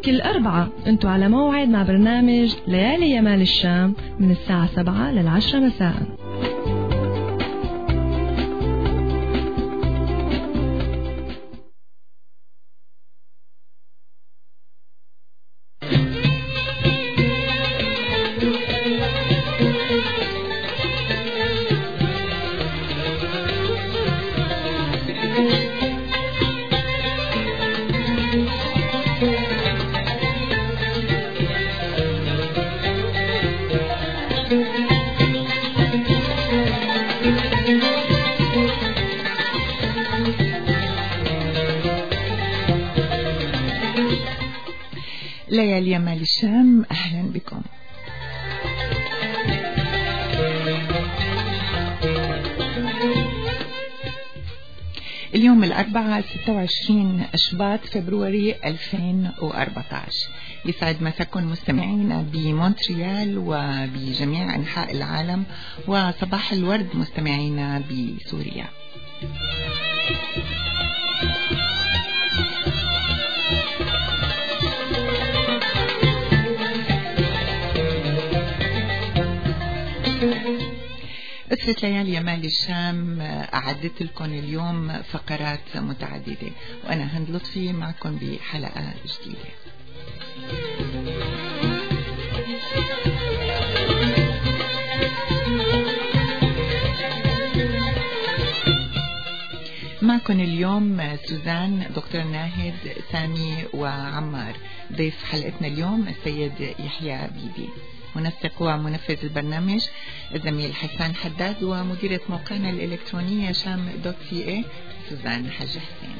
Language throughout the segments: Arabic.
كل أربعة انتوا على موعد مع برنامج ليالي يمال الشام من الساعة 7 لل10 مساء. ليالي يمال الشام، أهلا بكم. اليوم الأربعاء 26 أشباط فبراير 2014. يسعد مساكم مستمعينا بمونتريال وبجميع أنحاء العالم، وصباح الورد مستمعينا بسوريا. أسرة ليالي يمال الشام أعدت لكم اليوم فقرات متعددة، وأنا هند لطفي معكم بحلقة جديدة. معكم اليوم سوزان، دكتور ناهد، سامي وعمار. ضيف حلقتنا اليوم السيد يحيى بيبي. منسق ومنفذ البرنامج الزميل حسان حداد، ومديرة موقعنا الإلكترونية sham.ca سوزان حاج حسين.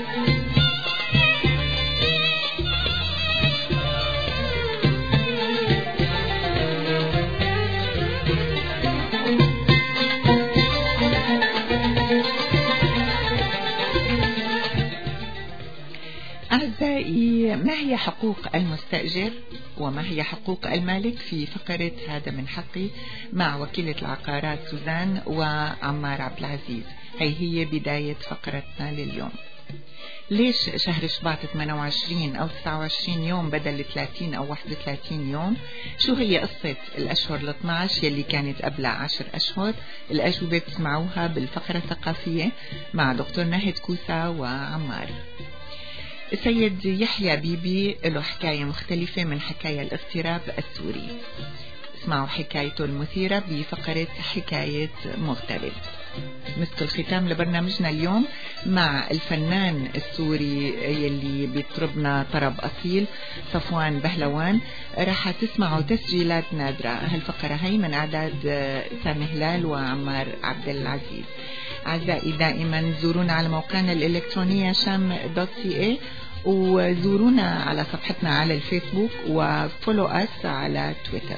أعزائي، ما هي حقوق المستأجر وما هي حقوق المالك في فقرة هذا من حقي مع وكيلة العقارات سوزان وعمار عبد العزيز. هي بداية فقرتنا لليوم. ليش شهر شباط 28 أو 29 يوم بدل 30 أو 31 يوم؟ شو هي قصة الأشهر ال 12 يلي كانت قبل 10 أشهر؟ الأجوبة بتسمعوها بالفقرة الثقافية مع دكتور ناهد كوسا وعمار. السيد يحيى بيبي له حكاية مختلفة من حكاية الاغتراب السوري. اسمعوا حكايته المثيرة بفقرة حكاية مغترب. مسك الختام لبرنامجنا اليوم مع الفنان السوري يلي بيطربنا طرب أصيل صفوان بهلوان. راح تسمعوا تسجيلات نادرة. هالفقرة هي من أعداد سامي هلال وعمار عبد العزيز. أعزائي، دائما زورونا على موقعنا الإلكترونية sham.ca، وزورونا على صفحتنا على الفيسبوك، وفولو أس على تويتر.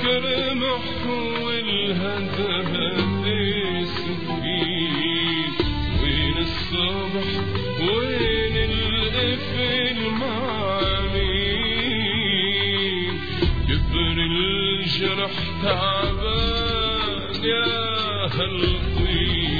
كرمح والهدهد السفين وين الصبح وين القفل معانين كبر الجرح تعبان يا هالطين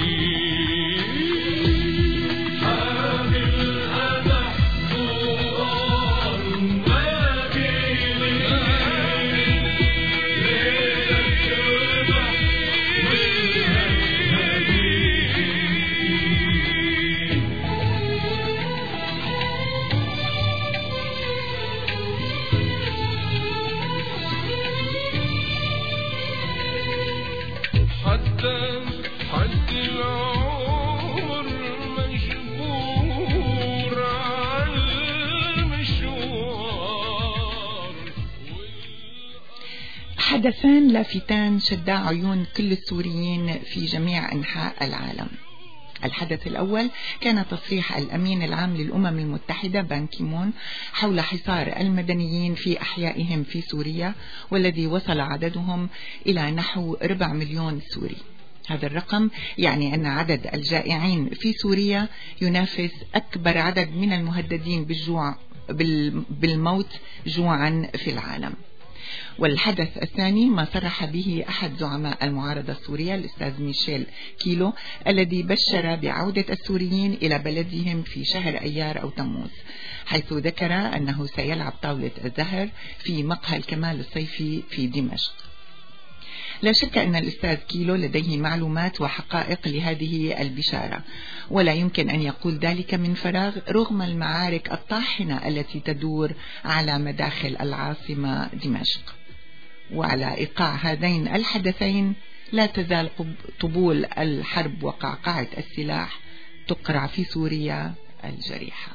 حدثان لافتان شدا عيون كل السوريين في جميع أنحاء العالم. الحدث الأول كان تصريح الأمين العام للأمم المتحدة بان كيمون حول حصار المدنيين في أحيائهم في سوريا، والذي وصل عددهم إلى نحو 4 مليون سوري. هذا الرقم يعني أن عدد الجائعين في سوريا ينافس أكبر عدد من المهددين بالموت جوعا في العالم. والحدث الثاني ما صرح به أحد زعماء المعارضة السورية الأستاذ ميشيل كيلو، الذي بشر بعودة السوريين إلى بلدهم في شهر أيار أو تموز، حيث ذكر أنه سيلعب طاولة الزهر في مقهى الكمال الصيفي في دمشق. لا شك أن الأستاذ كيلو لديه معلومات وحقائق لهذه البشارة، ولا يمكن أن يقول ذلك من فراغ رغم المعارك الطاحنة التي تدور على مداخل العاصمة دمشق. وعلى إيقاع هذين الحدثين لا تزال طبول الحرب وقعقعة السلاح تقرع في سوريا الجريحة.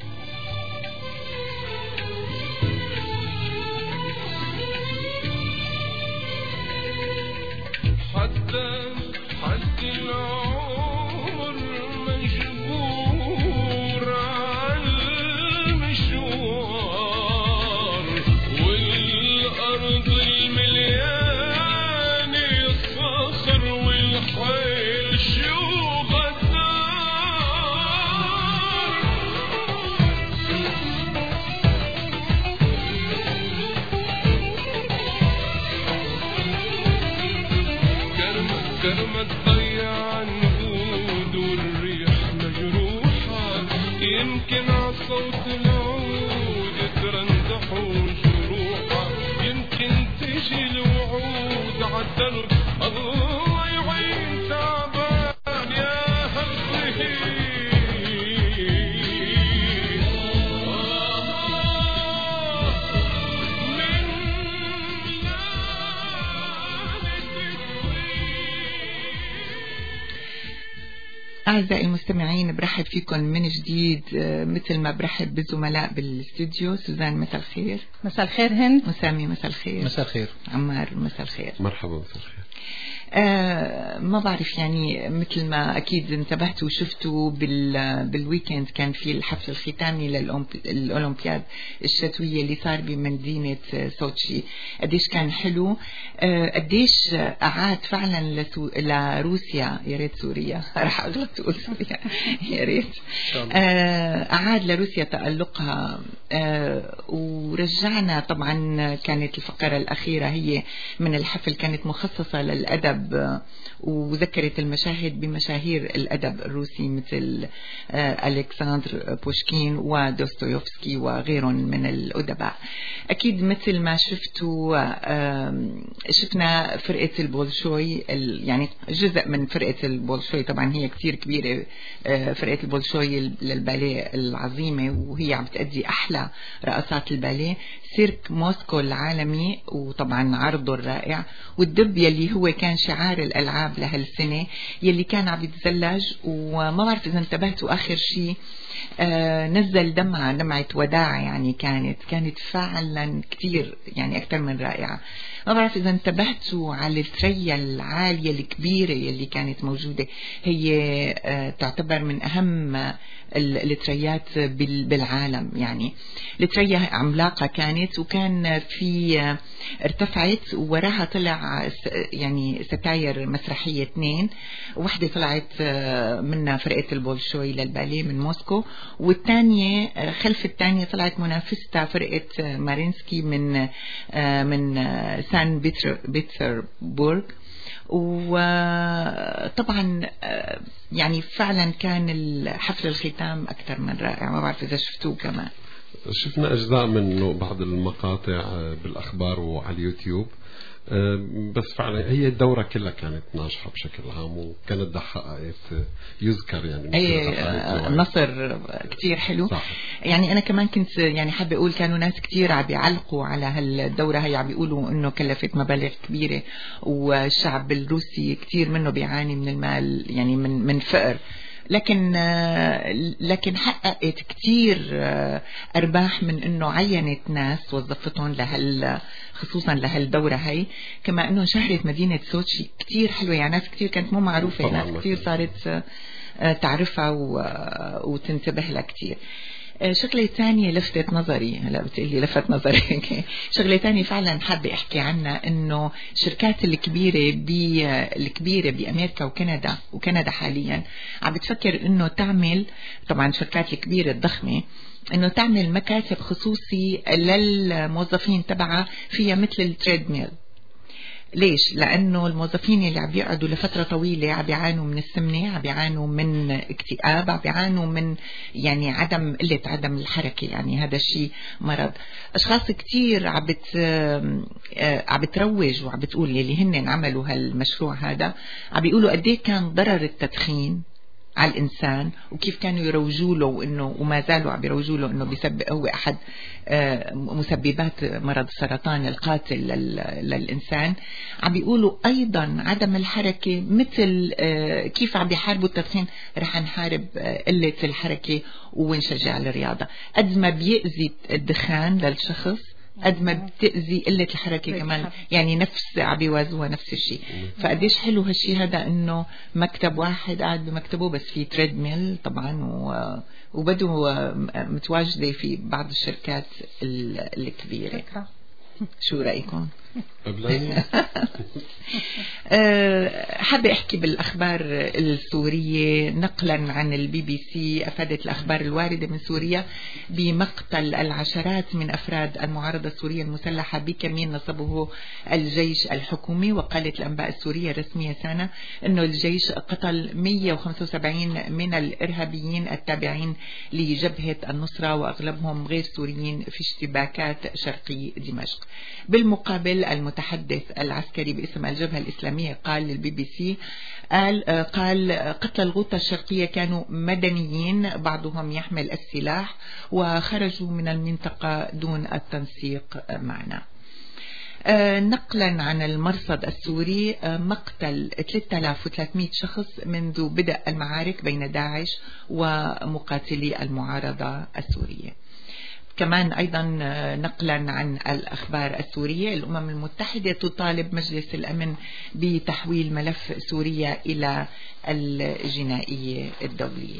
حتى العمر مجبور على المشوار والأرض المليانة الصخر والحيل شو كرمة ضيع نقود والريح مجروحة، يمكن عصوت العود ترندحوا جروحها، يمكن تجي الوعود عالدرب الله يعين تعبان يا هالصهيل. أعزائي المستمعين، برحب فيكم من جديد مثل ما برحب بالزملاء بالاستوديو. سوزان مساء الخير. مساء الخير هند. مسامي مساء الخير. مساء الخير. عمار مساء الخير. مرحبا مساء الخير. ما بعرف يعني مثل ما أكيد انتبهتوا وشفتوا بالويكند كان في الحفل الختامي للأولمبياد الشتوية اللي صار بمدينة سوتشي. قديش كان حلو، قديش أعاد فعلا لروسيا، يا ريت سوريا راح أغلط أقول سوريا يا ريت، أعاد لروسيا تألقها، ورجعنا. طبعا كانت الفقرة الأخيرة هي من الحفل كانت مخصصة للأدب، وذكرت المشاهد بمشاهير الأدب الروسي مثل ألكسندر بوشكين ودوستويفسكي وغيرهم من الأدباء. أكيد مثل ما شفنا فرقة البولشوي، يعني جزء من فرقة البولشوي. طبعا هي كتير كبيرة فرقة البولشوي للباليه العظيمة، وهي عم تأدي أحلى رقصات الباليه. سيرك موسكو العالمي، وطبعا عرضه الرائع، والدب يلي هو كان شعار الألعاب لهالسنة يلي كان عم يتزلج. وما بعرف إذا انتبهتوا آخر شيء نزل دمعة وداع، يعني كانت فعلا كتير يعني أكثر من رائعة. ما بعرف إذا انتبهتوا على الثريا العالية الكبيرة يلي كانت موجودة، هي تعتبر من أهم الثريات بالعالم. يعني الثريا عملاقة كانت، وكان في ارتفعت ووراها طلع يعني ستاير مسرحية 2، واحدة طلعت منها فرقة البولشوي للباليه من موسكو، والثانية خلف الثانية طلعت منافستها فرقة مارينسكي من سان بيتربورغ. وطبعا يعني فعلا كان حفل الختام أكثر من رائع. ما بعرف إذا شفتوه كمان. شفنا أجزاء منه بعض المقاطع بالأخبار وعلى اليوتيوب، بس فعلا هي الدورة كلها كانت ناجحة بشكل عام، وكانت حققت يذكر يعني نصر كتير حلو. صح. يعني أنا كمان كنت يعني حابة أقول كانوا ناس كتير عم يعلقوا على هالدورة هي، عم بيقولوا إنه كلفت مبالغ كبيرة، والشعب الروسي كتير منه بيعاني من المال، يعني من فقر، لكن حققت كتير أرباح من إنه عينت ناس وظفتهم خصوصا لهالدورة هاي، كما إنه شهرت مدينة سوتشي كتير حلوة. يعني ناس كتير كانت مو معروفة، ناس كتير صارت تعرفها وتنتبه لها كتير. شغلة تانية لفتت نظري، هلا بتقلي لفت نظري شغلة تانية فعلا حابة احكي عنها، انه الشركات الكبيرة بأمريكا وكندا حاليا عم بتفكر انه تعمل، طبعا الشركات الكبيرة الضخمة، انه تعمل مكاتب خصوصي للموظفين تبعها فيها مثل التريد ميل. ليش؟ لأنه الموظفين اللي عم بيقعدوا لفترة طويلة عم بيعانوا من السمنة، عم بيعانوا من اكتئاب، عم بيعانوا من يعني عدم الحركة. يعني هذا الشيء مرض. أشخاص كتير عم بتروج وعم بتقول يلي هن عملوا هالمشروع هذا، عم بيقولوا قديه كان ضرر التدخين على الإنسان، وكيف كانوا يروجوا له إنه، وما زالوا عم يروجوا له إنه هو أحد مسببات مرض السرطان القاتل للإنسان. عم بيقولوا أيضا عدم الحركة، مثل كيف عم بيحاربوا التدخين، رح نحارب قلة الحركة ونشجع الرياضة. قد ما بيأذي الدخان للشخص قد ما بتأذي قلة الحركة كمان، يعني نفس عم بيوازوها نفس الشيء. فقديش حلو هالشيء هذا، انه مكتب واحد قاعد بمكتبه بس في تريد ميل طبعا، وبدو متواجدة في بعض الشركات الكبيرة. شو رأيكم؟ حابة أحكي بالأخبار السورية نقلا عن البي بي سي. أفادت الأخبار الواردة من سوريا بمقتل العشرات من أفراد المعارضة السورية المسلحة بكمين نصبه الجيش الحكومي. وقالت الأنباء السورية الرسمية سانا أنه الجيش قتل 175 من الإرهابيين التابعين لجبهة النصرة، وأغلبهم غير سوريين، في اشتباكات شرقي دمشق. بالمقابل المتحدث العسكري باسم الجبهة الإسلامية قال للبي بي سي، قال قتل الغوطة الشرقية كانوا مدنيين بعضهم يحمل السلاح وخرجوا من المنطقة دون التنسيق معنا. نقلا عن المرصد السوري، مقتل 3300 شخص منذ بدء المعارك بين داعش ومقاتلي المعارضة السورية. كمان أيضا نقلا عن الأخبار السورية، الأمم المتحدة تطالب مجلس الأمن بتحويل ملف سوريا إلى الجنائية الدولية.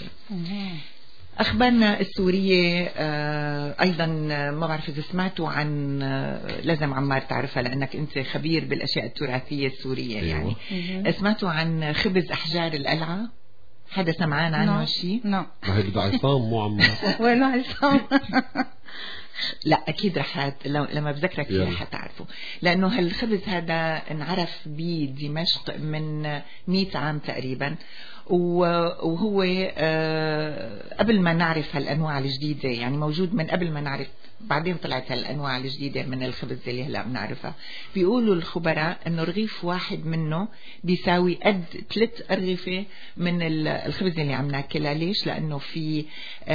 أخبارنا السورية أيضا، ما بعرف إذا سمعتوا عن، لازم عمار تعرفها لأنك أنت خبير بالأشياء التراثية السورية. يعني سمعتوا عن خبز أحجار القلعة؟ حدا سمعان عنه شيء؟ ما هي بدها عصام مو عمار. وينه عصام؟ لا أكيد لما بذكرك فيه رح تعرفوا، لأنه هالخبز هذا انعرف بدمشق من 100 عام تقريبا، وهو قبل ما نعرف هالأنواع الجديدة، يعني موجود من قبل ما نعرف، بعدين طلعت هالأنواع الجديدة من الخبز اللي هلأ بنعرفها. بيقولوا الخبراء أنه رغيف واحد منه بيساوي قد 3 أرغفة من الخبز اللي عم ناكلها. ليش؟ لأنه في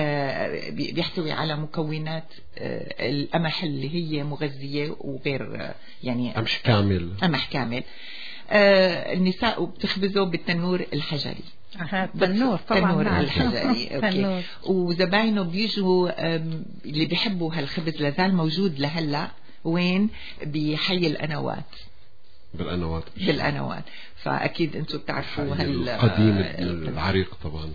بيحتوي على مكونات القمح اللي هي مغذية وغير، يعني قمح كامل. النساء بتخبزه بالتنور الحجري. تنور طبعا. تنور الحجري. أوكي. وزباينه بيجوا اللي بيحبوا هالخبز لازال موجود لهلا. وين؟ بحي القنوات. بالقنوات. فأكيد أنتم بتعرفوا القديم العريق طبعا.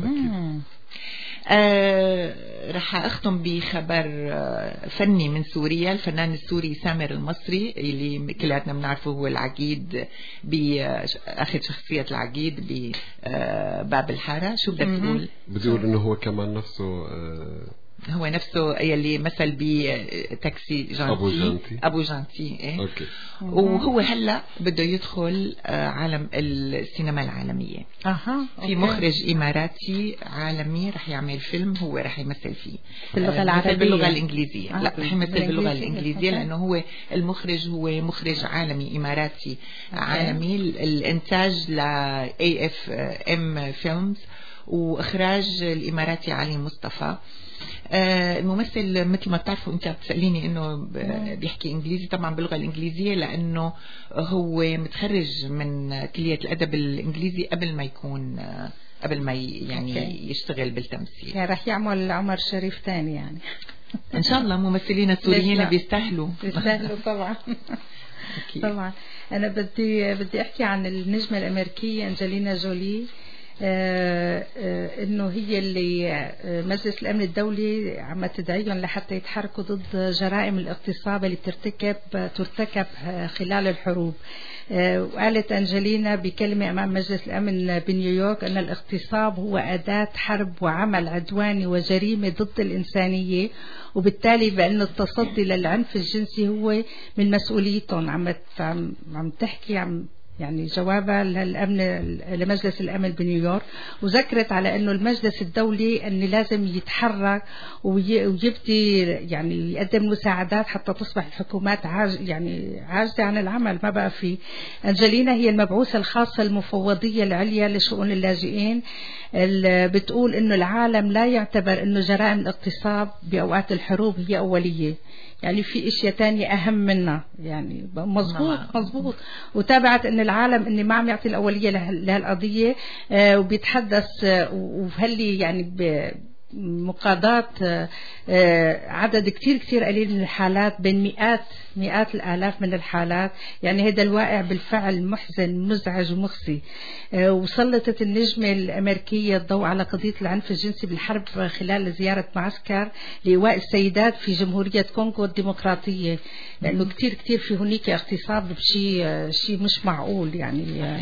رح أختم بخبر فني من سوريا. الفنان السوري سامر المصري اللي كلاتنا بنعرفه هو العقيد، أخذ شخصية العقيد بباب الحارة. شو بدك تقول؟ بدي أقول إنه هو كمان نفسه هو نفسه يلي مثل بتاكسي جانتي أبو جانتي. إيه؟ أوكي. وهو هلأ بده يدخل عالم السينما العالمية. في مخرج إماراتي عالمي رح يعمل فيلم هو رح يمثل فيه باللغة العربية باللغة الإنجليزية. لا رح يمثل باللغة الإنجليزية لأنه هو المخرج هو مخرج عالمي إماراتي عالمي. الإنتاج ل AFM Films وإخراج الإماراتي علي مصطفى. الممثل مثل ما بتعرفوا انت بتسأليني انه بيحكي انجليزي، طبعا باللغة الانجليزية لانه هو متخرج من كلية الادب الانجليزي قبل ما يعني يشتغل بالتمثيل. يعني رح يعمل عمر شريف تاني يعني. ان شاء الله ممثلين السوريين بيستاهلوا طبعا. طبعا. انا بدي احكي عن النجمة الامريكية أنجلينا جولي. انه هي اللي مجلس الامن الدولي عم تدعيهم لحتى يتحركوا ضد جرائم الاغتصاب اللي ترتكب خلال الحروب. وقالت أنجلينا بكلمة أمام مجلس الأمن بنيويورك أن الاغتصاب هو أداة حرب وعمل عدواني وجريمة ضد الإنسانية، وبالتالي بأن التصدي للعنف الجنسي هو من مسؤوليتهم. عم تحكي يعني جوابها لمجلس الأمن بنيويورك، وذكرت على أنه المجلس الدولي أن لازم يتحرك ويبدي يعني يقدم مساعدات حتى تصبح الحكومات عاجزة عن العمل. ما بقى في. أنجلينا هي المبعوثة الخاصة المفوضية العليا لشؤون اللاجئين، بتقول أنه العالم لا يعتبر أنه جرائم الاغتصاب بأوقات الحروب هي أولية، يعني في اشياء تانية اهم منها. يعني مزبوط. وتابعت ان العالم اني ما عم يعطي الاولية لهالقضية، وبيتحدث وهلي يعني مقاضاة عدد كتير قليل من الحالات، بين مئات الآلاف من الحالات. يعني هذا الواقع بالفعل محزن مزعج ومخزي. وسلطت النجمة الأمريكية الضوء على قضية العنف الجنسي بالحرب خلال زيارة معسكر لإيواء السيدات في جمهورية كونغو الديمقراطية، لأنه كتير في هناك اغتصاب بشي مش معقول يعني.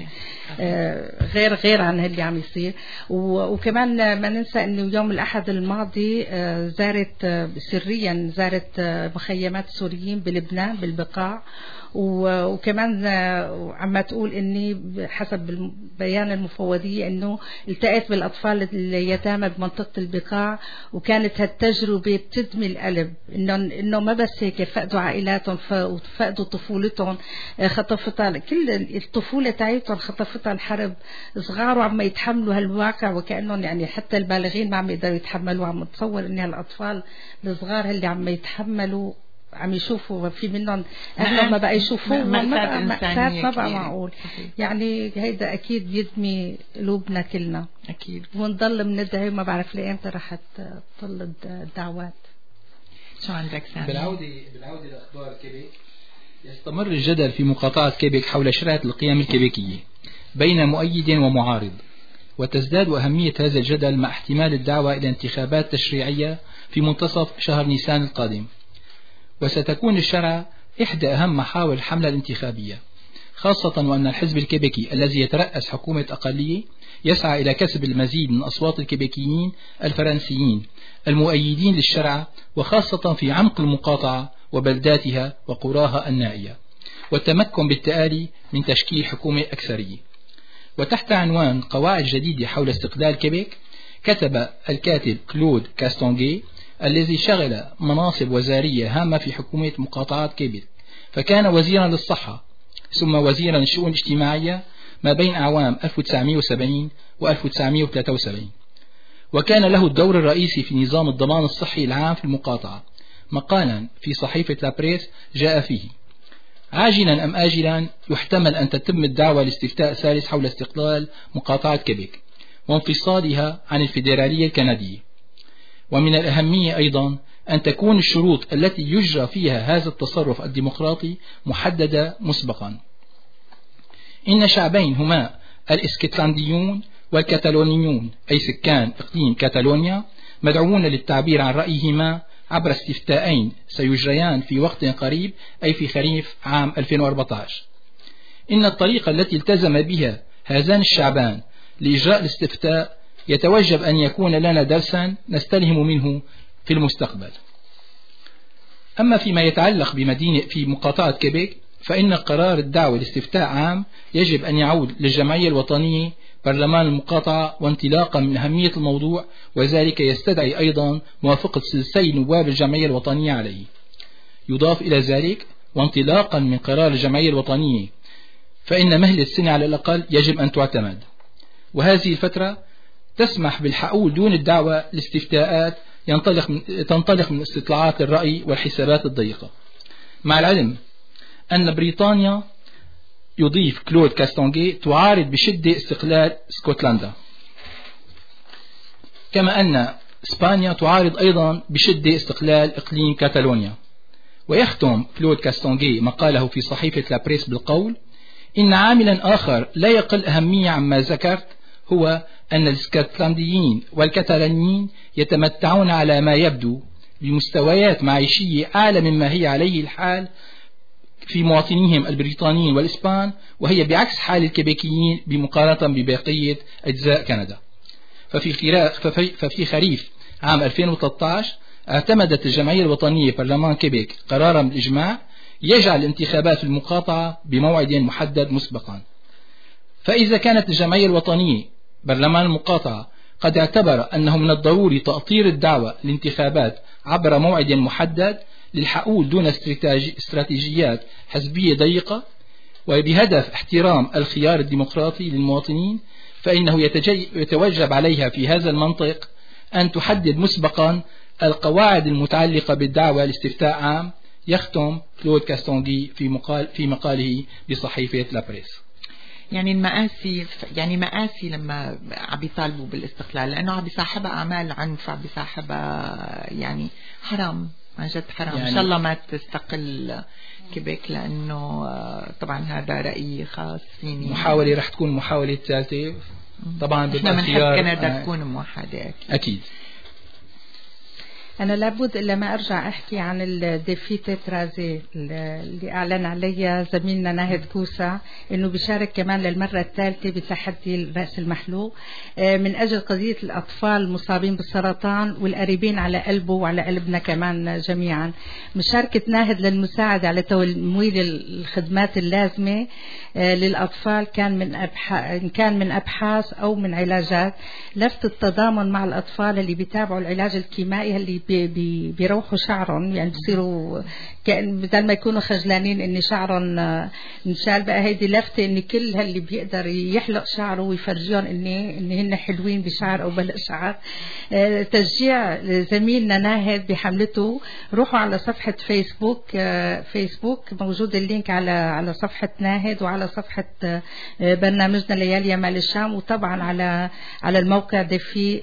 غير عن اللي عم يصير. وكمان ما ننسى انه يوم الاحد الماضي زارت مخيمات السوريين بلبنان بالبقاع، وكمان عم تقول اني حسب بيان المفوضية انه التقيت بالاطفال اليتامى بمنطقة البقاع، وكانت هالتجربة بتدمي القلب. انه ما بس هيك فقدوا عائلاتهم وفقدوا طفولتهم، خطفتها كل الطفولة تاعتهم خطفتها الحرب. صغار وعم يتحملوا هالواقع وكأنهم يعني حتى البالغين ما عم يقدروا يتحملوا. عم تصور ان هالاطفال الصغار اللي عم يتحملوا عم يشوفوا في منهم أهلهم ما بقى يشوفوا مأساة ما بقى معقول. يعني هيدا أكيد يدمي قلوبنا كلنا أكيد، ونضل بندعي وما بعرف لإمتى رح تطل الدعوات. شو عندك سامي؟ بالعودة لأخبار كيبيك، يستمر الجدل في مقاطعة كيبيك حول شرعة القيم الكيبيكية بين مؤيد ومعارض، وتزداد أهمية هذا الجدل مع احتمال الدعوة إلى انتخابات تشريعية في منتصف شهر نيسان القادم. وستكون الشرع إحدى أهم محاور الحملة الانتخابية، خاصة وأن الحزب الكيبيكي الذي يترأس حكومة أقلية يسعى إلى كسب المزيد من أصوات الكيبيكيين الفرنسيين المؤيدين للشرع، وخاصة في عمق المقاطعة وبلداتها وقراها النائية، والتمكن بالتالي من تشكيل حكومة أكثرية. وتحت عنوان قواعد جديدة حول استقلال كيبيك، كتب الكاتب كلود كاستونغي الذي شغل مناصب وزارية هامة في حكومة مقاطعة كيبيك، فكان وزيرا للصحة ثم وزيرا للشؤون الاجتماعية ما بين أعوام 1970 و 1973، وكان له الدور الرئيسي في نظام الضمان الصحي العام في المقاطعة. مقالا في صحيفة لابريس جاء فيه: عاجلا أم آجلا يحتمل أن تتم الدعوة لاستفتاء ثالث حول استقلال مقاطعة كيبيك وانفصالها عن الفيدرالية الكندية. ومن الأهمية أيضا أن تكون الشروط التي يجرى فيها هذا التصرف الديمقراطي محددة مسبقا. إن شعبين هما الإسكتلنديون والكتالونيون أي سكان إقليم كاتالونيا مدعوون للتعبير عن رأيهما عبر استفتاءين سيجريان في وقت قريب أي في خريف عام 2014. إن الطريقة التي التزم بها هذان الشعبان لإجراء الاستفتاء يتوجب أن يكون لنا درسا نستلهم منه في المستقبل. أما فيما يتعلق في مقاطعة كيبيك فإن قرار الدعوة لاستفتاء عام يجب أن يعود للجمعية الوطنية برلمان المقاطعة وانطلاقا من أهمية الموضوع، وذلك يستدعي أيضا موافقة ثلثي نواب الجمعية الوطنية عليه. يضاف إلى ذلك وانطلاقا من قرار الجمعية الوطنية فإن مهلة سنة على الأقل يجب أن تعتمد، وهذه الفترة تسمح بالحقول دون الدعوة لاستفتاءات تنطلق من استطلاعات الرأي والحسابات الضيقة. مع العلم أن بريطانيا يضيف كلود كاستونغي تعارض بشدة استقلال اسكتلندا، كما أن إسبانيا تعارض أيضا بشدة استقلال إقليم كاتالونيا. ويختم كلود كاستونغي مقاله في صحيفة لابريس بالقول: إن عاملا آخر لا يقل أهمية عما ذكرت هو أن الاسكتلنديين والكتالونيين يتمتعون على ما يبدو بمستويات معيشية أعلى مما هي عليه الحال في مواطنيهم البريطانيين والإسبان، وهي بعكس حال الكيبيكيين بمقارنة ببقية أجزاء كندا. ففي خريف عام 2013 اعتمدت الجمعية الوطنية برلمان كيبيك قرارا بالإجماع يجعل انتخابات المقاطعة بموعد محدد مسبقا. فإذا كانت الجمعية الوطنية برلمان المقاطعة قد اعتبر أنه من الضروري تأطير الدعوة للانتخابات عبر موعد محدد للحقول دون استراتيجيات حزبية ضيقة وبهدف احترام الخيار الديمقراطي للمواطنين، فإنه يتوجب عليها في هذا المنطق أن تحدد مسبقا القواعد المتعلقة بالدعوة لاستفتاء عام. يختم كلود كاستونغي في مقاله بصحيفة لابريس. يعني مآسي لما عم بيطالبوا بالاستقلال، لأنه عم بيصاحبها أعمال عنف، عم بيصاحبها يعني حرام عن جد حرام. يعني إن شاء الله ما تستقل كيبيك، لأنه طبعا هذا رأيي خاص فيني. محاولة رح تكون محاولة ثالثة طبعا احنا بنحب كندا تكون موحدة أكيد. أنا لابد إلا ما أرجع أحكي عن الديفي ترازي اللي أعلن عليها زميلنا ناهد كوسا إنه بيشارك كمان للمرة الثالثة بتحدي الرأس المحلوق من أجل قضية الأطفال المصابين بالسرطان والقريبين على قلبه وعلى قلبنا كمان جميعا. مشاركة ناهد للمساعدة على تمويل الخدمات اللازمة للأطفال كان من أبحاث أو من علاجات، لفت التضامن مع الأطفال اللي بيتابعوا العلاج الكيمائي اللي بيروحوا شعرهم، يعني بيصيروا بدل ما يكونوا خجلانين ان شعرهم انشال. بقى هيدي لفتة ان كل اللي بيقدر يحلق شعره ويفرجيهم ان هن حلوين بشعر او بلا شعر. تشجيع زميلنا ناهد بحملته، روحوا على صفحة فيسبوك موجود اللينك على صفحة ناهد وعلى صفحة برنامجنا ليالي يمال الشام، وطبعا على الموقع دفي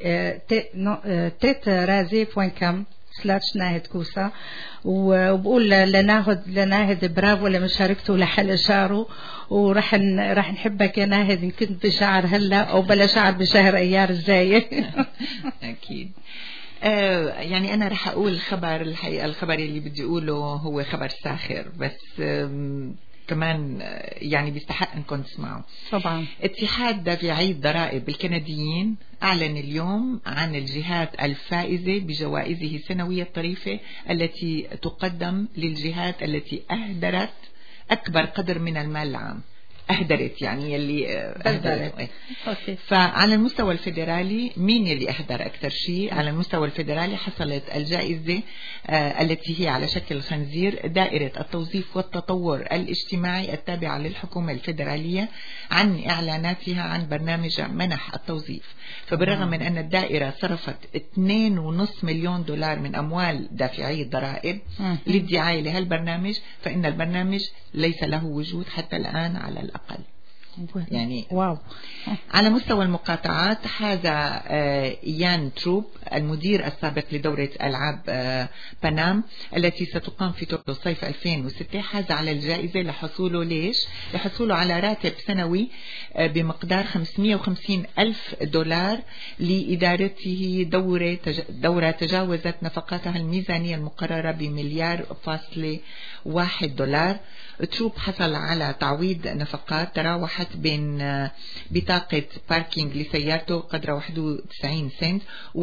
tetrase.com/ناهد كوسا. وبقول لناهد برافو لمشاركته لحل شعره، ورح نحبك يا ناهد إن كنت بشعر هلا أو بلا شعر بشهر أيار الجاية. أكيد. يعني أنا رح أقول الحقيقة الخبر اللي بدي أقوله هو خبر ساخر، بس كمان يعني بيستحق انكم تسمعوا. طبعا. اتحاد دافعي الضرائب الكنديين اعلن اليوم عن الجهات الفائزة بجوائزه السنوية الطريفة التي تقدم للجهات التي اهدرت اكبر قدر من المال العام. أهدرت، يعني يلي أهدرت. فعلى المستوى الفيدرالي مين يلي أهدر أكثر شيء؟ على المستوى الفيدرالي حصلت الجائزة التي هي على شكل خنزير دائرة التوظيف والتطور الاجتماعي التابعة للحكومة الفيدرالية عن إعلاناتها عن برنامج منح التوظيف. فبالرغم من أن الدائرة صرفت $2.5 مليون من أموال دافعي الضرائب للدعاية لهالبرنامج، فإن البرنامج ليس له وجود حتى الآن على الأقل. يعني واو. على مستوى المقاطعات حاز يان تروب المدير السابق لدورة ألعاب بانام التي ستقام في طوكيو صيف 2006 حاز على الجائزة لحصوله على راتب سنوي بمقدار $550,000 لإدارته دورة تجاوزت نفقاتها الميزانية المقررة $1.1 تروب حصل على تعويض نفقات تراوحت بين بطاقة باركينج لسيارته قدر 91 سنت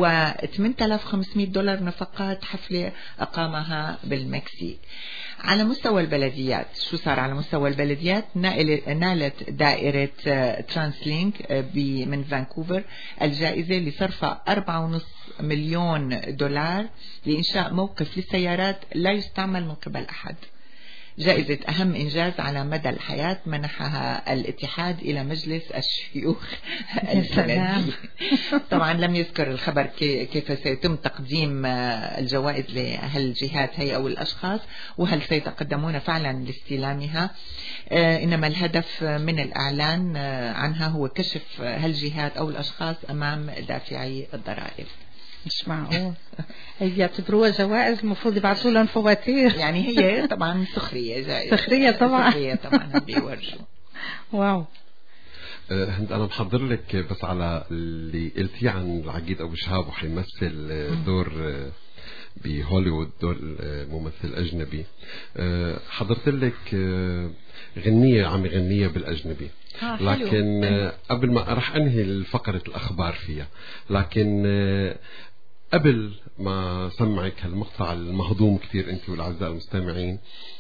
و$8,500 نفقات حفلة أقامها بالمكسيك. على مستوى البلديات شو صار؟ على مستوى البلديات نالت دائرة ترانسلينك من فانكوفر الجائزة لصرفها $4.5 مليون لإنشاء موقف للسيارات لا يستعمل من قبل أحد. جائزة أهم إنجاز على مدى الحياة منحها الاتحاد إلى مجلس الشيوخ البلدي. طبعا لم يذكر الخبر كيف سيتم تقديم الجوائز لهالجهات هي أو الأشخاص وهل سيتقدمون فعلا لاستلامها، إنما الهدف من الإعلان عنها هو كشف هالجهات أو الأشخاص أمام دافعي الضرائب. مش معقول. هي بيعتبروها جوائز المفروض يبعثوا لهم فواتير. يعني هي طبعا سخرية جائزة. سخرية طبعا. سخرية طبعا بيورجوا. واو. هند أنا محضر لك بس على اللي قلتيه عن العقيد أبو شهاب وحيمثل دور بهوليوود، دور ممثل أجنبي. حضرت لك غنية عم يغنيها بالأجنبي، لكن قبل ما راح أنهي فقرة الأخبار فيها، لكن قبل ما سمعك هالمقطع المهضوم كتير أنت والأعزاء المستمعين،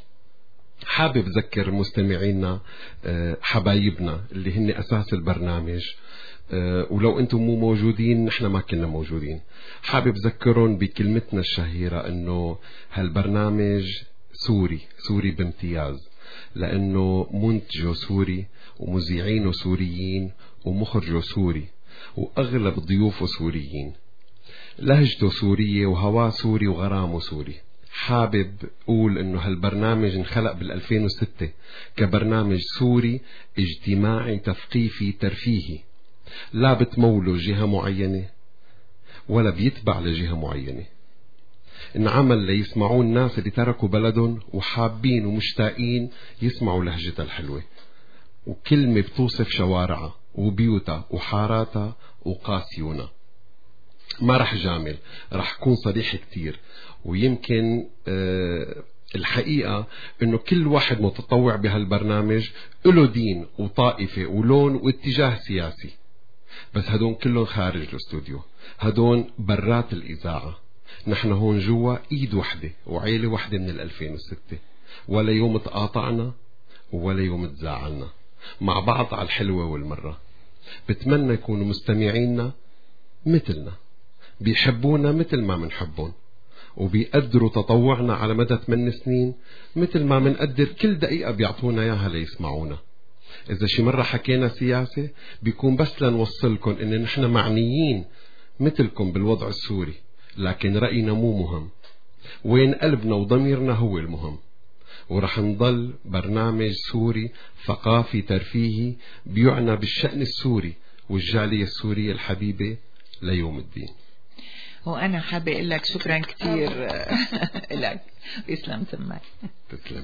حابب أذكر مستمعينا حبايبنا اللي هن أساس البرنامج، ولو أنتم مو موجودين نحن ما كنا موجودين. حابب أذكرهم بكلمتنا الشهيرة أنه هالبرنامج سوري بامتياز، لأنه منتجه سوري ومذيعينه سوريين ومخرجه سوري وأغلب ضيوفه سوريين، لهجته سورية وهواه سوري وغرامه سوري. حابب أقول أنه هالبرنامج انخلق بال2006 كبرنامج سوري اجتماعي تثقيفي ترفيهي، لا بتموله جهة معينة ولا بيتبع لجهة معينة. انعمل ليسمعون الناس اللي تركوا بلدهم وحابين ومشتاقين يسمعوا لهجتها الحلوة، وكلمة بتوصف شوارعها وبيوتها وحاراتها وقاسيونها. ما رح جامل، رح كون صريح كتير، ويمكن الحقيقة انه كل واحد متطوع بهالبرنامج له دين وطائفة ولون واتجاه سياسي، بس هدون كلهم خارج الاستوديو، هدون برات الإذاعة. نحن هون جوا ايد وحدة وعيلة وحدة من 2006، ولا يوم تقاطعنا ولا يوم تزاعلنا، مع بعض على الحلوة والمرة. بتمنى يكونوا مستمعينا مثلنا، بيحبونا مثل ما منحبون، وبيقدروا تطوعنا على مدى 8 سنين مثل ما منقدر كل دقيقة بيعطونا اياها ليسمعونا. إذا شي مرة حكينا سياسة بيكون بس لنوصلكم إن نحن معنيين مثلكم بالوضع السوري، لكن رأينا مو مهم، وين قلبنا وضميرنا هو المهم. ورح نضل برنامج سوري ثقافي ترفيهي بيعنى بالشأن السوري والجالية السورية الحبيبة ليوم الدين. وأنا حابة أقول لك شكرا كتير لك، يسلم سماك. تسلمي.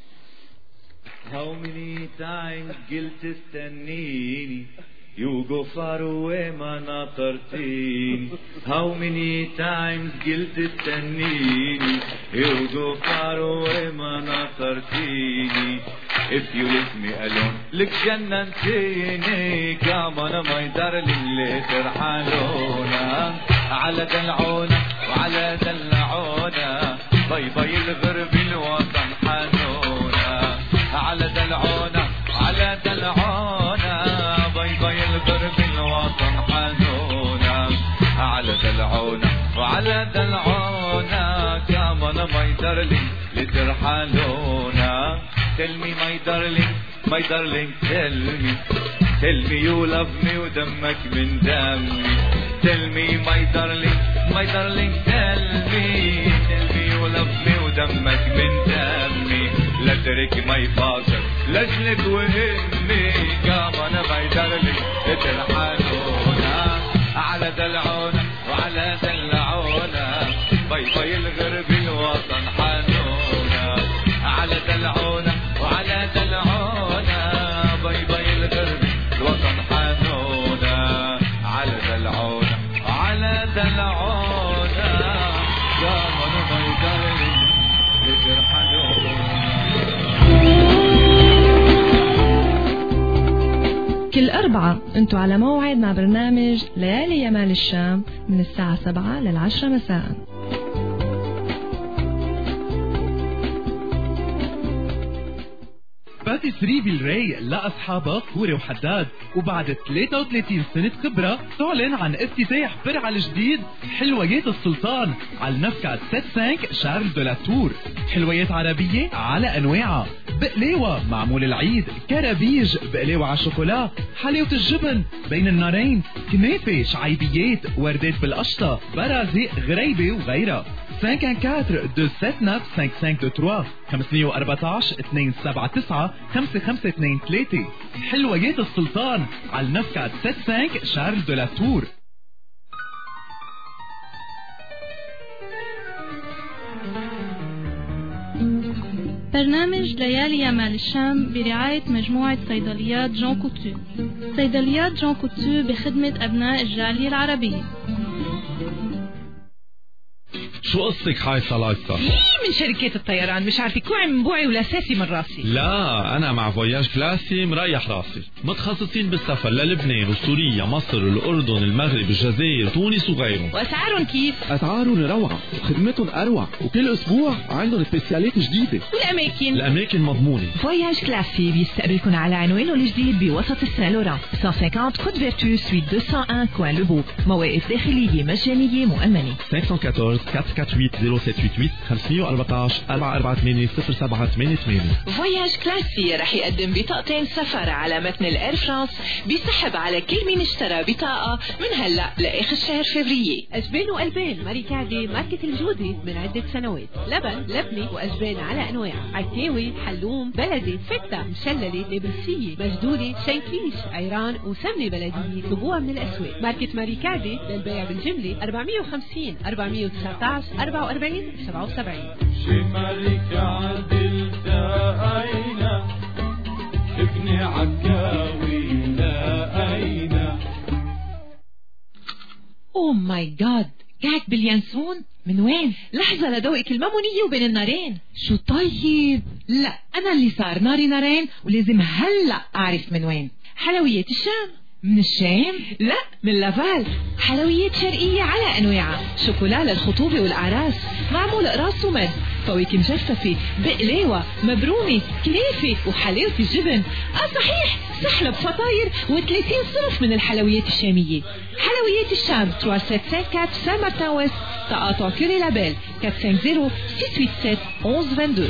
How many times قلت استنيني you go far away ما ناطرتيني. How many times قلت استنيني you go far away ما ناطرتيني. If you leave me alone لك جننتيني. Come on my darling ليه ترحلونا على دلعونا وعلى دلعونا. باي باي الغرب الوطن حنونا على دلعونا على على دلعونا باي باي الغرب الوطن حنونا على دلعونا وعلى دلعونا كمان ماي دارلينج لترحلونا tell me my darling tell me you love me ودمك من دمي tell me my darling tell me you love me ودمك من دمي لا ترك ما يفاصل لاجلك وهمي كمان my darling ترحلونا على دلعونا وعلى دلعونا باي باي الغرب الوطن حنونا على دلعونا وعلى دلعونا باي باي الغرب الوطن حنونا على دلعونا وعلى دلعونا كمان باي باي يترحلونا. كل أربعة أنتوا على موعد مع برنامج ليالي يمال الشام من الساعة 7 لل10 مساء. باتيسري بالراي لأصحابها كوري وحداد، وبعد 33 سنة خبرة تعلن عن افتتاح فرع الجديد حلويات السلطان على النفكة 75 شارل دو لا تور. حلويات عربية على أنواعها، بقلاوة معمول العيد، كرابيج، بقلاوة على شوكولا، حلاوة الجبن بين النارين، كنافة، شعيبيات، وردات بالقشطة، برازق، غريبة وغيرها. 514-279-5523 514-279-5523. حلويات السلطان على النفكة 75 شارل دو لا تور. برنامج ليالي يمال الشام برعاية مجموعة صيدليات جون كوتو. صيدليات جون كوتو بخدمة أبناء الجالية العربية. شو قصتك هاي صلايصة؟ من شركات الطيران مش عارفة كوعي من بوعي ولا ساسي من راسي. لا أنا مع فواياج كلاسي مريح راسي، متخصصين بالسفر للبنان وسوريا مصر الأردن المغرب الجزائر تونس وغيرهم. وأسعارهم كيف؟ أسعارهم روعة وخدمتهم أروع، وكل أسبوع عندهم سبيسيالات جديدة. الأماكن مضمونة. فواياج كلاسي بيستقبلكم على عنوانه الجديد بوسط السان لوران 150 كوت فيرتو سويت 201 كوان لوبوك. مواقف داخلية مجانية مؤمنة. 514 448 0788 514 448 0788. فواياج كلاسي رح يقدم بطاقتين سفر على متن الإير فرانس بيسحب على كل مين اشترى بطاقة من هلأ لآخر شهر فبراير. أجبان وألبان ماركادي ماركة الجودة من عدة سنوات. لبن لبني وأجبان على أنواع، عكاوي، حلوم، بلدي، فتة، مشللة، نابلسية، مجدولة، شنكليش، عيران وسمنة بلدية تبوع من الأسواق. ماركة ماركادي للبيع بالجملة 450 419 44 77. شمالك عدل تاينا ابني عكاوي لاينا. اوه ماي جاد، قاعد باليانسون؟ من وين؟ لحظة لدوقك المامونية وبين النارين. شو طيب؟ لا أنا اللي صار ناري نارين ولازم هلأ أعرف من وين. حلويات الشام. من الشام؟ لا من لافال. حلويات شرقية على أنواعها، شوكولا للخطوبة والأعراس، معمول قراص ومد، فواكه مجففة، بقلاوة، مبرومة، كنافة وحلاوة الجبن. صحيح سحلب فطاير و30 صنف من الحلويات الشامية. حلويات الشام 3754 سان مارتن ويست، تقاطع كوري لابيل 450 687 1122.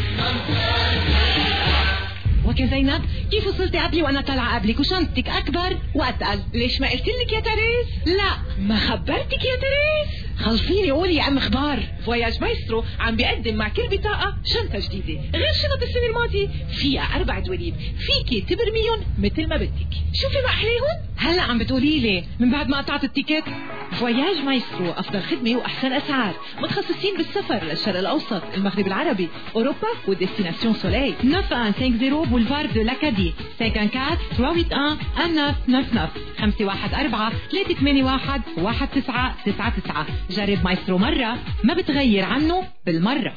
وكزينب كيف وصلتي قبلي وانا طالعه قبلك وشنطتك اكبر واتقل؟ ليش ما قلت لك يا تريز؟ لا ما خبرتك يا تريز. خلصيني قولي يا ام اخبار. فواياج مايسترو عم بيقدم مع كل بطاقه شنطه جديده غير شنط السنه الماضيه، فيها 4 دواليب فيكي تبرميهم مثل ما بدك. شوفي ما احلاهم. هلا عم بتقولي لي من بعد ما قطعت التيكت؟ فواياج مايسترو افضل خدمه واحسن اسعار، متخصصين بالسفر للشرق الاوسط، المغرب العربي، اوروبا وديستيناسيون سولي. 9150 بولفار دو لاكادي 514 381 1999 514 381 1999. جرب مايسترو مرة ما بتغير عنه بالمرة.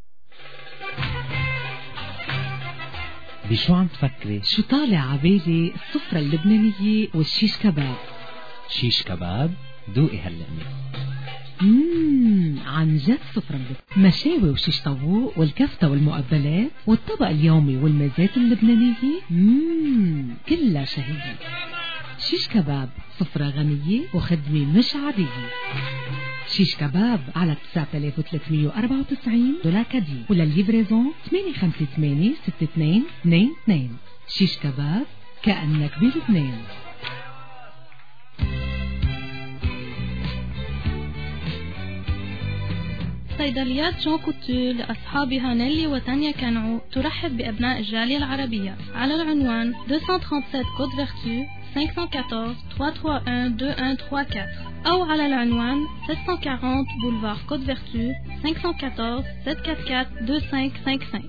بشو عم تفكري؟ شو طالع عبالي؟ السفرة اللبنانية والشيش كباب. شيش كباب؟ دوقي هاللقمة. عن جد سفرة مشاوي وشيش طاووق والكفتة والمقبلات والطبق اليومي والمزات اللبنانية كلها شهية. شيش كباب سفرة غنية وخدمة مش عادية. شيش كباب على 9394 دولار وللليفريزون 858-6222. شيش كباب كأنك بلبنان. صيدليات جون كوتو لأصحابها نيلي وتانيا كانعو ترحب بأبناء الجالية العربية على العنوان 237 كود فيرتو 514 331 2134 أو على العنوان 740 بولفار كود فيرتو 514 744 2555.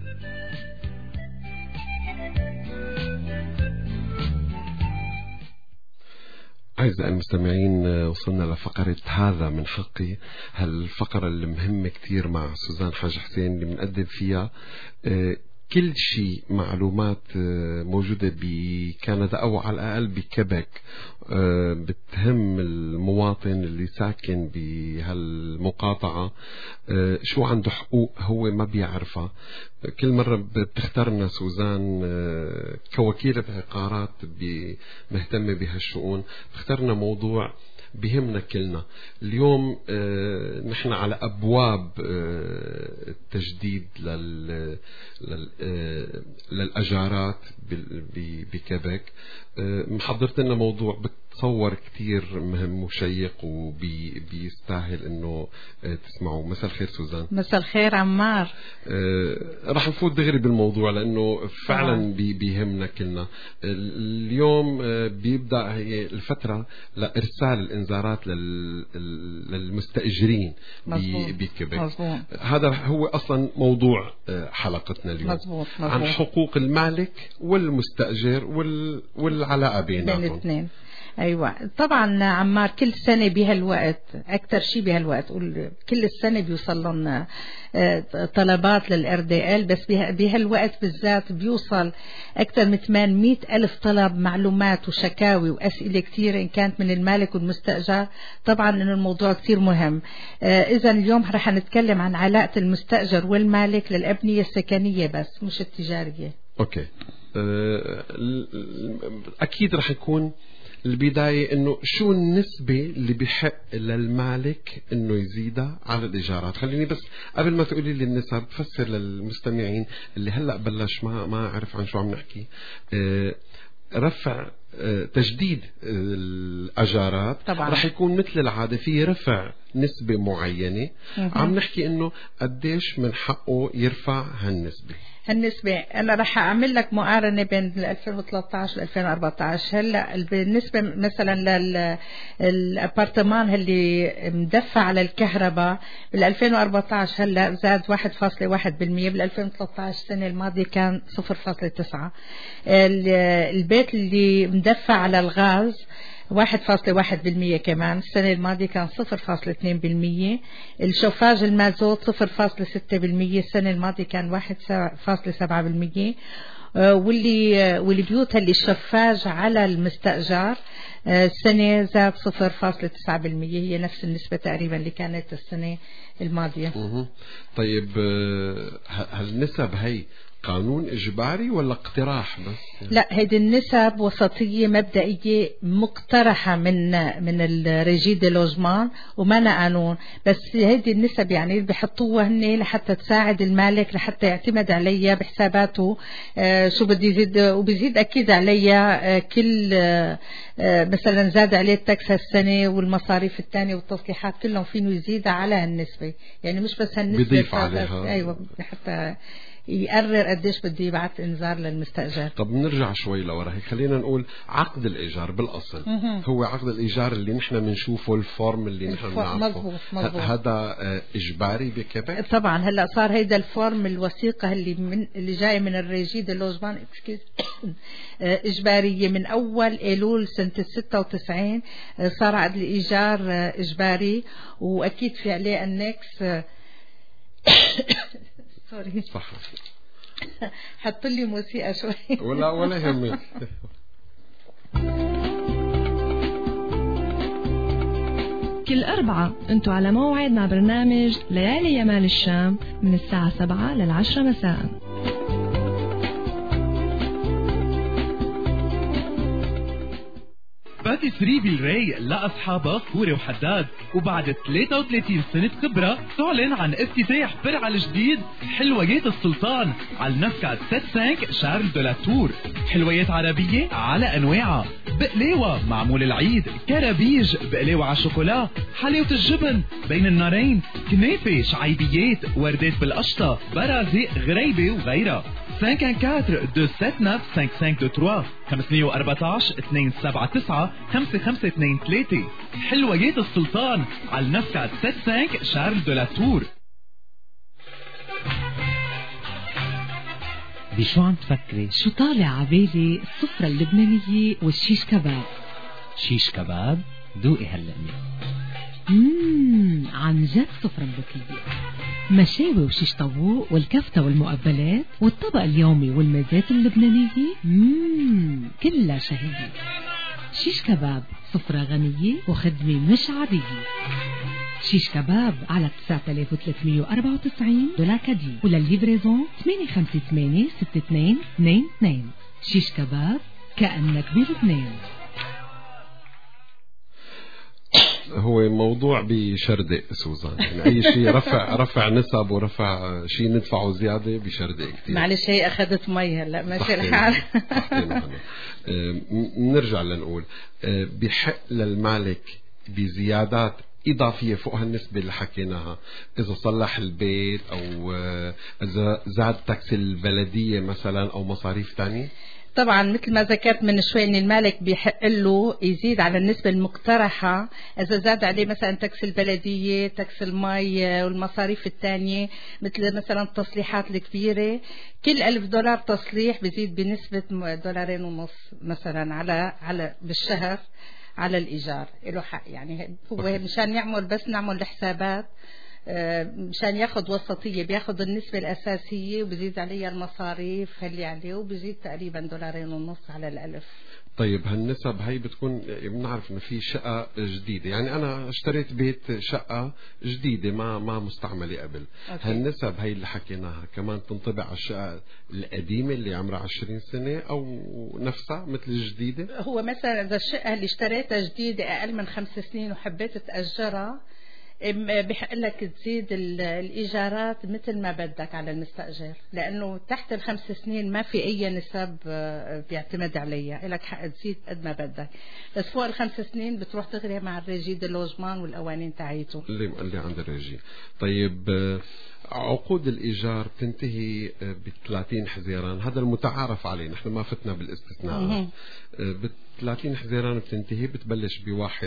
أعزائي المستمعين، وصلنا لفقرة هذا من حقي، هالفقرة اللي مهمة كتير مع سوزان حاج حسين، اللي بنقدم فيها كل شيء معلومات موجودة بكندا أو على الأقل بكيبك بتهم المواطن اللي ساكن بهالمقاطعة، شو عنده حقوق هو ما بيعرفها. كل مرة بتختارنا سوزان كوكيلة عقارات مهتمة بهالشؤون، بتختارنا موضوع بهمنا كلنا. اليوم نحن على أبواب التجديد للأجارات بكيبك. محضرت لنا موضوع بتصور كتير مهم وشيق وبيستاهل انه تسمعوه. مساء الخير سوزان. مساء الخير عمار. راح نفوت دغري بالموضوع لانه فعلا بيهمنا كلنا. اليوم بيبدأ هي الفترة لإرسال الإنذارات للمستأجرين بكيبك. هذا هو أصلا موضوع حلقتنا اليوم. مزبوط. عن حقوق المالك والمستأجر والعلاقة بيناتهم. الاثنين. أيوة طبعا عمار، كل سنة بهالوقت أكتر شيء بهالوقت كل السنة بيوصل لنا طلبات للRDL، بس بهالوقت بالذات بيوصل أكتر من 800,000 طلب معلومات وشكاوي وأسئلة كتير إن كانت من المالك والمستأجر. طبعا إنه الموضوع كتير مهم. إذا اليوم رح نتكلم عن علاقة المستأجر والمالك للأبنية السكنية بس مش التجارية. أوكي. أكيد رح يكون البداية إنه شو النسبة اللي بيحق للمالك إنه يزيدها على الإيجارات. خليني بس قبل ما تقولي لي النسب فسر للمستمعين اللي هلأ بلش ما أعرف عن شو عم نحكي. رفع تجديد الأجارات رح يكون مثل العادة في رفع نسبة معينة. عم نحكي إنه قديش من حقه يرفع هالنسبة. أنا رح أعمل لك مقارنة بين 2013 و 2014. هلا بالنسبة مثلا للأبارتمان اللي مدفع على الكهرباء بال 2014 هلا زاد 1.1%. بال 2013 السنة الماضية كان 0.9. البيت اللي مدفع على الغاز 1.1% كمان، السنة الماضية كان 0.2%. الشوفاج المازوت 0.6%، السنة الماضية كان 1.7%. والبيوت اللي الشفاج على المستأجر السنة زاد 0.9%، هي نفس النسبة تقريبا اللي كانت السنة الماضية. طيب هالنسب هي قانون إجباري ولا اقتراح بس؟ لا، هيدي النسب وسطية مبدئية مقترحة من الريجي دي لوجمان وما قانون، بس هيدي النسب يعني بيحطوها هن لحتى تساعد المالك لحتى يعتمد عليها بحساباته شو بدي يزيد، وبيزيد أكيد عليها كل مثلا زاد عليه التاكس هالسنة والمصاريف الثانية والتصليحات كلهم فينه يزيد على هالنسبة، يعني مش بس هالنسبة بيضيف عليها. أيوة حتى يقرر قديش بده يبعث انذار للمستأجر. طب نرجع شوي لورا هيك، خلينا نقول عقد الإيجار بالأصل هو عقد الإيجار اللي نحن بنشوفه، الفورم اللي نحن بنعرفه. مزبوط. هذا إجباري بكيبك؟ طبعا هلا صار هيدا الفورم الوثيقة اللي جاي من الريجي دي لوجمان إجبارية من أول أيلول سنة 96. صار عقد الإيجار إجباري، وأكيد في عليه النكس سوري صح. حط لي موسيقى شوي. ولا يهمك. كل أربعة انتوا على موعد مع برنامج ليالي يمال الشام من الساعة 7 لل10 مساء. باتيسري فيلراي لأصحابها فوري وحداد، وبعد 33 سنة خبرة تعلن عن افتتاح فرع الجديد حلويات السلطان على النفكات 75 شارل دو لا تور. حلويات عربية على أنواعها، بقلاوة معمول العيد، كرابيج، بقلاوة على شوكولا، حلاوة الجبن بين النارين، كنافة، شعيبيات، وردات بالقشطة، برازق، غريبة وغيرها. 514-279-5523 514-279-5523. حلويات السلطان على النفكات 75 شارل دو لا تور. بشو عم تفكري؟ شو طالع عبالي؟ السفرة اللبنانية والشيش كباب. شيش كباب؟ دوقي هاللقمة. عن جد سفرة ذكية. مشاوي وشيش طاووق والكفتة والمقبلات والطبق اليومي والمزات اللبنانية كلها شهية. شيش كباب سفرة غنية وخدمة مش عادية. شيش كباب على 9394 دولار كادي، وللليفريزون 858-6222. شيش كباب كأنك بلبنان. هو موضوع بشردق سوزان، يعني أي شيء رفع نسب ورفع شيء ندفعه زيادة بشردق كتير. معلش هي أخذت مي هلا ماشي الحال. نرجع لنقول بحق للمالك بزيادات إضافية فوق هالنسبة اللي حكيناها، إذا صلح البيت أو إذا زاد تاكس البلدية مثلا أو مصاريف تانية. طبعا مثل ما ذكرت من شوي ان المالك بيحق له يزيد على النسبة المقترحة اذا زاد عليه مثلا تاكس البلدية، تاكس المي والمصاريف الثانية، مثل مثلا التصليحات الكبيرة. كل $1000 تصليح بيزيد بنسبة $2.5 مثلا على بالشهر على الإيجار. له حق يعني، هو مشان يعمل بس نعمل الحسابات مشان ياخد وسطية، بياخد النسبة الأساسية وبزيد عليها المصاريف اللي عليه وبزيد تقريبا $2.5 على ال1000. طيب هالنسب هاي بتكون بنعرف انه في شقة جديدة، يعني انا اشتريت بيت شقة جديدة ما مستعملة قبل. هالنسب هاي اللي حكيناها كمان تنطبق على الشقة القديمة اللي عمرها 20 سنة او نفسها مثل الجديدة؟ هو مثلا اذا الشقة اللي اشتريتها جديدة اقل من 5 سنين وحبيت تأجرها بحق لك تزيد الإيجارات مثل ما بدك على المستأجر، لأنه تحت 5 سنين ما في أي نسب بيعتمد عليها، لك حق تزيد قد ما بدك، بس فوق 5 سنين بتروح تغري مع الريجي دي اللوجمان والقوانين تاعيته اللي عند الريجي. طيب عقود الإيجار بتنتهي ب30 حزيران، هذا المتعارف عليه، نحن ما فتنا بالاستثناءات. ب30 حزيران بتنتهي، بتبلش ب1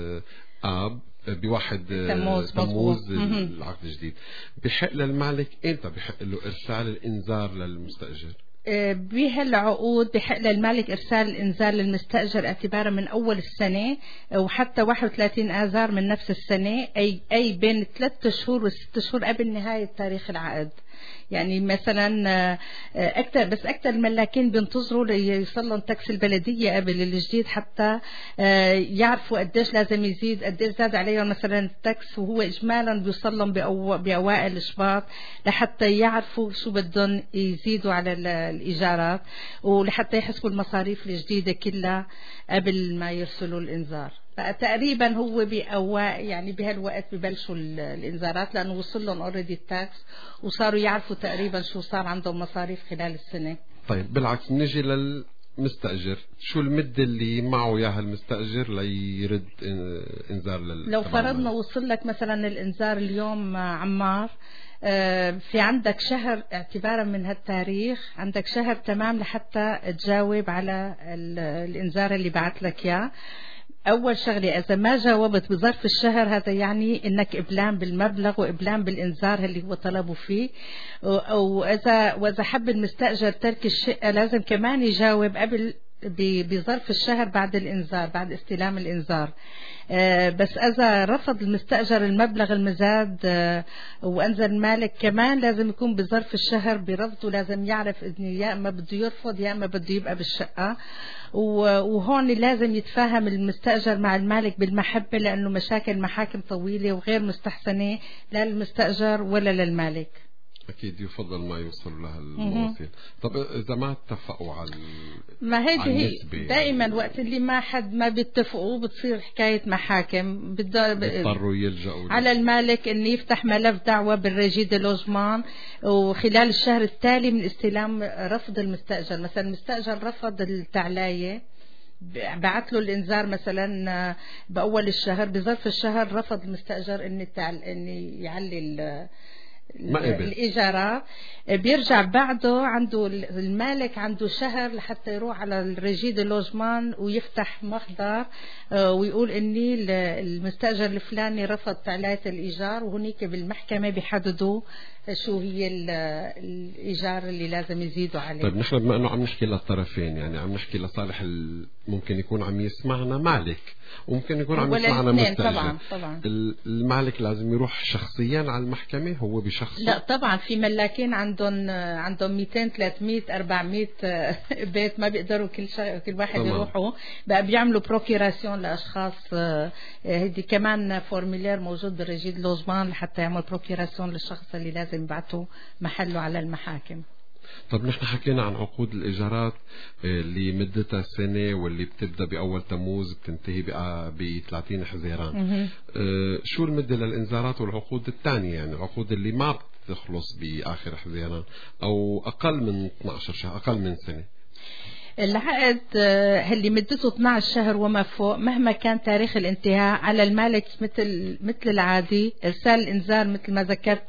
آب ب1 تموز العقد الجديد. بحق للمالك امتى بحق له ارسال الانذار للمستاجر؟ بهالعقود بحق للمالك ارسال الانذار للمستاجر اعتبارا من اول السنه وحتى 31 اذار من نفس السنه، اي بين 3 شهور و6 شهور قبل نهايه تاريخ العقد. يعني مثلا اكثر الملاكين بينتظروا ليوصلهم تاكس البلديه قبل الجديد حتى يعرفوا قديش لازم يزيد، قديش زاد عليهم مثلا التاكس، وهو اجمالا بيوصلهم باوائل شباط لحتى يعرفوا شو بدهم يزيدوا على الايجارات ولحتى يحسبوا المصاريف الجديده كلها قبل ما يرسلوا الانذار. فتقريبا هو يعني بهالوقت ببلشوا الانذارات لانه وصل لهم اوريدي التاكس وصاروا يعرفوا تقريبا شو صار عندهم مصاريف خلال السنه. طيب بالعكس نجي للمستاجر، شو المده اللي معه اياها المستاجر ليرد انذار لو فرضنا وصل لك مثلا الانذار اليوم عمار، في عندك شهر اعتبارا من هالتاريخ، عندك شهر تمام لحتى تجاوب على الانذار اللي بعت لك اياه. أول شغلة إذا ما جاوبت بظرف الشهر هذا يعني إنك إبلام بالمبلغ وإبلام بالإنذار اللي هو طلبوا فيه، وإذا حب المستأجر ترك الشقة لازم كمان يجاوب قبل بظرف الشهر بعد الإنذار، بعد استلام الإنذار. بس إذا رفض المستأجر المبلغ المزاد وأنزل المالك كمان لازم يكون بظرف الشهر برفضه، لازم يعرف إنه يا إما بده يرفض يا إما بده يبقى بالشقة. وهون لازم يتفاهم المستأجر مع المالك بالمحبة، لأنه مشاكل محاكم طويلة وغير مستحسنة لا للمستأجر ولا للمالك. أكيد يفضل ما يوصل لها المواصيل. طب إذا ما اتفقوا على ما هي دائما وقت اللي ما بيتفقوا بتصير حكاية محاكم، بيضطروا يلجأوا على المالك إنه يفتح ملف دعوة بالريجي دي لوجمان، وخلال الشهر التالي من استلام رفض المستأجر. مثلا المستأجر رفض التعلاية، بعت له الإنذار مثلا بأول الشهر، بظرف الشهر رفض المستأجر إن يعلي الإيجارات، بيرجع بعده عنده المالك عنده شهر لحتى يروح على الريجي دي لوجمان ويفتح محضر ويقول إني المستأجر الفلاني رفض تعلية الإيجار، وهنيك بالمحكمة بيحددوا شو هي الإيجار اللي لازم يزيدوا عليه. طيب نحن بما أنه عم نحكي للطرفين، يعني عم نحكي لصالح ممكن يكون عم يسمعنا مالك وممكن يكون عم يسمعنا مستأجر. طبعا المالك لازم يروح شخصيا على المحكمة هو بشخصه؟ لا طبعا، في ملاكين عندهم 200 300 400 بيت ما بيقدروا كل واحد يروحوا، بقى بيعملوا بروكيراسيون لأشخاص. هدي كمان فورمولير موجود بالريجي دي لوجمان لحتى يعمل بروكيراسيون للشخص اللي لازم يبعتوا محله على المحاكم. طب نحن حكينا عن عقود الإيجارات اللي مدتها سنة واللي بتبدأ بأول تموز بتنتهي ب 30 حزيران. شو المدة للإنذارات والعقود الثانية، يعني العقود اللي ما بتخلص بآخر حزيران أو أقل من 12 شهر، أقل من سنة؟ العقد اللي مدته 12 شهر وما فوق مهما كان تاريخ الانتهاء على المالك مثل العادي إرسال الإنذار مثل ما ذكرت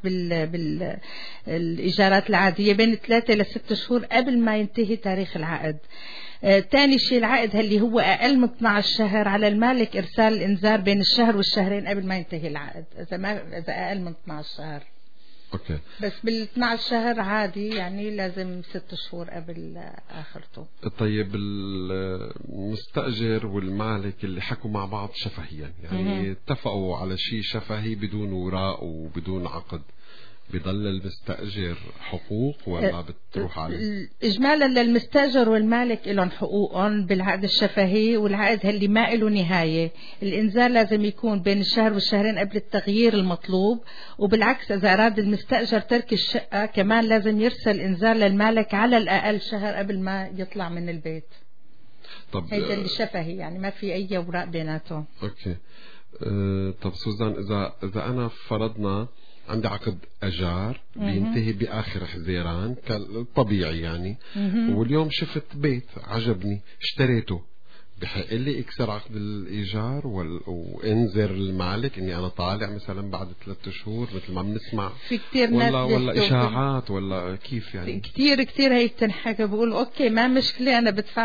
بالإيجارات العادية بين 3 ل 6 شهور قبل ما ينتهي تاريخ العقد. تاني شيء العقد اللي هو أقل من 12 شهر على المالك إرسال الإنذار بين الشهر والشهرين قبل ما ينتهي العقد، إذا أقل من 12 شهر. أوكي. بس بال12 شهر عادي، يعني لازم 6 شهور قبل آخرته. طيب المستأجر والمالك اللي حكوا مع بعض شفهيا، يعني اتفقوا على شيء شفهي بدون وراء وبدون عقد، بضل المستأجر حقوق ولا بتروح عليه؟ إجمالا للمستأجر والمالك لهم حقوقهم بالعقد الشفهي، والعقد اللي ما له نهاية. الإنذار لازم يكون بين الشهر والشهرين قبل التغيير المطلوب، وبالعكس إذا أراد المستأجر ترك الشقة كمان لازم يرسل إنذار للمالك على الأقل شهر قبل ما يطلع من البيت. طب هيدا اللي شفهي، يعني ما في أي أوراق بيناتهم. أوكي. طب سوزان، إذا أنا فرضنا عندي عقد أجار بينتهي بآخر حزيران كالطبيعي يعني، واليوم شفت بيت عجبني اشتريته، بحق لي اكسر عقد الإيجار وانذر المالك اني انا طالع مثلا بعد 3 شهور مثل ما بنسمع في كتير ناس ولا اشاعات ولا كيف يعني؟ كتير هي بتنحكى، بقول اوكي ما مشكلة، انا بدفع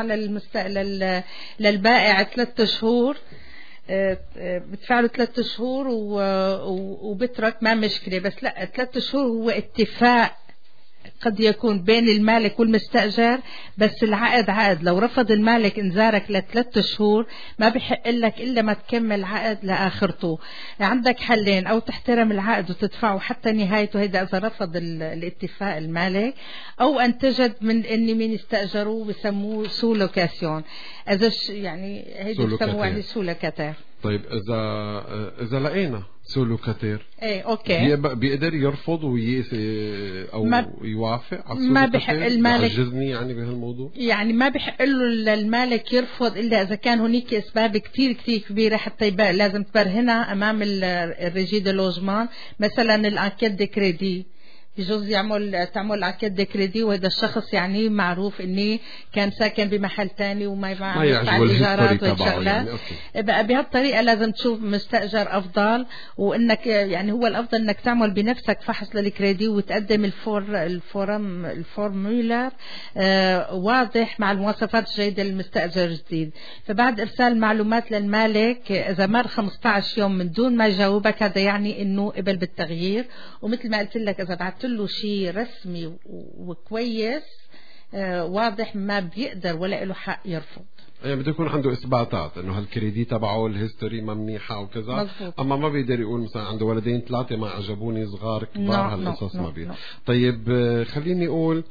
للبائع 3 شهور، بدفع له 3 شهور وبترك ما مشكلة. بس لا، 3 شهور هو اتفاق قد يكون بين المالك والمستأجر، بس العقد عقد. لو رفض المالك انذارك ل3 شهور ما بحق لك إلا ما تكمل عقد لآخرته. عندك حلين: أو تحترم العقد وتدفعه حتى نهايته، هيدا إذا رفض الاتفاق المالك، أو أن تجد من إني مين استأجروه بسموه سو لوكاسيون، إذا يعني هيدا بسموه يعني سو لوكاتير. طيب إذا لقينا سو لوكاتير، ايه اوكي، بيقدر يرفض او يوافق على ما بحق المالك يعجزني يعني بهالموضوع، يعني ما بحق له المالك يرفض الا اذا كان هناك اسباب كتير كبيره حتى لازم تبرهنها امام الريجي دي لوجمان. مثلا الانكيت دي كريدي، بجوز تعمل انكيت دي كريدي، وهذا الشخص يعني معروف اني كان ساكن بمحل تاني وما يدفع الايجارات والشغلات يعني. بقى بهالطريقه لازم تشوف مستاجر افضل، وانك يعني هو الافضل انك تعمل بنفسك فحص للكريدي وتقدم الفورمولار واضح مع المواصفات الجيده للمستاجر الجديد. فبعد ارسال معلومات للمالك، اذا مر 15 يوم من دون ما يجاوبك، هذا يعني انه قبل بالتغيير. ومثل ما قلت لك، اذا بعت له شيء رسمي وكويس واضح ما بيقدر ولا له حق يرفض. يعني بده يكون عنده اثباتات انه هالكريدي تبعه الهيستوري ما منيحه وكذا. مزبوط. اما ما بيقدر يقول مثلا عنده ولدين 3 ما عجبوني صغار كبار هالقصص ما بي. طيب خليني اقول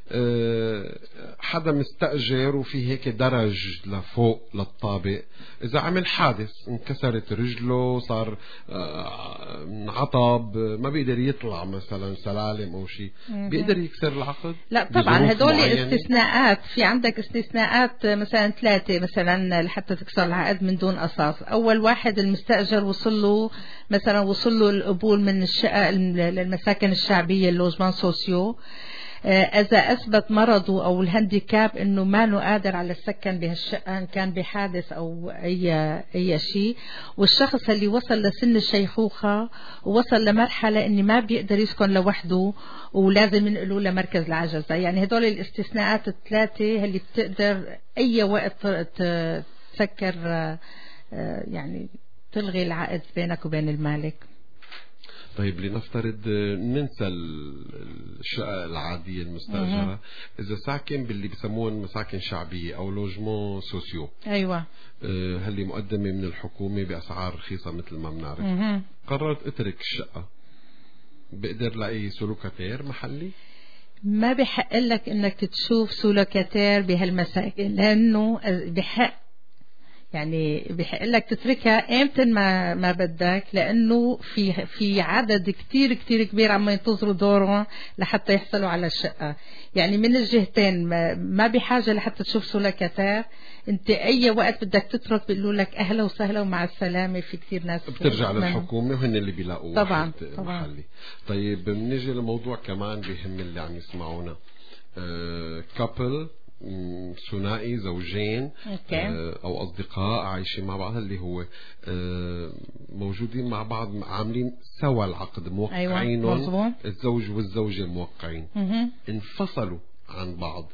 حدا مستأجر وفي هيك درج لفوق للطابق، إذا عمل حادث انكسرت رجله صار انعطب ما بيقدر يطلع مثلا سلالم أو شيء، بيقدر يكسر العقد؟ لا طبعا هدول استثناءات. في عندك استثناءات مثلا 3 مثلا لحتى تكسر العقد من دون أساس. أول واحد المستأجر وصل له القبول من الشقة للمساكن الشعبية اللوجمان سوسيو، إذا أثبت مرضه أو الهانديكاب إنه ما قادر على السكن بهالشقة إن كان بحادث أو أي شيء، والشخص اللي وصل لسن الشيخوخة ووصل لمرحلة إنه ما بيقدر يسكن لوحده ولازم ينقلوا لمركز العجزة. يعني هدول الاستثناءات 3 اللي بتقدر أي وقت تسكر يعني تلغي العقد بينك وبين المالك. طيب لنفترض ننسى الشقة العادية المستأجرة، إذا ساكن باللي بسموه مساكن شعبية أو لوجمون سوسيو، أيوة هاللي مقدمة من الحكومة بأسعار رخيصة مثل ما بنعرف، قررت اترك الشقة، بقدر لاقي سولوكاتير محلي؟ ما بحق لك انك تشوف سولوكاتير بهالمساكن، لانه بحق لك تتركها امتى ما بدك، لانه في عدد كتير كبير عم ينتظروا دورهم لحتى يحصلوا على الشقة. يعني من الجهتين ما بحاجة لحتى تشوف سولوكاتير، انت اي وقت بدك تترك بيقولوا لك اهلا وسهلا ومع السلامة. في كتير ناس بترجع للحكومة وهن اللي بيلاقوا طبعا محلي. طيب بنيجي لموضوع كمان بهم اللي عم يسمعونا، كابل ثنائي زوجين أو أصدقاء عايشين مع بعض، اللي هو موجودين مع بعض عاملين سوا العقد موقعين. أيوة. الزوج والزوجة موقعين، انفصلوا عن بعض،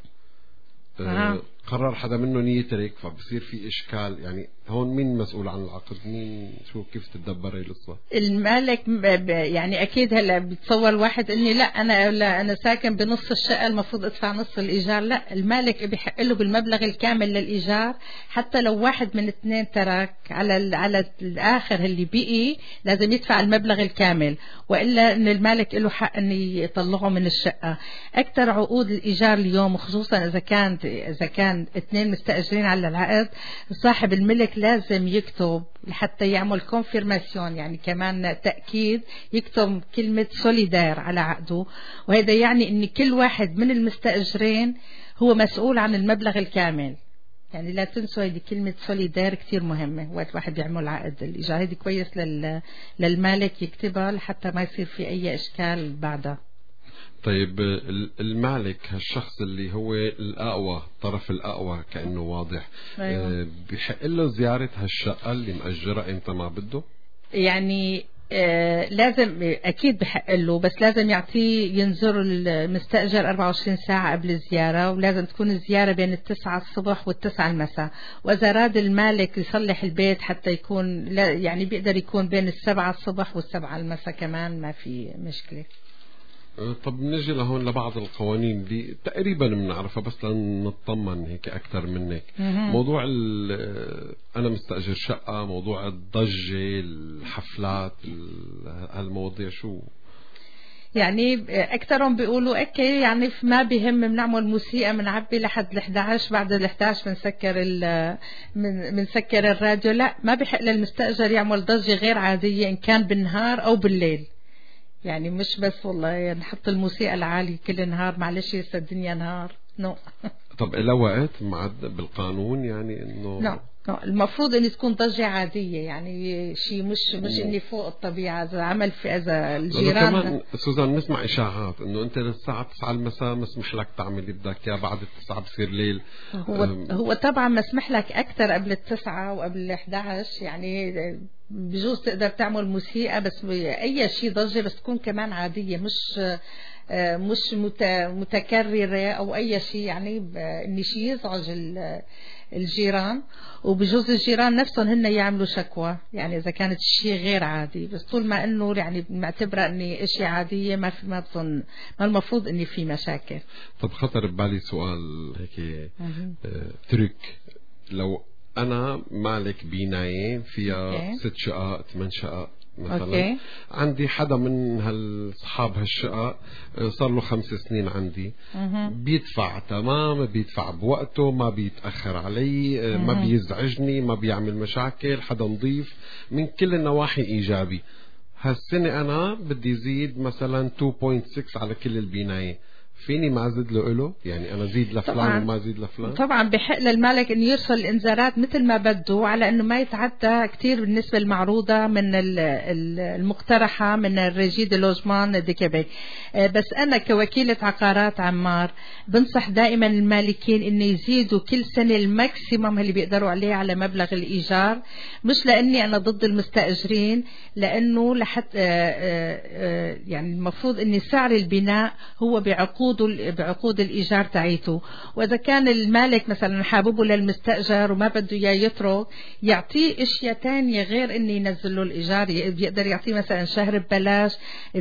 قرر حدا منهم يترك، فبصير في إشكال. يعني هون مين مسؤول عن العقد؟ مين شو كيف تدبر هي القصة؟ المالك يعني أكيد هلا بتصور واحد إني لا أنا ساكن بنص الشقة المفروض أدفع نص الإيجار. لا، المالك بيحق له بالمبلغ الكامل للإيجار، حتى لو واحد من 2 ترك على الآخر اللي بقي لازم يدفع المبلغ الكامل، وإلا إن المالك له حق إنه يطلعه من الشقة. أكثر عقود الإيجار اليوم، وخصوصا إذا كان 2 مستأجرين على العقد، صاحب الملك لازم يكتب لحتى يعمل كونفيرماسيون، يعني كمان تأكيد، يكتب كلمة سوليدار على عقده. وهذا يعني ان كل واحد من المستأجرين هو مسؤول عن المبلغ الكامل. يعني لا تنسوا هذه كلمة سوليدار كتير مهمة وقت واحد بيعمل عقد الإيجار. هذه كويس للمالك يكتبها لحتى ما يصير في أي إشكال بعدها. طيب المالك هالشخص اللي هو الأقوى، الطرف الأقوى كأنه واضح، أيوة. بيحق له زيارة هالشقة اللي مأجرة إمتى ما بده؟ يعني لازم أكيد بحق له، بس لازم يعطيه ينزر المستأجر 24 ساعة قبل الزيارة، ولازم تكون الزيارة بين 9 الصبح و9 المساء. وإذا أراد المالك يصلح البيت حتى يكون يعني بيقدر يكون بين 7 الصبح و7 المساء كمان، ما في مشكلة. طب نجي لهون لبعض القوانين دي تقريبا بنعرفها، بس لنطمن هيك أكثر منك. موضوع أنا مستأجر شقة، موضوع الضجة، الحفلات، هالمواضيع شو؟ يعني أكثرهم بيقولوا أوكي، يعني ما بهم بنعمل موسيقى بنعبي لحد 11، بعد 11 بنسكر الراديو. لا، ما بحق للمستأجر يعمل ضجة غير عادية إن كان بالنهار أو بالليل. يعني مش بس والله نحط الموسيقى العالية كل نهار، معلش يا الدنيا نهار. طب إلى وقت معد بالقانون يعني إنه المفروض إن تكون ضجة عادية، يعني شيء مش إني فوق الطبيعة. إذا عمل في إذا الجيران كمان سوزان نسمع إشاعات إنه أنت للساعة 9 المساء مسمح لك تعمل اللي بدك إياه، بعد 9 بصير ليل. هو طبعا مسمح لك أكثر قبل 9 وقبل 11، يعني بجوز تقدر تعمل موسيقى، بس أي شيء ضجة بس تكون كمان عادية، مش مش متكررة أو أي شيء، يعني إن شيء يزعج الجيران، وبجوز الجيران نفسهم هن يعملوا شكوى يعني إذا كانت شيء غير عادي. بس طول ما إنه يعني معتبرة إني إشي عادية ما بظن ما المفروض إني في مشاكل. طب خطر ببالي سؤال هيك ترك، لو أنا مالك بناية فيها 6 شقق 8 شقق مثلا، عندي حدا من هالصحاب هالشقق صار له 5 سنين عندي، بيدفع تمام، بيدفع بوقته، ما بيتأخر علي، ما بيزعجني، ما بيعمل مشاكل، حدا نظيف من كل النواحي إيجابي. هالسنة أنا بدي زيد مثلا 2.6 على كل البناية، فيني ما أزيد له؟ يعني أنا زيد لفلان وما زيد لفلان؟ طبعا بحق للمالك إنه يرسل الإنذارات مثل ما بده، على إنه ما يتعدى كتير بالنسبة المعروضة من المقترحة من الريجي دي لوجمان دي كيبيك. بس أنا كوكيلة عقارات عمار بنصح دائما المالكين إنه يزيدوا كل سنة الماكسيمم اللي بيقدروا عليه على مبلغ الإيجار، مش لأني أنا ضد المستأجرين، لأنه لحتى يعني المفروض إن سعر البناء هو بعقود الإيجار تاعيته. وإذا كان المالك مثلا حاببه للمستأجر وما بده إياه يترك، يعطيه إشياء تانية غير إنه ينزل له الإيجار، بيقدر يعطيه مثلا شهر ببلاش،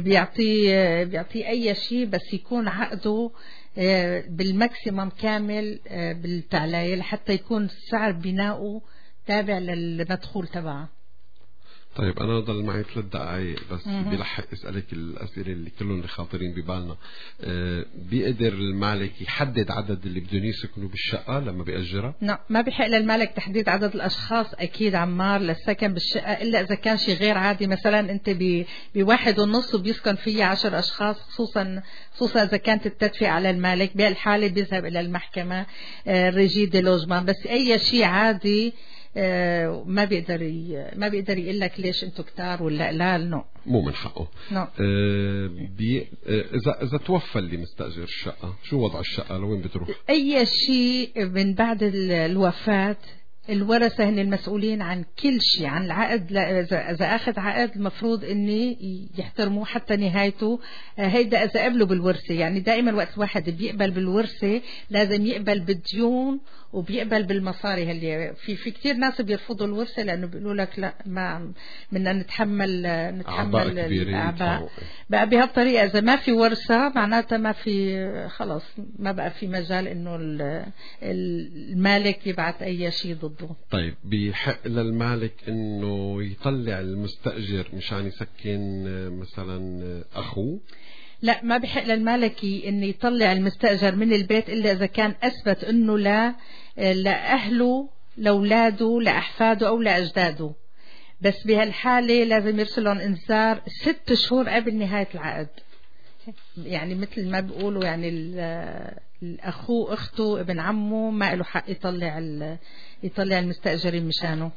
بيعطيه أي شيء، بس يكون عقده بالماكسيمم كامل بالتعلية لحتى يكون سعر بناؤه تابع للمدخول تبعه. طيب أنا ضل معي 3 دقائق بس، بدي لحق أسألك الأسئلة اللي كلهم خاطرين ببالنا. بيقدر المالك يحدد عدد اللي بدهم يسكنوا بالشقة لما بيأجرها؟ لا، ما بيحق للمالك تحديد عدد الأشخاص أكيد عمار للسكن بالشقة، إلا إذا كان شيء غير عادي. مثلا أنت ب1.5 وبيسكن فيها 10 أشخاص، خصوصا إذا كانت التدفئة على المالك، بهالحالة بيذهب إلى المحكمة ريجي دي لوجمان. بس أي شيء عادي ما بيقدر يقول لك ليش انتم كتار ولا لا، مو من حقه. اذا توفى اللي مستاجر الشقه، شو وضع الشقه؟ لوين بتروح؟ اي شيء من بعد الوفاه الورثة هن المسؤولين عن كل شيء، عن العقد. إذا أخذ عقد المفروض إني يحترموه حتى نهايته. هيدا إذا قبلوا بالورثة، يعني دائما وقت واحد بيقبل بالورثة لازم يقبل بالديون وبيقبل بالمصاري. اللي في كتير ناس بيرفضوا الورثة لأنه بيقولوا لك لا، ما بدنا نتحمل الأعباء. بقى بهالطريقة إذا ما في ورثة معناتها ما في، خلاص ما بقى في مجال إنه المالك يبعث أي شيء ضده. طيب بيحق للمالك إنه يطلع المستأجر مشان يسكن مثلا أخوه؟ لا، ما بحق للمالك إنه يطلع المستأجر من البيت إلا إذا كان أثبت إنه لأهله، لأولاده، لأحفاده أو لأجداده. بس بهالحالة لازم يرسلون إنذار 6 شهور قبل نهاية العقد. يعني مثل ما بيقولوا يعني الأخوه، أخته، ابن عمه ما له حق يطلع المستأجرين مشانه.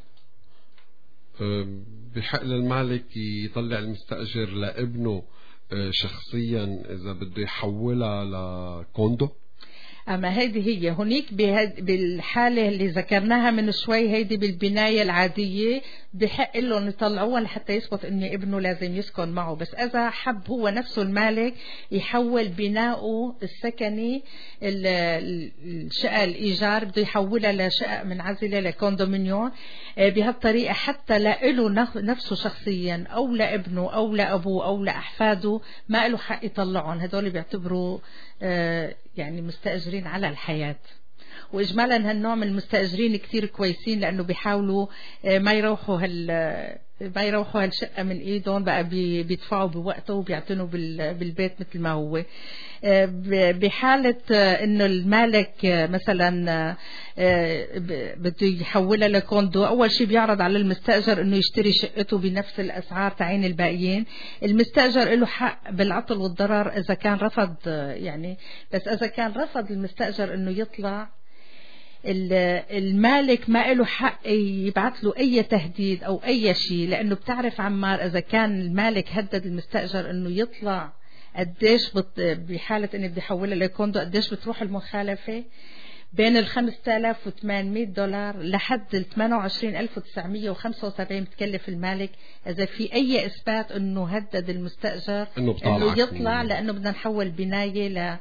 بحق للمالك يطلع المستأجر لابنه شخصيا إذا بده يحولها لكوندو؟ أما هيدي هي هنيك بالحالة اللي ذكرناها من شوي، هيدي بالبناية العادية بحق لهم يطلعوها لحتى يثبت إن ابنه لازم يسكن معه. بس إذا حب هو نفسه المالك يحول بناؤه السكني، الشقة الإيجار بده يحولها لشقة منعزلة لكوندومينيون، بهالطريقة حتى لإله نفسه شخصيا أو لابنه أو لأبوه أو لأحفاده ما له حق يطلعهم. هدول بيعتبروا يعني مستأجرين على الحياة. وإجمالا هالنوع من المستأجرين كتير كويسين، لأنه بيحاولوا ما يروحوا هالشقة من إيدهم، بقى بيدفعوا بوقته وبيعتنوا بالبيت مثل ما هو. بحالة إنه المالك مثلا بده يحولها لكوندو، أول شيء بيعرض على المستأجر إنه يشتري شقته بنفس الأسعار تعين الباقيين. المستأجر له حق بالعطل والضرر إذا كان رفض، يعني بس إذا كان رفض المستأجر إنه يطلع، المالك ما له حق يبعث له أي تهديد أو أي شيء. لأنه بتعرف عمار إذا كان المالك هدد المستأجر إنه يطلع قديش بحالة إنه بدي يحولها لكوندو قديش بتروح المخالفة. بين ال $5800 لحد ال $28,975 بتكلف المالك إذا في أي إثبات إنه هدد المستأجر إنه يطلع، لأنه بدنا نحول بناية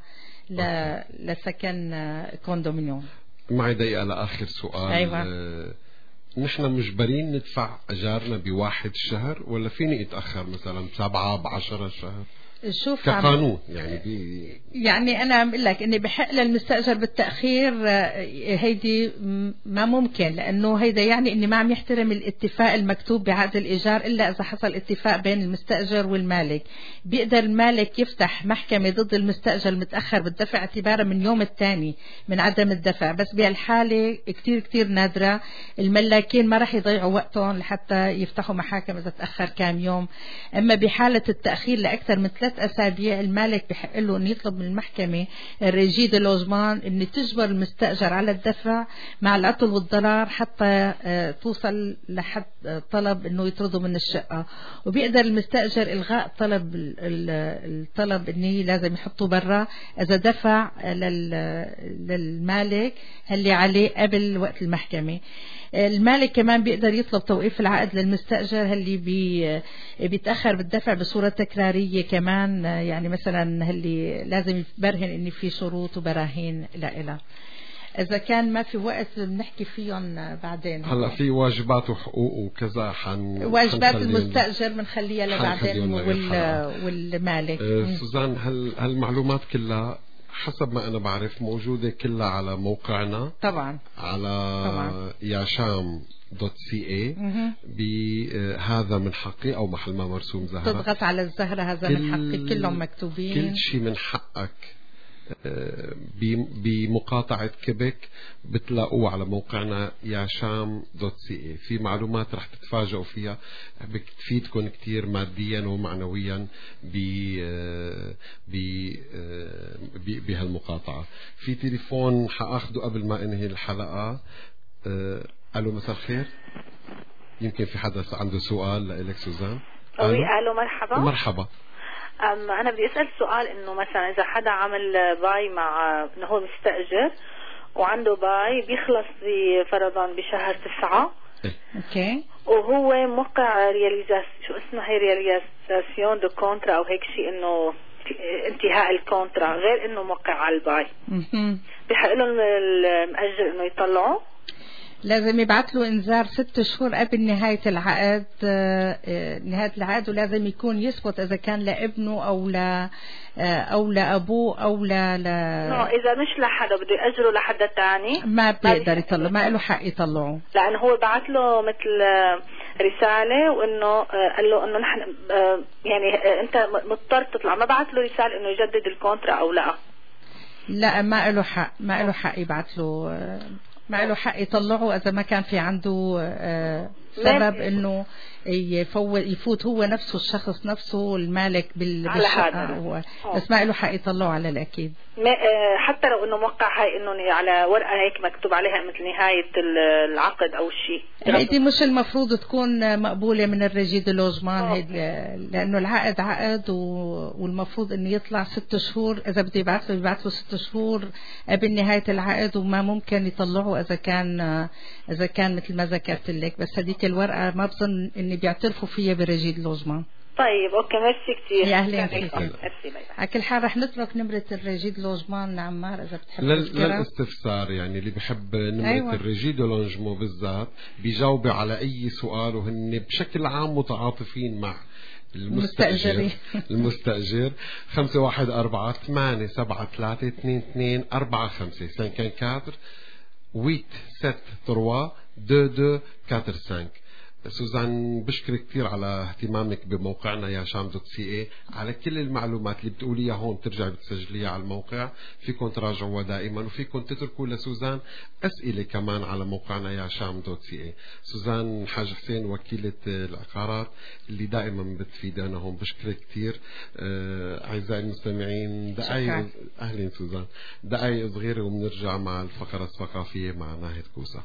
لسكن كوندومينيوم. معي دقيقة لآخر سؤال. أيوة. نحن مجبرين ندفع أجارنا بواحد الشهر ولا فيني أتأخر مثلا 7 ب10 شهر؟ شوف كقانون يعني أنا عم أقول لك إني بحق للمستأجر بالتأخير، هيدي ما ممكن، لأنه هيدا يعني إني ما عم يحترم الاتفاق المكتوب بعقد الإيجار إلا إذا حصل اتفاق بين المستأجر والمالك. بيقدر المالك يفتح محكمة ضد المستأجر المتأخر بالدفع اعتبارا من يوم الثاني من عدم الدفع، بس بهالحالة كتير نادرة الملاكين ما رح يضيعوا وقتهم لحتى يفتحوا محاكم إذا تأخر كام يوم. أما بحالة التأخير لأكثر من 3 أسابيع المالك بحق له أن يطلب من المحكمة الريجي دي لوجمان أن تجبر المستأجر على الدفع مع العطل والضرر حتى توصل لحد طلب أنه يطرده من الشقة. وبيقدر المستأجر إلغاء الطلب أنه لازم يحطه برا إذا دفع للمالك اللي عليه قبل وقت المحكمة. المالك كمان بيقدر يطلب توقيف العقد للمستأجر اللي بيتأخر بالدفع بصورة تكرارية كمان، يعني مثلا اللي لازم يبرهن ان في شروط وبراهين لها. إذا كان ما في وقت بنحكي فيهم بعدين. هلا في واجبات وحقوق وكذا واجبات المستأجر بنخليها لبعدين والمالك. سوزان، هالمعلومات كلها حسب ما أنا بعرف موجودة كلها على موقعنا طبعا على yasham.ca بهذا من حقي أو محل ما مرسوم زهرة. تضغط على الزهرة هذا من حقي، كلهم مكتوبين. كل شيء من حقك بمقاطعة كيبك بتلاقوه على موقعنا yasham.ca. في معلومات رح تتفاجئوا فيها بتفيدكم كتير ماديا ومعنويا بهالمقاطعة. في تليفون حأخده قبل ما انهي الحلقة. ألو، مساء الخير. يمكن في حدا عنده سؤال لإلك سوزان. ألو، مرحبا. مرحبا. أنا بدي أسأل سؤال، إنه مثلا إذا حدا عمل باي مع إنه هو مستأجر وعنده باي بيخلص فرضا بشهر 9. أوكي. وهو موقع شو اسمه هي رياليزاسيون دو كونترا أو هيك شيء، إنه انتهاء الكونترا، غير إنه موقع على الباي. بحق له المأجر إنه يطلعه؟ لازم يبعث له انذار 6 شهور قبل نهاية العقد، ولازم يكون يثبت اذا كان لابنه او لابوه او اذا مش لحدا بده يأجره لحدا تاني ما بيقدر يطلع، ما له حق يطلعه، لانه هو بعث له مثل رسالة وانه قال له انه نحن يعني انت مضطر تطلع، ما بعث له رسالة انه يجدد الكونترا او لا ما له حق يبعث له، ما له حق يطلعه إذا ما كان في عنده سبب إنه يفوت هو نفسه الشخص نفسه المالك بالشقة، بس ما له حق يطلعه على الأكيد. حتى لو إنه موقع هاي إنه على ورقة هيك مكتوب عليها مثل نهاية العقد أو شيء، هيدي مش المفروض تكون مقبولة من الريجي دي لوجمان، لأنه العقد عقد والمفروض إنه يطلع 6 شهور، إذا بده يبعث له 6 شهور قبل نهاية العقد، وما ممكن يطلعه إذا كان مثل ما ذكرت لك. بس هذيك الورقة ما بظن إني بيعترفوا فيها بريجي دي لوجمان. طيب اوكي، ميرسي كثير. يا اهلا فيك. على كل حال رح نترك نمرة الريجي دي لوجمان لعمار اذا بتحب للاستفسار، يعني اللي بحب نمرة الريجي دي لوجمون بالذات بيجاوب على اي سؤال، وهن بشكل عام متعاطفين مع المستأجر 514-873-2245 سوزان، بشكر كثير على اهتمامك بموقعنا yasham.ca. على كل المعلومات اللي بتقوليها هون بترجع بتسجليها على الموقع، فيكم تراجعوها دائما، وفيكم تتركوا لسوزان أسئلة كمان على موقعنا yasham.ca. سوزان حاج حسين، وكيلة العقارات اللي دائما بتفيدنا هون، بشكرك كثير. أعزائي المستمعين، دقائق أهلين سوزان، دقائق صغيرة وبنرجع مع الفقرة الثقافية مع ناهد كوسا.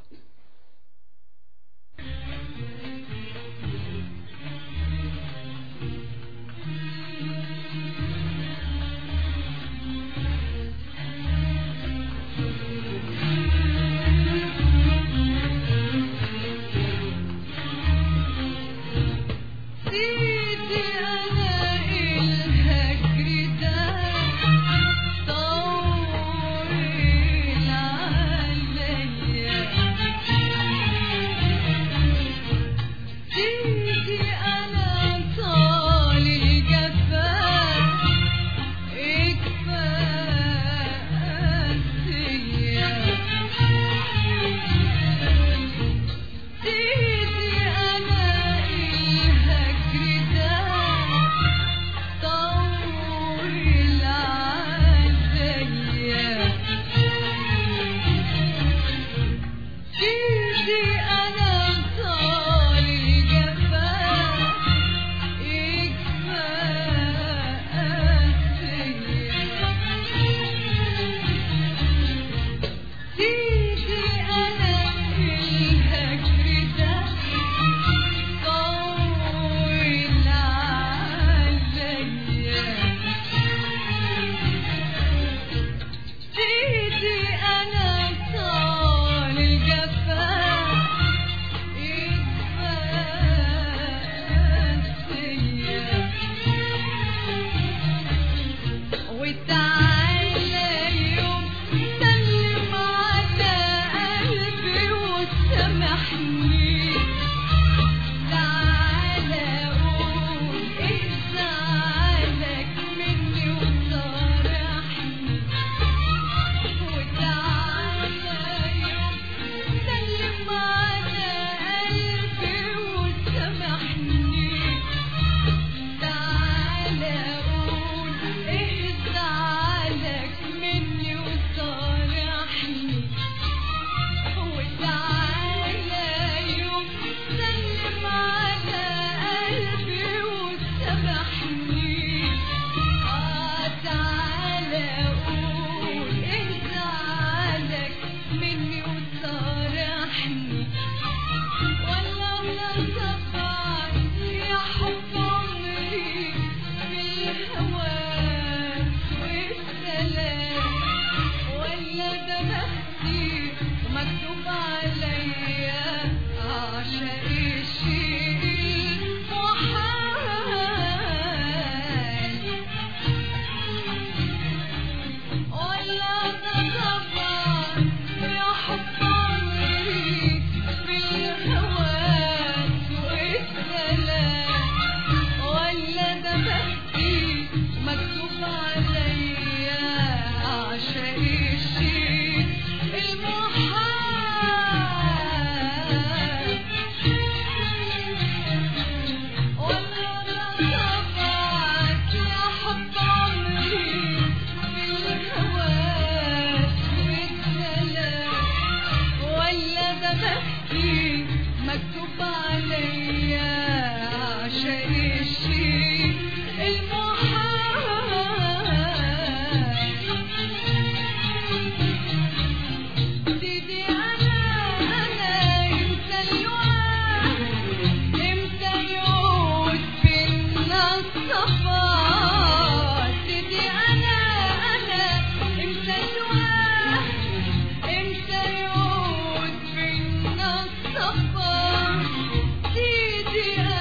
Yeah.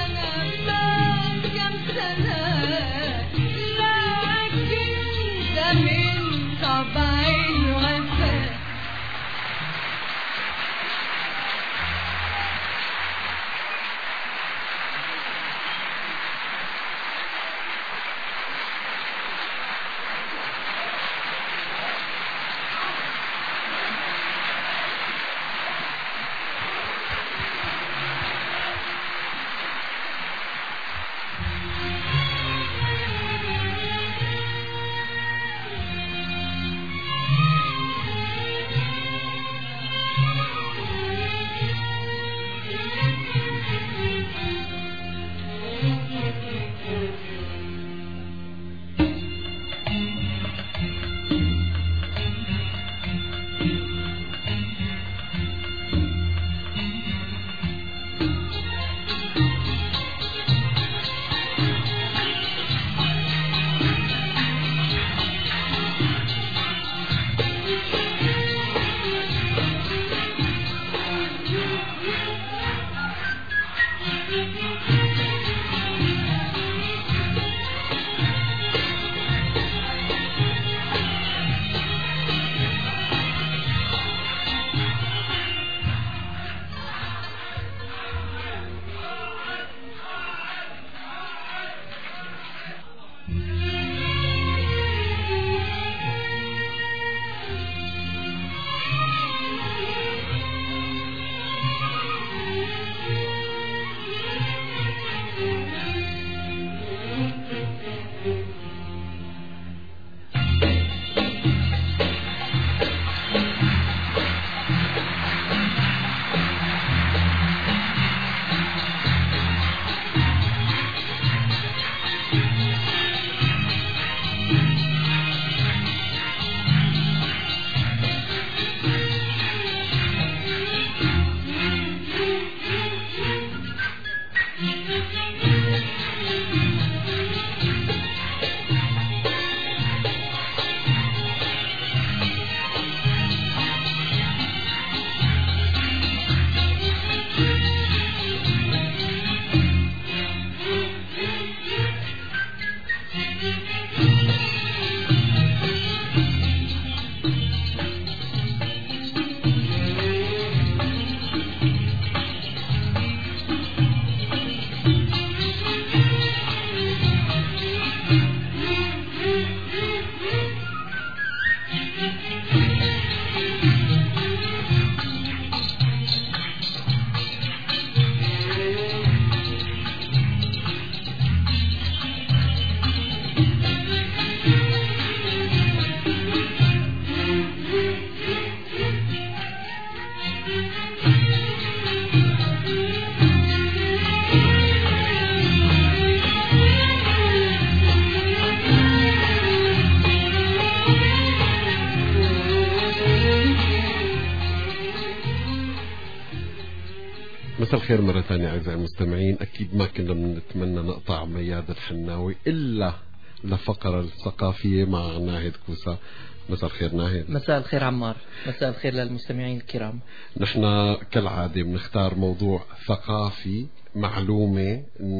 مساء الخير مرة ثانية أعزائي المستمعين. أكيد ما كنا بنتمنى نقطع مياد الحناوي إلا لفقرة الثقافية مع ناهد كوسا. مساء الخير ناهد. مساء الخير عمار. مساء الخير للمستمعين الكرام. نحن كالعادة بنختار موضوع ثقافي، معلومة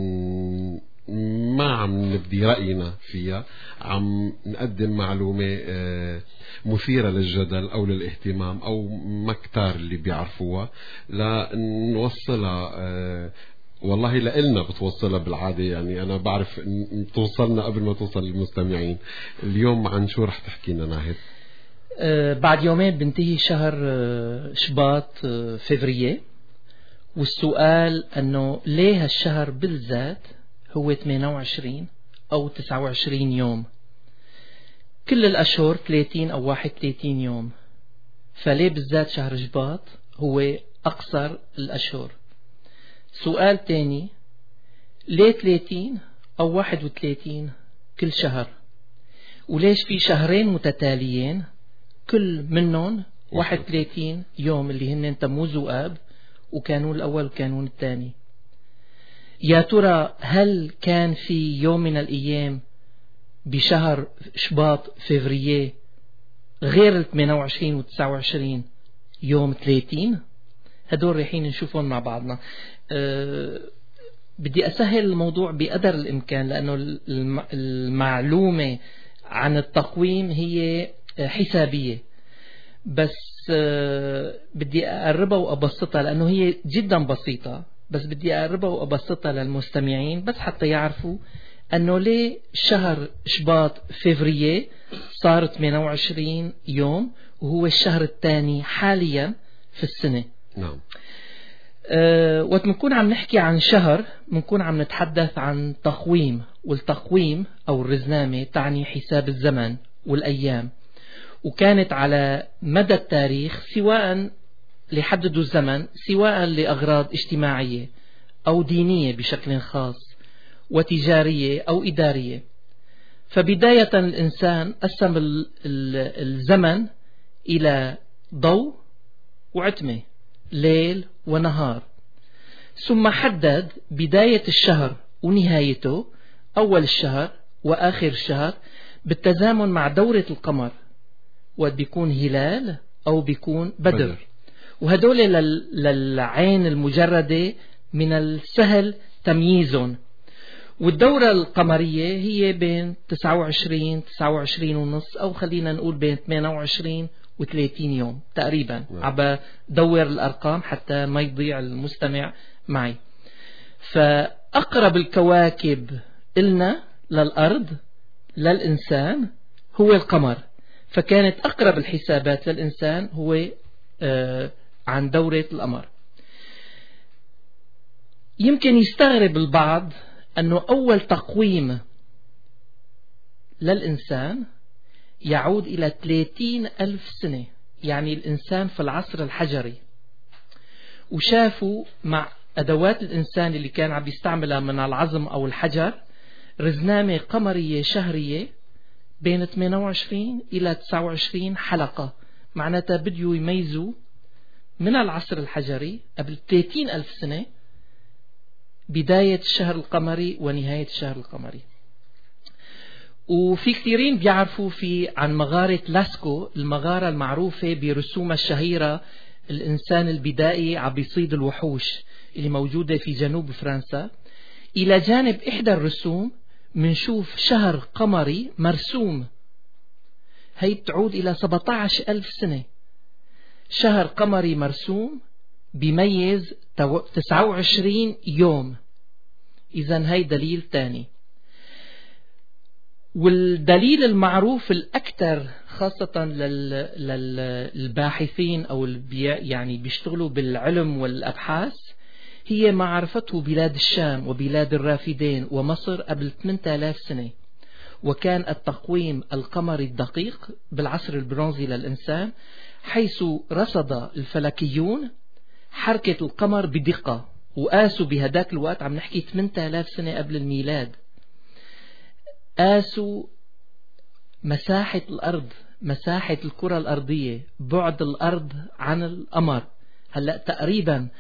ما عم نبدي رأينا فيها، عم نقدم معلومة مثيرة للجدل أو للاهتمام أو ما كتار اللي بيعرفوها لنوصلها. والله لإلنا بتوصلها بالعادة، يعني أنا بعرف توصلنا قبل ما توصل للمستمعين. اليوم عن شو رح تحكينا ناهد؟ بعد يومين بنتهي شهر شباط فيفرية، والسؤال أنه ليه هالشهر بالذات هو 28 أو 29 يوم؟ كل الأشهر 30 أو 31 يوم، فليه بالذات شهر شباط هو أقصر الأشهر؟ سؤال تاني، ليه 30 أو 31 كل شهر؟ وليش في شهرين متتاليين كل منهم 31 يوم اللي هن تموز وآب وكانون الأول وكانون الثاني؟ يا ترى هل كان في يوم من الأيام بشهر شباط فيفرية غير 28 و 29 يوم 30؟ هدول رايحين نشوفهم مع بعضنا. بدي أسهل الموضوع بقدر الإمكان، لأنه المعلومة عن التقويم هي حسابية، بس بدي أقربها وأبسطها لأنه هي جدا بسيطة، بس بدي أقربها وأبسطها للمستمعين بس حتى يعرفوا أنه ليه شهر شباط فيفرية صار 28 يوم وهو الشهر الثاني حاليا في السنة. نعم. وقت منكون عم نحكي عن شهر منكون عم نتحدث عن تقويم، والتقويم أو الرزنامة تعني حساب الزمن والأيام، وكانت على مدى التاريخ سواء ليحددوا الزمن سواء لأغراض اجتماعية أو دينية بشكل خاص وتجارية أو إدارية. فبداية الإنسان قسم الزمن إلى ضوء وعتمة، ليل ونهار، ثم حدد بداية الشهر ونهايته، أول الشهر وآخر الشهر بالتزامن مع دورة القمر، وبيكون هلال أو بيكون بدر. وهدول للعين المجردة من السهل تمييزهم. والدورة القمرية هي بين 29 ونص، أو خلينا نقول بين 28 و30 يوم تقريبا. عم بدور الأرقام حتى ما يضيع المستمع معي. فأقرب الكواكب إلنا للأرض للإنسان هو القمر، فكانت أقرب الحسابات للإنسان هو عن دورة القمر. يمكن يستغرب البعض أنه أول تقويم للإنسان يعود إلى 30,000 سنة، يعني الإنسان في العصر الحجري، وشافوا مع أدوات الإنسان اللي كان عم يستعملها من العظم أو الحجر رزنامة قمرية شهرية بين 28 إلى 29 حلقة. معناتها بديو يميزوا من العصر الحجري قبل 30,000 سنة بداية الشهر القمري ونهاية الشهر القمري. وفي كثيرين بيعرفوا عن مغارة لاسكو، المغارة المعروفة برسومها الشهيرة الإنسان البدائي عم بيصيد الوحوش اللي موجودة في جنوب فرنسا. إلى جانب إحدى الرسوم منشوف شهر قمري مرسوم، هي بتعود إلى 17,000 سنة. شهر قمري مرسوم بيميز 29 يوم. إذن هي دليل تاني. والدليل المعروف الأكثر خاصة للباحثين أو يعني بيشتغلوا بالعلم والأبحاث هي معرفته بلاد الشام وبلاد الرافدين ومصر قبل 8,000 سنة. وكان التقويم القمري الدقيق بالعصر البرونزي للإنسان، حيث رصد الفلكيون حركة القمر بدقة، وقاسوا بهداك الوقت عم نحكي 8,000 سنة قبل الميلاد، قاسوا مساحة الأرض، مساحة الكرة الأرضية، بعد الأرض عن القمر. هلأ تقريبا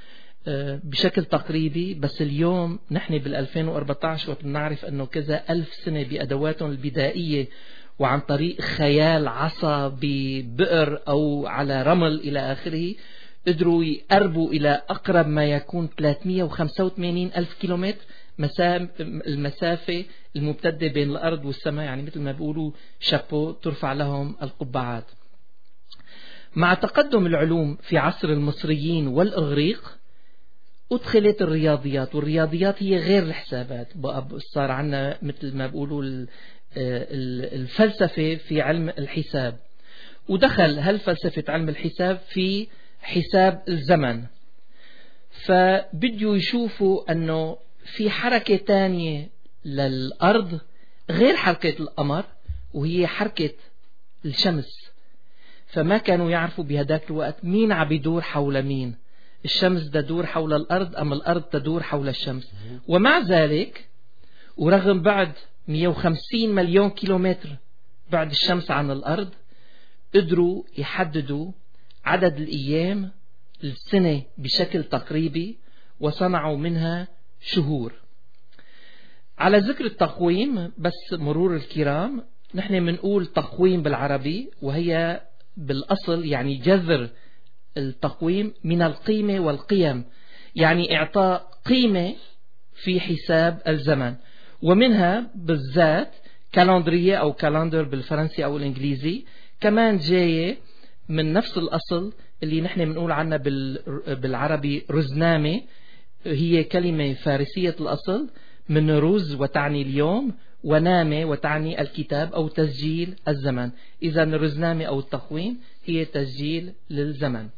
بشكل تقريبي. بس اليوم نحن بال2014 وقت بنعرف أنه كذا 1000 سنة بأدواتهم البدائية وعن طريق خيال عصا ببئر أو على رمل إلى آخره قدروا يقربوا إلى أقرب ما يكون 385 ألف كيلومتر المسافة الممتدة بين الأرض والسماء. يعني مثل ما بيقولوا شابو، ترفع لهم القبعات. مع تقدم العلوم في عصر المصريين والإغريق أدخلت الرياضيات، والرياضيات هي غير الحسابات. صار عنا مثل ما بيقولوا الفلسفة في علم الحساب، ودخل هالفلسفة علم الحساب في حساب الزمن. فبدوا يشوفوا أنه في حركة تانية للأرض غير حركة القمر، وهي حركة الشمس. فما كانوا يعرفوا بهداك الوقت مين عم يدور حول مين، الشمس تدور حول الأرض أم الأرض تدور حول الشمس. ومع ذلك ورغم بعد 150 مليون كيلومتر بعد الشمس عن الأرض قدروا يحددوا عدد الأيام السنة بشكل تقريبي وصنعوا منها شهور. على ذكر التقويم بس مرور الكرام، نحن منقول تقويم بالعربي، وهي بالأصل يعني جذر التقويم من القيمة والقيم، يعني إعطاء قيمة في حساب الزمن. ومنها بالذات كالندرية أو كالندر بالفرنسي أو الإنجليزي، كمان جاية من نفس الأصل اللي نحن بنقول عنها بالعربي رزنامة. هي كلمة فارسية الأصل، من رز وتعني اليوم، ونامة وتعني الكتاب أو تسجيل الزمن. إذا الرزنامة أو التقويم هي تسجيل للزمن.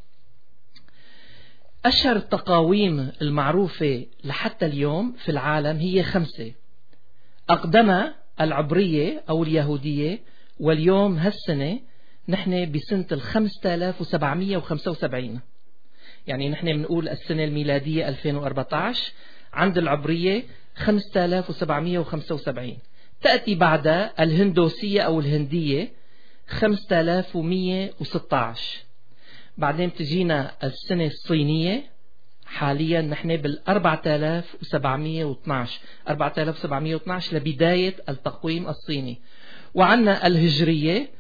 أشهر التقاويم المعروفة لحتى اليوم في العالم هي 5. أقدمها العبرية أو اليهودية، واليوم هالسنة نحن بسنة 5775. يعني نحن بنقول السنة الميلادية 2014، عند العبرية 5775. تأتي بعدها الهندوسية أو الهندية 5116. بعدين تجينا السنة الصينية، حاليا نحن بال4712 4712 لبداية التقويم الصيني. وعنا الهجرية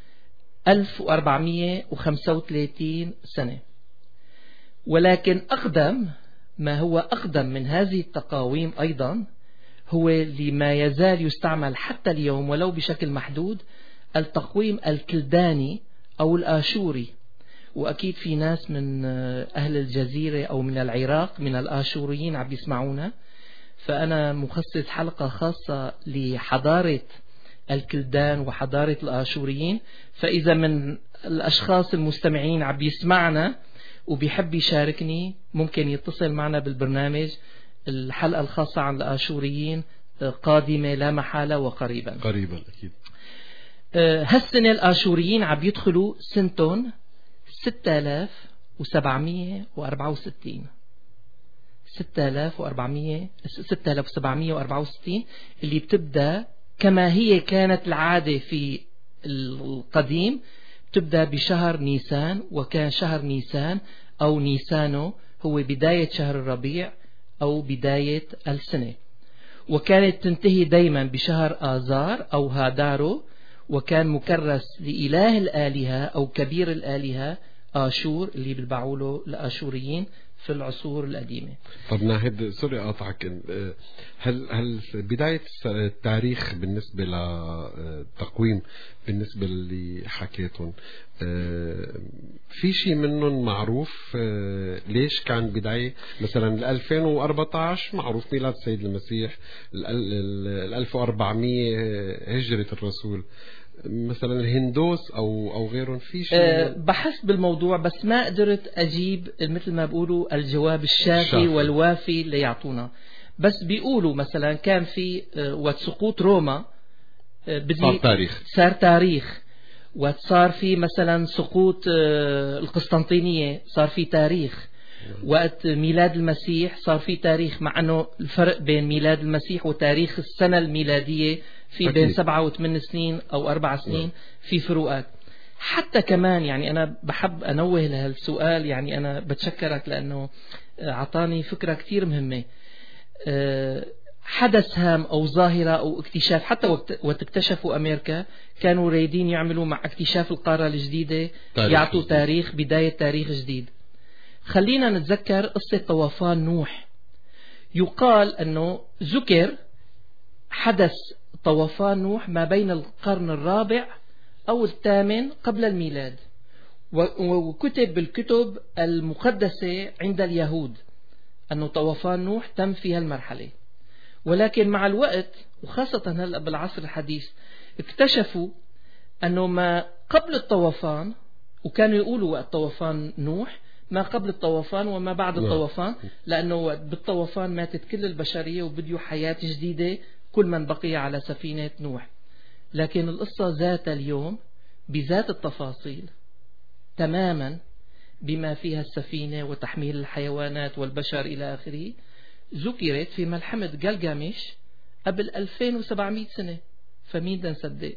1435 سنة. ولكن أقدم ما هو أقدم من هذه التقاويم أيضا هو لما يزال يستعمل حتى اليوم ولو بشكل محدود، التقويم الكلداني أو الآشوري. وأكيد في ناس من أهل الجزيرة أو من العراق من الآشوريين عم يسمعونا، فأنا مخصص حلقة خاصة لحضارة الكلدان وحضارة الآشوريين. فإذا من الأشخاص المستمعين عم يسمعنا وبيحب يشاركني، ممكن يتصل معنا بالبرنامج. الحلقة الخاصة عن الآشوريين قادمة لا محالة وقريبا أكيد. هالسنة الآشوريين عم يدخلوا سنتون 6764 6764 اللي بتبدأ كما هي كانت العادة في القديم، تبدأ بشهر نيسان. وكان شهر نيسان أو نيسانو هو بداية شهر الربيع أو بداية السنة، وكانت تنتهي دايما بشهر آذار أو هادارو، وكان مكرس لإله الآلهة أو كبير الآلهة آشور اللي بيتبعوا الآشوريين في العصور القديمة. طب ناهد سوري أقطعك، هل بداية التاريخ بالنسبة للتقويم بالنسبة اللي حكيتهم في شيء منهم معروف؟ ليش كان بداية مثلا 2014 معروف ميلاد السيد المسيح، 1400 هجرة الرسول، مثلا الهندوس أو غيرهم في شيء؟ بحثت بالموضوع بس ما قدرت أجيب مثل ما بيقولوا الجواب الشافي والوافي اللي يعطونا. بس بيقولوا مثلا كان في وقت سقوط روما صار تاريخ، وصار في مثلا سقوط القسطنطينية صار في تاريخ، وقت ميلاد المسيح صار في تاريخ، مع أنه الفرق بين ميلاد المسيح وتاريخ السنة الميلادية في بين 7 و8 سنين أو 4 سنين في فروقات. حتى كمان يعني أنا بحب أنوه لهالسؤال، يعني أنا بتشكرك لأنه عطاني فكرة كتير مهمة. حدث هام أو ظاهرة أو اكتشاف، حتى وقت اكتشفوا أمريكا كانوا رايدين يعملوا مع اكتشاف القارة الجديدة يعطوا تاريخ، بداية تاريخ جديد. خلينا نتذكر قصة طوفان نوح. يقال أنه ذكر حدث طوفان نوح ما بين القرن الرابع أو الثامن قبل الميلاد، وكتب بالكتب المقدسة عند اليهود أنه طوفان نوح تم في هالمرحلة. ولكن مع الوقت وخاصة هلأ بالعصر الحديث اكتشفوا أنه ما قبل الطوفان، وكانوا يقولوا وقت طوفان نوح ما قبل الطوفان وما بعد الطوفان، لأنه بالطوفان ماتت كل البشرية وبديوا حياة جديدة كل من بقي على سفينة نوح. لكن القصة ذات اليوم بذات التفاصيل تماما بما فيها السفينة وتحميل الحيوانات والبشر إلى آخره ذكرت في ملحمة جلجامش قبل 2700 سنة. فمين بدنا نصدق؟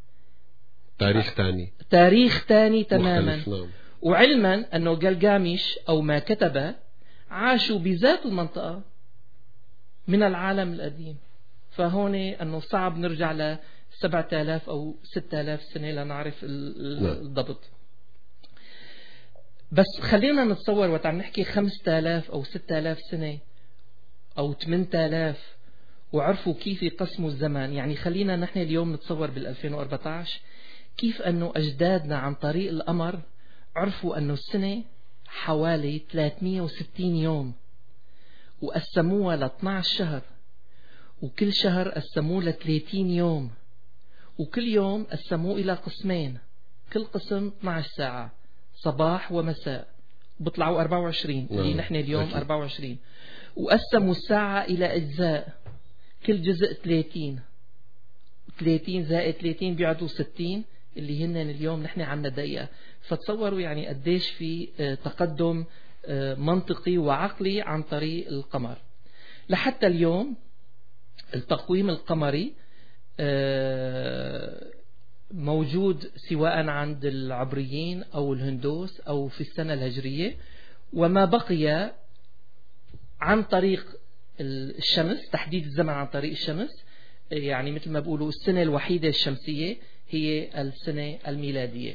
تاريخ تاني تماما. وعلما أنه جلجامش أو ما كتبه عاشوا بذات المنطقة من العالم القديم. فهون أنه صعب نرجع ل 7000 أو 6000 سنة لنعرف الضبط. بس خلينا نتصور وقت عم نحكي 5000 أو 6000 سنة أو 8000 وعرفوا كيف يقسموا الزمن. يعني خلينا نحن اليوم نتصور بال2014 كيف أنه أجدادنا عن طريق القمر عرفوا أنه السنة حوالي 360 يوم وقسموها ل 12 شهر، وكل شهر قسموه ل 30 يوم، وكل يوم قسموه إلى قسمين، كل قسم 12 ساعة صباح ومساء، بطلعوا 24 اللي نحن اليوم 24. وقسموا الساعة إلى أجزاء، كل جزء 30 زائد 30 بيعطوا 60 اللي هن اليوم نحن عنا دقيقة. فتصوروا يعني قديش في تقدم منطقي وعقلي عن طريق القمر. لحتى اليوم التقويم القمري موجود سواء عند العبريين أو الهندوس أو في السنة الهجرية، وما بقي عن طريق الشمس، تحديد الزمن عن طريق الشمس. يعني مثل ما بقولوا السنة الوحيدة الشمسية هي السنة الميلادية.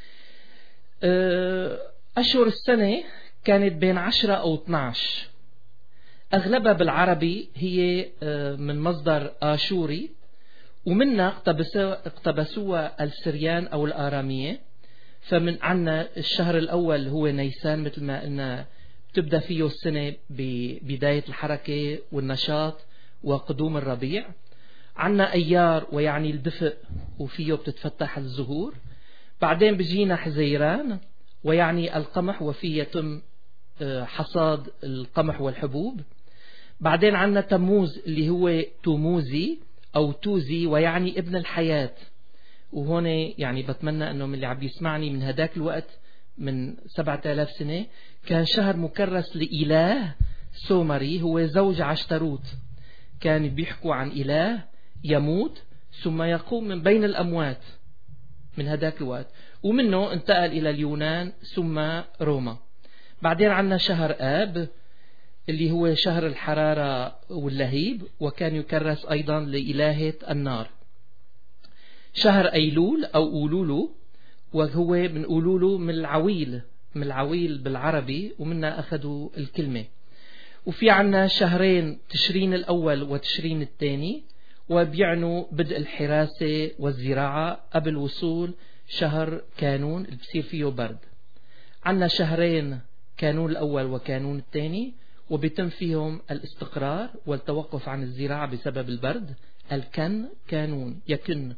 أشهر السنة كانت بين 10 أو 12، أغلبها بالعربي هي من مصدر آشوري، ومنها اقتبسوها السريان أو الآرامية. فمن عنا الشهر الأول هو نيسان مثل ما قلنا، تبدأ فيه السنة ببداية الحركة والنشاط وقدوم الربيع. عنا أيار ويعني الدفء وفيه بتتفتح الزهور. بعدين بجينا حزيران ويعني القمح وفيه يتم حصاد القمح والحبوب. بعدين عنا تموز اللي هو توموزي أو توزي ويعني ابن الحياة. وهون يعني بتمنى أنه من اللي عم يسمعني من هداك الوقت من 7000 سنة كان شهر مكرس لإله سومري هو زوج عشتروت. كان بيحكوا عن إله يموت ثم يقوم من بين الأموات من هداك الوقت، ومنه انتقل إلى اليونان ثم روما. بعدين عنا شهر آب اللي هو شهر الحرارة واللهيب، وكان يكرس أيضا لإلهة النار. شهر أيلول أو أولولو، وهو من أولولو من العويل بالعربي، ومنها أخذوا الكلمة. وفي عنا شهرين تشرين الأول وتشرين الثاني، وبيعنوا بدء الحراسة والزراعة قبل وصول شهر كانون اللي بصير فيه برد. عنا شهرين كانون الأول وكانون الثاني، وبيتم فيهم الاستقرار والتوقف عن الزراعة بسبب البرد، كانون يكن.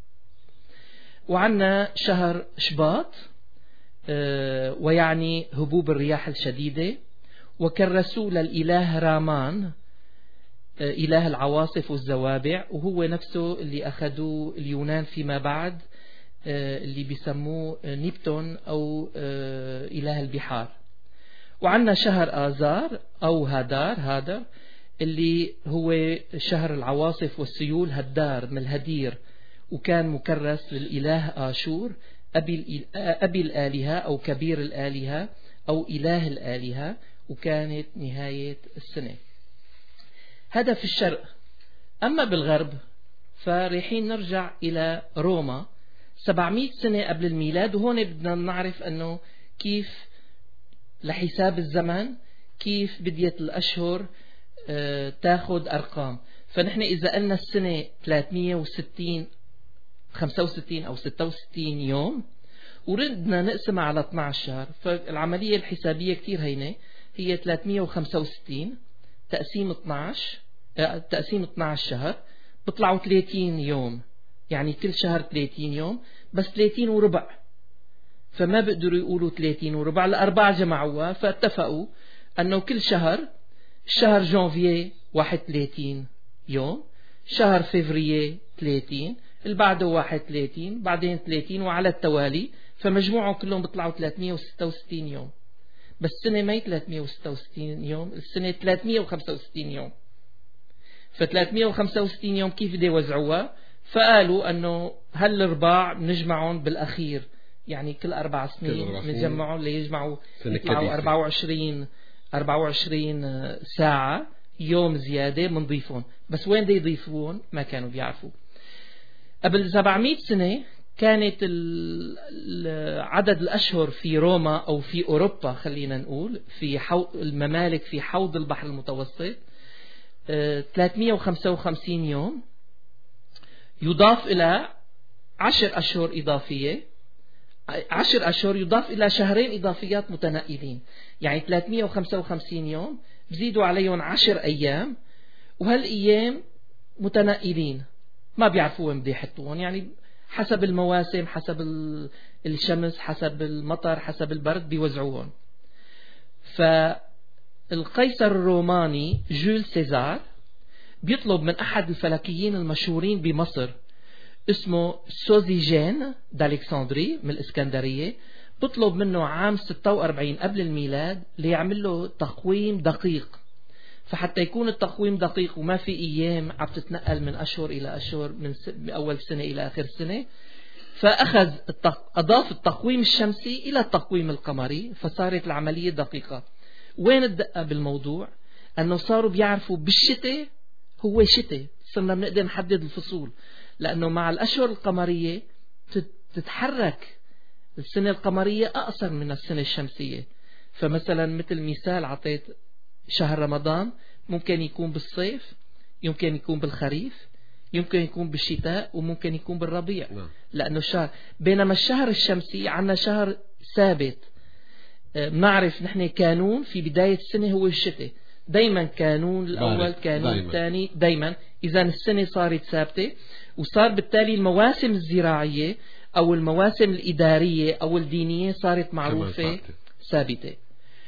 وعنا شهر شباط ويعني هبوب الرياح الشديدة، وكرسوا للإله رامان إله العواصف والزوابع، وهو نفسه اللي أخذوه اليونان فيما بعد اللي بيسموه نيبتون أو إله البحار. وعنا شهر آذار أو هادر اللي هو شهر العواصف والسيول، هدار من الهدير، وكان مكرس للإله آشور أبي الآلهة أو كبير الآلهة أو إله الآلهة، وكانت نهاية السنة. هذا في الشرق. أما بالغرب فريحين نرجع إلى روما 700 سنة قبل الميلاد، وهون بدنا نعرف أنه كيف لحساب الزمن كيف بديت الأشهر تاخد أرقام. فنحن إذا قلنا السنة 360 65 أو 66 يوم وردنا نقسمها على 12 شهر، فالعملية الحسابية كتير هينة، هي 365 تقسيم 12 شهر بيطلعوا 30 يوم، يعني كل شهر 30 يوم، بس 30 وربع، فما بيقدروا يقولوا 30 وربع. الأربعة جمعوها فاتفقوا أنه كل شهر جانفييه 31 يوم، شهر فيفرييه 30، اللي بعده 31، بعدين 30 وعلى التوالي، فمجموعهم كلهم بيطلعوا 366 يوم. بس السنة ما هي 366 يوم، السنة 365 يوم. ف 365 يوم كيف بده يوزعوها؟ فقالوا أنه هالرباع نجمعهم بالأخير، يعني كل 4 سنين نجمعهم ليجمعوا يطلعوا 24 ساعة يوم زيادة منضيفون. بس وين دي يضيفون؟ ما كانوا بيعرفوا. قبل 700 سنة كانت عدد الأشهر في روما أو في أوروبا، خلينا نقول في الممالك في حوض البحر المتوسط 355 يوم، يضاف إلى 10 أشهر إضافية، 10 أشهر يضاف إلى شهرين إضافيات متنقلين، يعني 355 يوم بزيدوا عليهم 10 أيام، وهالأيام متنقلين ما بيعرفوا وين بده يحطوهم، يعني حسب المواسم، حسب الشمس، حسب المطر، حسب البرد بيوزعوهم. فالقيصر الروماني جول سيزار بيطلب من أحد الفلكيين المشهورين بمصر اسمه سوزيجين دالكسندري من الإسكندرية، بطلب منه عام 46 قبل الميلاد ليعمل له تقويم دقيق. فحتى يكون التقويم دقيق وما في أيام عم تتنقل من أشهر إلى أشهر، من أول سنة إلى آخر سنة، فأخذ أضاف التقويم الشمسي إلى التقويم القمري، فصارت العملية دقيقة. وين الدقة بالموضوع؟ أنه صاروا بيعرفوا بالشتاء هو شتاء، صرنا بنقدر نحدد الفصول، لأنه مع الأشهر القمرية تتحرك السنة القمرية أقصر من السنة الشمسية. فمثلا مثل مثال عطيت، شهر رمضان ممكن يكون بالصيف، يمكن يكون بالخريف، يمكن يكون بالشتاء، وممكن يكون بالربيع، لأنه الشهر. بينما الشهر الشمسي عنا شهر ثابت، نعرف نحن كانون في بداية السنة هو الشتاء، دايما كانون الأول كانون الثاني دايما. إذا السنة صارت ثابتة، وصار بالتالي المواسم الزراعية أو المواسم الإدارية أو الدينية صارت معروفة ثابتة.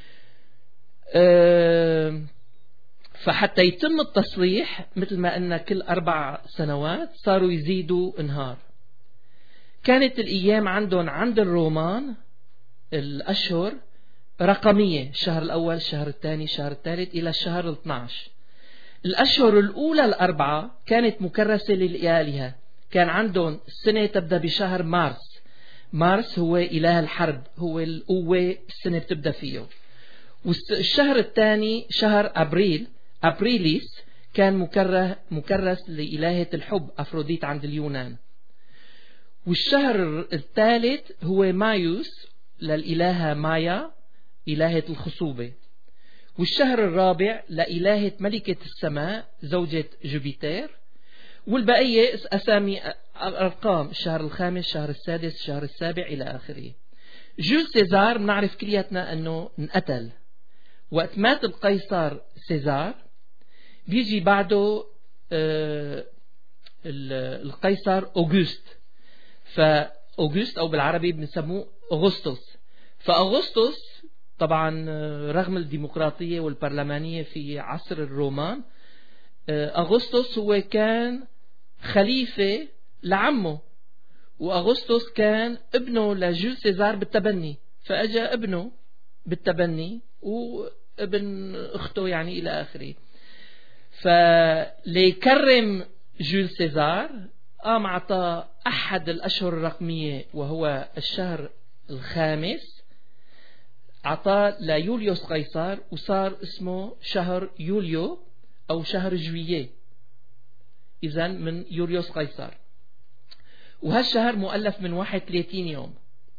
فحتى يتم التصليح مثل ما قلنا كل 4 سنوات صاروا يزيدوا نهار. كانت الأيام عندهم عند الرومان الأشهر رقمية، الشهر الأول، الشهر الثاني، الشهر الثالث إلى الشهر 12. الأشهر الأولى 4 كانت مكرسة للآلهة. كان عندهم السنة تبدأ بشهر مارس، مارس هو إله الحرب، هو القوة السنة بتبدأ فيه. والشهر الثاني شهر أبريل، أبريليس، كان مكرس لإلهة الحب أفروديت عند اليونان. والشهر الثالث هو مايوس للإلهة مايا إلهة الخصوبة. والشهر الرابع لإلهة ملكة السماء زوجة جوبيتر. والبقية أسامي أرقام، الشهر الخامس، الشهر السادس، الشهر السابع إلى آخره. جول سيزار بنعرف كلياتنا أنه انقتل. وقت مات القيصر سيزار بيجي بعده القيصر أوغست، فأوغست أو بالعربي بنسموه أغسطس. فأغسطس طبعا رغم الديمقراطية والبرلمانية في عصر الرومان، أغسطس هو كان خليفة لعمه، وأغسطس كان ابنه لجول سيزار بالتبني، فأجا ابنه بالتبني وابن أخته يعني إلى آخره. فليكرم جول سيزار فقام عطى أحد الأشهر الرقمية وهو الشهر الخامس، عطى ليوليوس قيصر وصار اسمه شهر يوليو أو شهر جوييه، إذن من يوليوس قيصر. وهالشهر مؤلف من 31 يوم.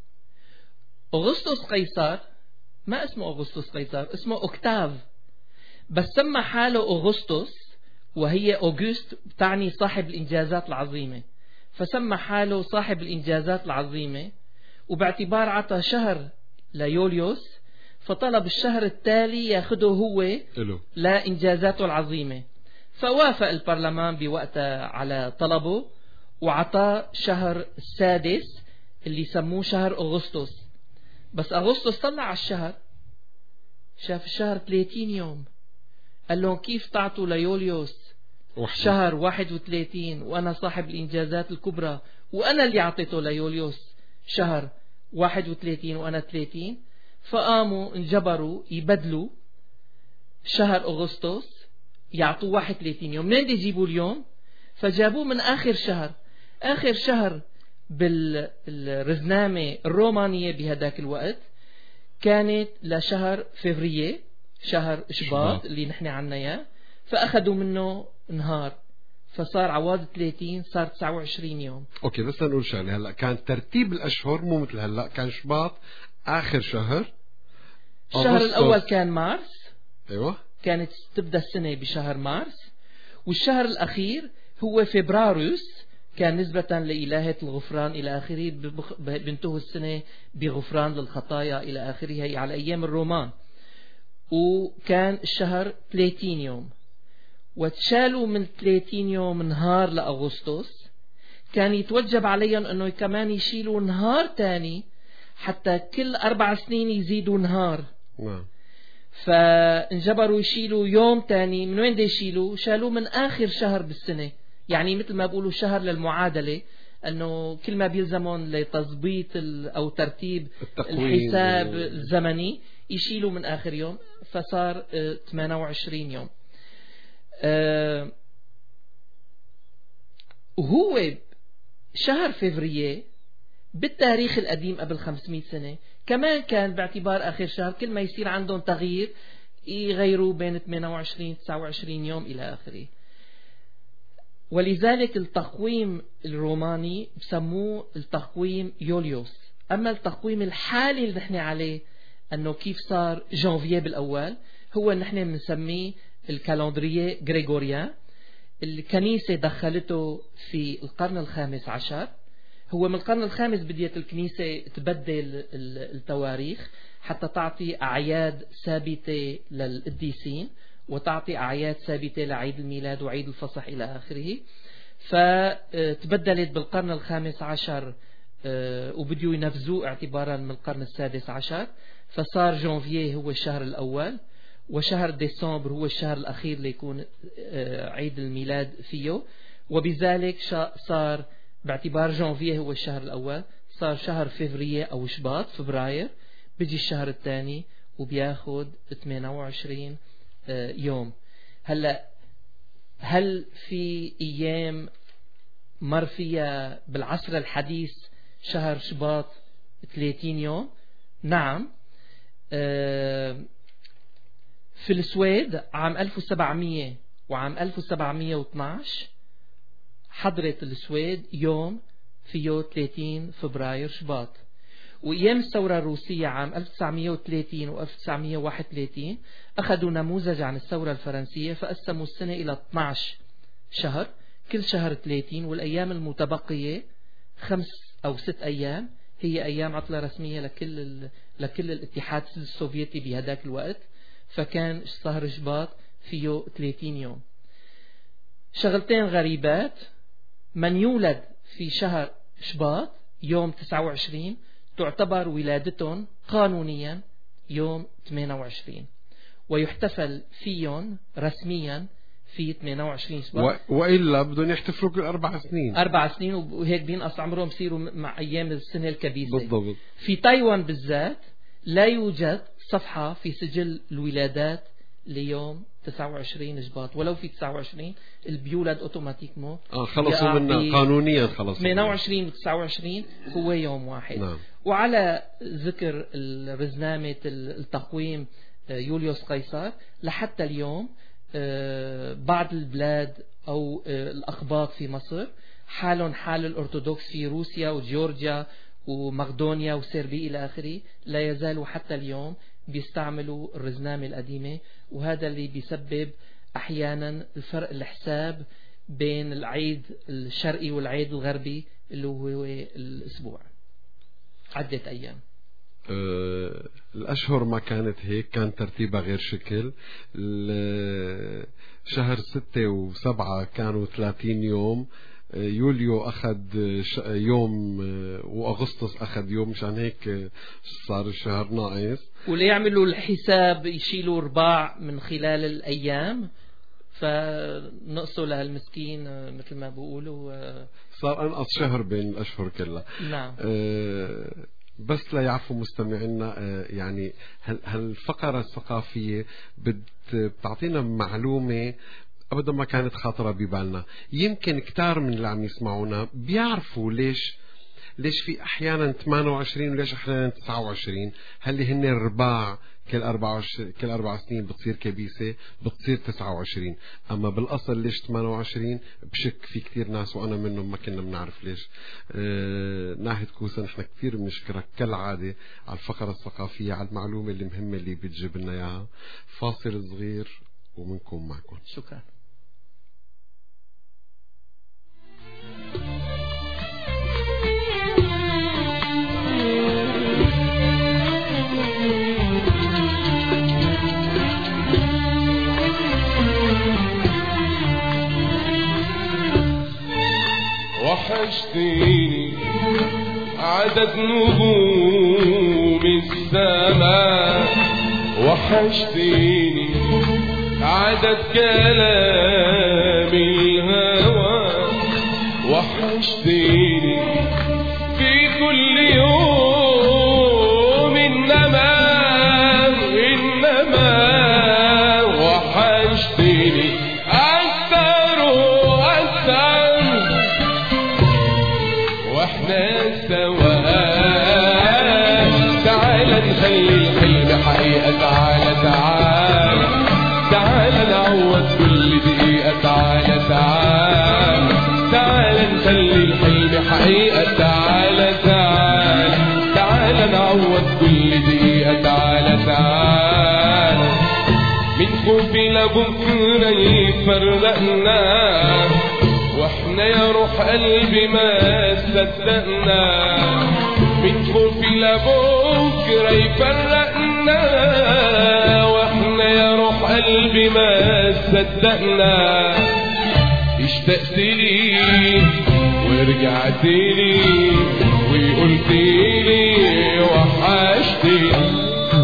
أغسطس قيصر ما اسمه أغسطس قيصر، اسمه أوكتاف، بس سمى حاله أغسطس وهي أوغست تعني صاحب الإنجازات العظيمة، فسمى حاله صاحب الإنجازات العظيمة، وباعتبار عطى شهر ليوليوس فطلب الشهر التالي ياخده هو لإنجازاته العظيمة، فوافق البرلمان بوقتها على طلبه وعطاه شهر السادس اللي سموه شهر أغسطس. بس أغسطس طلع على الشهر شاف الشهر 30 يوم، قال لهم كيف تعطوا ليوليوس شهر 31 وأنا صاحب الإنجازات الكبرى وأنا اللي عطيته ليوليوس شهر 31 وأنا 30؟ فقاموا انجبروا يبدلوا شهر أغسطس يعطوه 31 يوم. منين يجيبوا اليوم؟ فجابوه من آخر شهر. آخر شهر بالرزنامة الرومانية بهداك الوقت كانت لشهر فبراير، شهر شباط اللي نحن عنا اياه، فأخذوا منه نهار فصار عوض 30 صار 29 يوم. اوكي بس نقول شغله، هلا كان ترتيب الاشهر مو مثل هلا، كان شباط اخر شهر، الشهر الاول كان مارس، ايوه كانت تبدا السنه بشهر مارس، والشهر الاخير هو فبرايروس، كان نسبة لإلهة الغفران إلى آخره، بنتهي السنة بغفران للخطايا إلى آخره، هي على أيام الرومان، وكان الشهر 30 يوم. وتشالوا من 30 يوم نهار لأغسطس، كان يتوجب عليهم أنه كمان يشيلوا نهار تاني حتى كل 4 سنين يزيدوا نهار. فانجبروا يشيلوا يوم تاني. من وين دي يشيلوا؟ شالوا من آخر شهر بالسنة، يعني مثل ما بقولوا شهر للمعادلة، أنه كل ما بيلزمون لتضبيط أو ترتيب الحساب الزمني يشيلوا من آخر يوم، فصار 28 يوم. وهو شهر فبراير بالتاريخ القديم قبل 500 سنة كمان كان باعتبار آخر شهر، كل ما يصير عندهم تغيير يغيروا بين 28 29 يوم إلى آخره. ولذلك التقويم الروماني بسموه التقويم يوليوس. أما التقويم الحالي اللي نحن عليه أنه كيف صار جانفييه بالأول، هو نحن بنسميه الكالندرية غريغوريان. الكنيسة دخلته في القرن الخامس عشر. هو من القرن الخامس بديت الكنيسة تبدل التواريخ حتى تعطي أعياد ثابتة للقديسين وتعطي أعياد ثابتة لعيد الميلاد وعيد الفصح إلى آخره. فتبدلت بالقرن الخامس عشر وبديوا ينفذوه اعتبارا من القرن السادس عشر، فصار جانفييه هو الشهر الأول، وشهر ديسمبر هو الشهر الأخير ليكون عيد الميلاد فيه. وبذلك صار باعتبار جانفييه هو الشهر الأول، صار شهر فبراير أو شباط فبراير بيجي الشهر الثاني وبياخد 28 يوم. هلا هل في أيام مر فيها بالعصر الحديث شهر شباط 30 يوم؟ نعم. في السويد عام 1700 وعام 1712 حضرت السويد يوم فيه 30 فبراير شباط. وأيام الثورة الروسية عام 1930 و 1931 أخذوا نموذج عن الثورة الفرنسية فقسموا السنة إلى 12 شهر، كل شهر 30، والأيام المتبقية 5 أو 6 أيام هي أيام عطلة رسمية لكل الاتحاد السوفيتي بهذاك الوقت. فكان شهر شباط فيه 30 يوم. شغلتين غريبات: من يولد في شهر شباط يوم 29 تعتبر ولادتهم قانونيا يوم 28، ويحتفل فيهم رسميا في 28 شباط. وإلا بدهم يحتفلوا كل 4 سنين 4 سنين، وهيك بينقص عمرهم بصيروا مع أيام السنة الكبيسة. بالضبط. في تايوان بالذات لا يوجد صفحة في سجل الولادات ليوم 29 جباط، ولو في 29 البيولد اوتوماتيكمون خلصوا منا قانونيا، خلص 28 و 29 هو يوم واحد. نعم. وعلى ذكر الرزنامة التقويم يوليوس قيصر، لحتى اليوم بعض البلاد أو الأقباط في مصر حالهم حال الأرثوذكس في روسيا وجورجيا ومقدونيا وسربيا إلى آخره، لا يزالوا حتى اليوم بيستعملوا الرزنامة القديمة، وهذا اللي بيسبب أحيانا الفرق الحساب بين العيد الشرقي والعيد الغربي اللي هو الأسبوع عدة أيام. الأشهر ما كانت هيك، كان ترتيبها غير شكل. شهر 6 و7 كانوا 30 يوم، يوليو أخذ يوم وأغسطس أخذ يوم، مشان هيك صار الشهر ناقص. وليعملوا الحساب يشيلوا رباع من خلال الأيام، فنقصوا لهالمسكين مثل ما بيقولوا، صار أنقص شهر بين الأشهر كلها. نعم. بس لا يعفو مستمعينا، يعني هالفقرة الثقافية بتعطينا معلومة أبدا ما كانت خاطرة ببالنا. يمكن كتار من اللي عم يسمعونا بيعرفوا ليش في أحيانا 28 وليش أحيانا 29. هل هن الرباع كل 4 سنين بتصير كبيسة بتصير 29، أما بالأصل ليش 28 بشك في كتير ناس وأنا منهم ما كنا بنعرف ليش. ناهد كوسا نحن كتير بنشكرك كالعادة على الفقرة الثقافية، على المعلومة المهمة اللي بتجيب لنا إياها. فاصل صغير ومنكم معكم. شكرا. وحشتيني عدد نجوم السماء، وحشتيني عدد كلام الهوى، وحشتيني في كل يوم إنما وحشتيني أكثر وأكثر واحنا سوا. تعال نخلي الحلم حقيقة، تعال نعوض كل دقيقة، تعال نخلي الحلم حقيقة، تعال نعوض كل دقيقة، تعال من خوف لبكرة يفرقنا، واحنا يا روح قلبي ما صدقنا، من خوف لبكرة يفرقنا، واحنا يا روح قلبي ما صدقنا. اشتقت لي ورجعت لي وقلت لي وحشتني.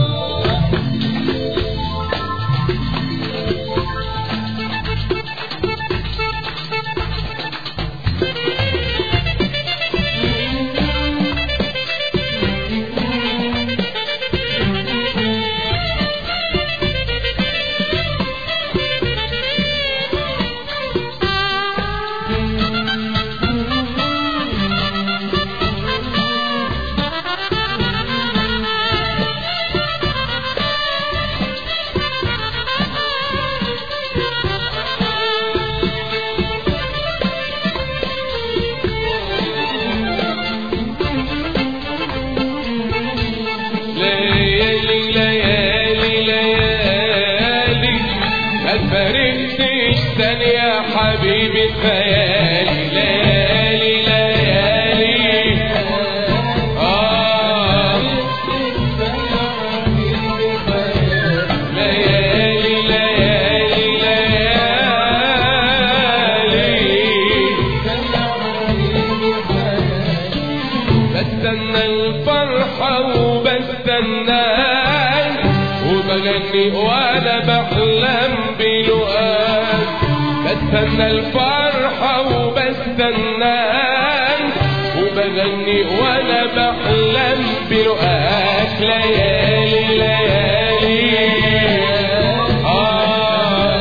حبيبي خيالي ليالي ليالي ليالي ليالي ليالي بستنى الفرحة وبستناك وبغني وانا بحلم بلقاك. بستنى الفرحة وبستناك وبغني وانا بحلم برؤاك. ليالي ليالي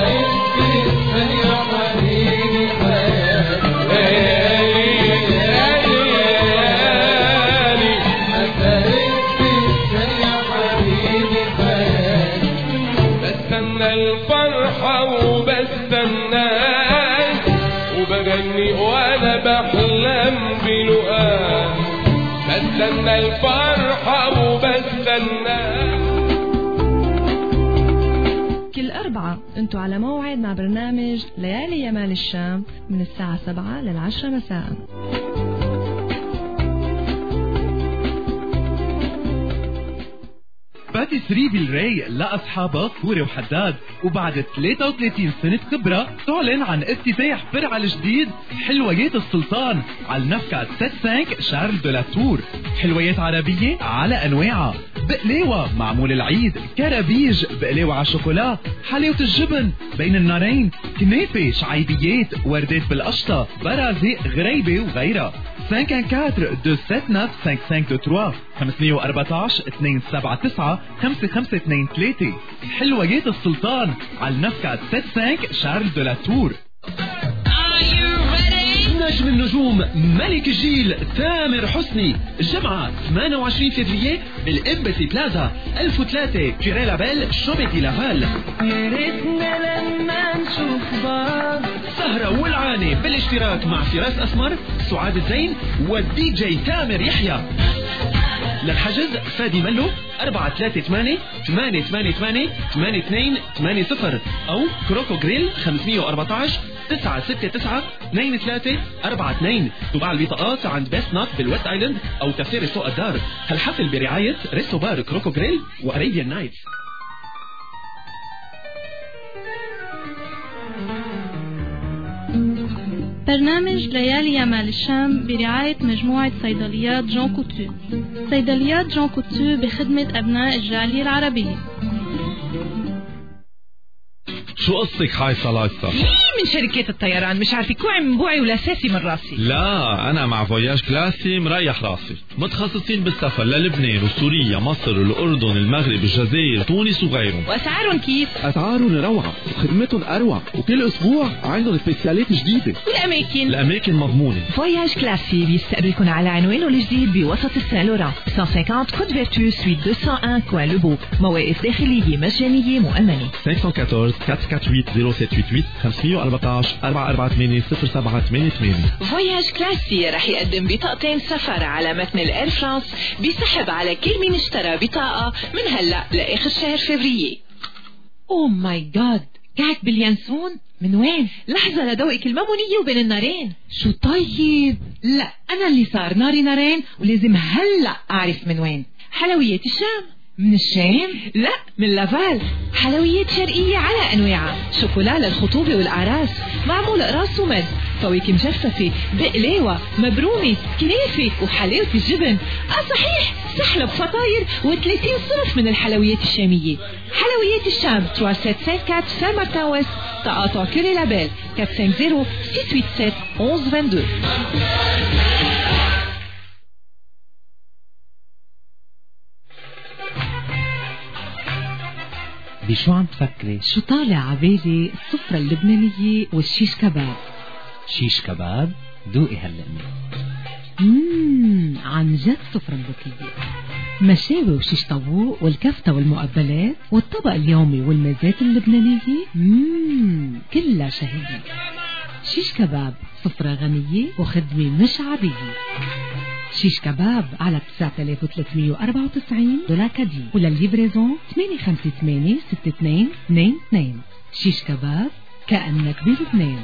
الفرحة وبستناك وبغني وانا بحلم بلقاك بستنى الفرحة وبستناك. كل أربعة انتوا على موعد مع برنامج ليالي يمال الشام من الساعة 7 لل10 مساء. باتيسري بالراي لأصحابها فوري وحداد، وبعد 33 سنة خبرة تعلن عن افتتاح فرع الجديد حلويات السلطان على النفكة 75 شارل دو لا تور. حلويات عربية على أنواعها، بقلاوة معمول العيد، كرابيج، بقلاوة على شوكولا، حلاوة الجبن بين النارين، كنافة، شعيبيات، وردات بالقشطة، برازق، غريبة وغيرها. 514-279-5523 514-279-5523. حلويات السلطان على النفكة 75 شارل دو لا تور. نجم النجوم ملك الجيل تامر حسني الجمعة 28 فبراير بالإمباسي بلازا 1003 كيري لابيل شوبيتي لافال. يا ريتنا لما نشوف بعض. سهرة والعاني بالاشتراك مع فراس أسمر، سعاد الزين والدي جي تامر يحيى. للحجز فادي ملو 438-888-8280 أو كروكو جريل 514-969-2342. تباع البطاقات عند بيست نوت بالويست ايلاند أو تفسير سوق الدار. هالحفل برعاية ريستو بار كروكو جريل وأريبيان نايتس. برنامج ليالي يمال الشام برعاية مجموعة صيدليات جون كوتو. صيدليات جون كوتو بخدمة أبناء الجالية العربية. شو قصتك هاي صلاصة؟ من شركات الطيران مش عارفة كوعي من بوعي ولا ساسي من راسي. لا أنا مع فواياج كلاسي مريح راسي، متخصصين بالسفر للبنان وسوريا مصر الأردن المغرب الجزائر تونس وغيرهم. وأسعارهم كيف؟ أسعارهم روعة وخدمتهم أروع، وكل أسبوع عندهم سبيسيالات جديدة. الأماكن مضمونة. فواياج كلاسي بيستقبلكم على عنوانه الجديد بوسط السان لوران 150 كود فيرتو سويت 201 كوان لوبو. مواقف داخلية مجانية مؤمنة. 514-448-0788 514-448-0788. فواياج كلاسي رح يقدم بطاقتين سفر على متن الإير فرانس بيسحب على كل مين اشترى بطاقة من هلأ لآخر شهر فبراير. أوه ماي جاد، قاعد باليانسون؟ من وين؟ لحظة لدوقك المامونية وبين النارين. شو طيب؟ لا أنا اللي صار ناري نارين ولازم هلأ أعرف من وين. حلويات الشام. من الشام؟ لا من لافال. حلويات شرقية على أنواعها، شوكولا للخطوبة والأعراس، معمول قراص ومد، فواكه مجففة، بقلاوة، مبرومة، كنافة وحلاوة الجبن. صحيح سحلب فطاير و30 صنف من الحلويات الشامية. حلويات الشام 3754 سان مارتن ويست، تقاطع كيري لابيل 450-687-1122. بشو عم تفكري؟ شو طالع عبالي؟ السفرة اللبنانية والشيش كباب. شيش كباب؟ دوقي هاللقمة. عن جد سفرة ذكية. مشاوي وشيش طاووق والكفتة والمقبلات والطبق اليومي والمزات اللبنانية. كلها شهية. شيش كباب سفرة غنية وخدمة مش عادية. شيش كباب على 9394 دولار كادي، وللليفريزون 858-6222. شيش كباب كأنك بلبنان.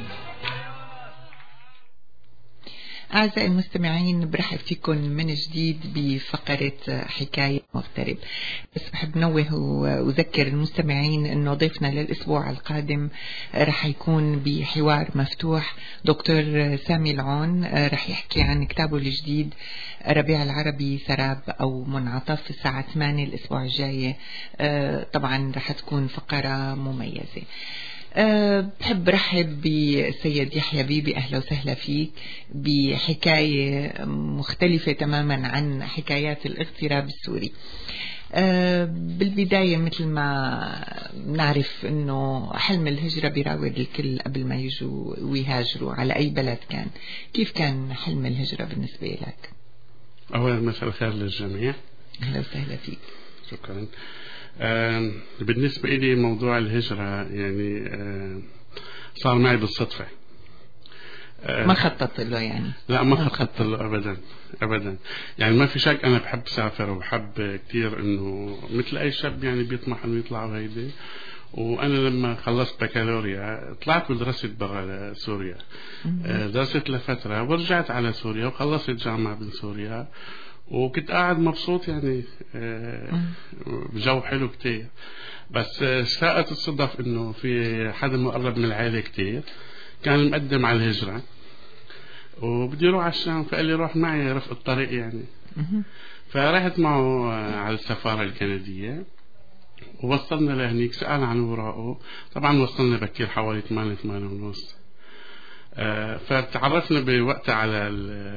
أعزائي المستمعين، برحب فيكم من جديد بفقرة حكاية مغترب. بس بحب نوه وأذكر المستمعين أنه ضيفنا للأسبوع القادم رح يكون بحوار مفتوح دكتور سامي العون، رح يحكي عن كتابه الجديد ربيع العربي سراب أو منعطف الساعة 8 الأسبوع الجاي. طبعا رح تكون فقرة مميزة. بحب رحب بالسيد يحيى بيبي، أهلا وسهلا فيك بحكاية مختلفة تماما عن حكايات الاغتراب السوري. بالبداية مثل ما نعرف أنه حلم الهجرة بيراود الكل قبل ما يجوا ويهاجروا على أي بلد كان. كيف كان حلم الهجرة بالنسبة لك؟ أولا مساء الخير للجميع. أهلا وسهلا فيك. شكرا. بالنسبة إلي موضوع الهجرة يعني صار معي بالصدفة. ما خططت له يعني؟ لا ما خططت له أبدا أبدا. يعني ما في شك أنا بحب سافر وبحب كتير إنه مثل أي شاب يعني بيطمح إنه يطلع وهيدي. وأنا لما خلصت بكالوريا طلعت ودرست برا سوريا. درست لفترة ورجعت على سوريا وخلصت جامعة من سوريا وكنت قاعد مبسوط يعني بجو حلو كتير. بس شاءت الصدف إنه في حدا مقرب من العائلة كتير كان مقدم على الهجرة وبدي روح على الشام، فقال لي روح معي رفق الطريق يعني. فرحت معه على السفارة الكندية ووصلنا لهنيك، سألنا عن وراءه. طبعا وصلنا بكير حوالي 8:30. فتعرفنا بوقتها على